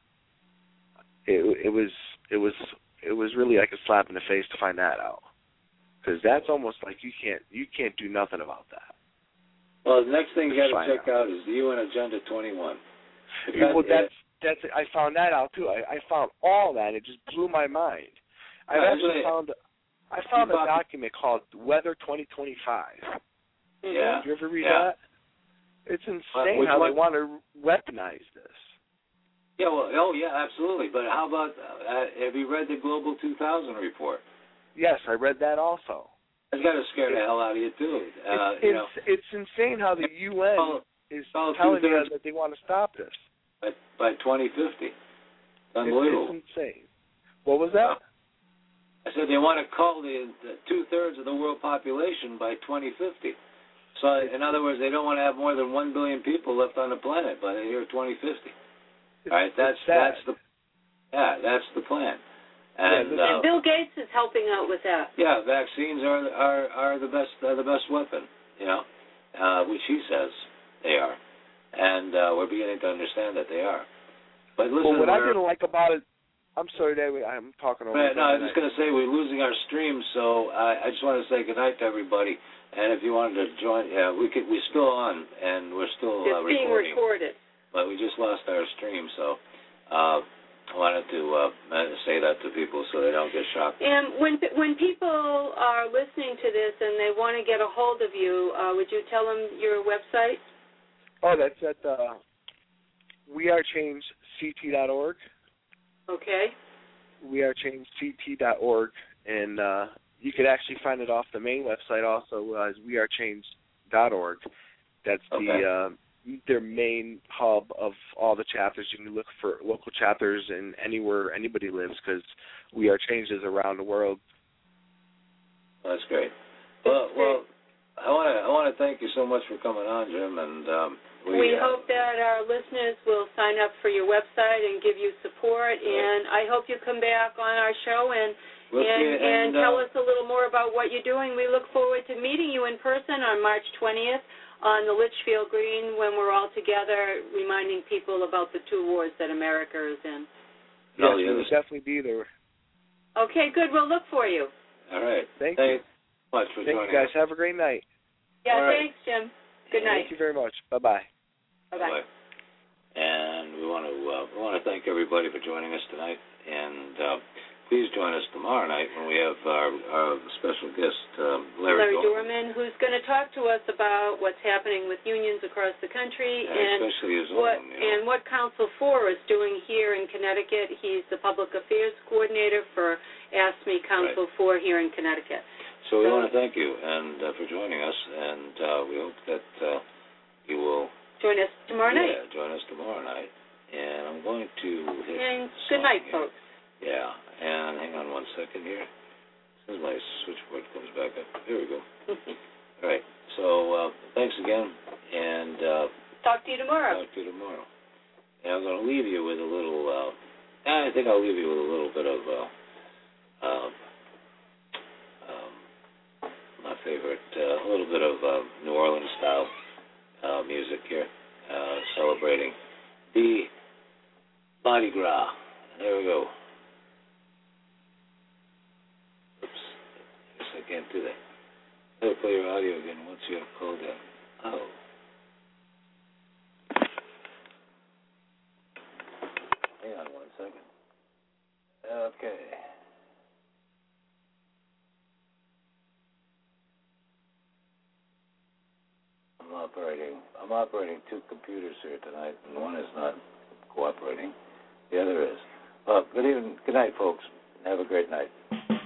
it, it was it was it was really like a slap in the face to find that out, because that's almost like you can't you can't do nothing about that. Well, the next thing you got to check out. out is the U N Agenda twenty-one. Well, that's that's I found that out too. I, I found all that. It just blew my mind. I yeah, actually found I found a document called Weather twenty twenty-five. Yeah. Did you ever read yeah. that? It's insane uh, how one? they want to weaponize this. Yeah. Well. Oh, yeah. Absolutely. But how about? Uh, have you read the Global two thousand report? Yes, I read that also. It's got to scare the hell out of you too. Uh, it's, you know, it's insane how the U N well, is well, telling you that they want to stop this. By, by twenty fifty. Unbelievable. It's, it's insane. What was that? I said they want to cull the, the two-thirds of the world population by twenty fifty. So, in other words, they don't want to have more than one billion people left on the planet by the year twenty fifty. All right, that's that's the yeah, that's the plan. And, and uh, Bill Gates is helping out with that. Yeah, vaccines are are are the best are the best weapon, you know, uh, which he says they are. And uh, we're beginning to understand that they are. But listen, well, what I didn't like about it, I'm sorry, Dave, I'm talking over. Right, no, I was just going to say we're losing our stream, so I, I just want to say good night to everybody. And if you wanted to join, yeah, we could. We're still on, and we're still it's uh, recording. being recorded. But we just lost our stream, so uh, I wanted to uh, say that to people so they don't get shocked. And when when people are listening to this and they want to get a hold of you, uh, would you tell them your website? Oh, that's at uh, we are change c t dot org. Okay. we are change c t dot org, and uh, you could actually find it off the main website also as we are change dot org. That's okay. the uh, their main hub of all the chapters. You can look for local chapters in anywhere anybody lives, because we are changes around the world. That's great. Well, well, I want to I want to thank you so much for coming on, Jim, and um, we, we uh, hope that our listeners will sign up for your website and give you support. Right. And I hope you come back on our show and we'll and, and, and uh, tell us a little more about what you're doing. We look forward to meeting you in person on March twentieth. On the Litchfield Green, when we're all together, reminding people about the two wars that America is in. Yes, we will definitely be there. Okay, good. We'll look for you. All right. Thank Thanks you. much for Thank joining you, guys. us. Have a great night. Yeah, right. thanks, Jim. Good night. Thank you very much. Bye-bye. Bye-bye. Bye. And we want to uh, we want to thank everybody for joining us tonight. And uh, please join us tomorrow night when we have our, our special guest, um, Larry, Larry Dorman, Dorman, who's going to talk to us about what's happening with unions across the country yeah, and especially his what own, you know. and what Council four is doing here in Connecticut. He's the public affairs coordinator for AFSCME Council right. four here in Connecticut. So we so, want to thank you and uh, for joining us, and uh, we hope that uh, you will join us tomorrow yeah, night. join us tomorrow night. And I'm going to hit and good night, here. folks. Yeah, and hang on one second here. As soon as my switchboard comes back up. Here we go. All right. So uh, thanks again, and uh, talk to you tomorrow. Talk to you tomorrow. And I'm going to leave you with a little. Uh, I think I'll leave you with a little bit of uh, uh, um, my favorite, uh, a little bit of uh, New Orleans style uh, music here, uh, celebrating the Mardi Gras. There we go. I can't do that. I'll play your audio again once you have called out. Oh. Hang on one second. Okay. I'm operating. I'm operating two computers here tonight, and one is not cooperating. The other is. Well, good evening. Good night, folks. Have a great night.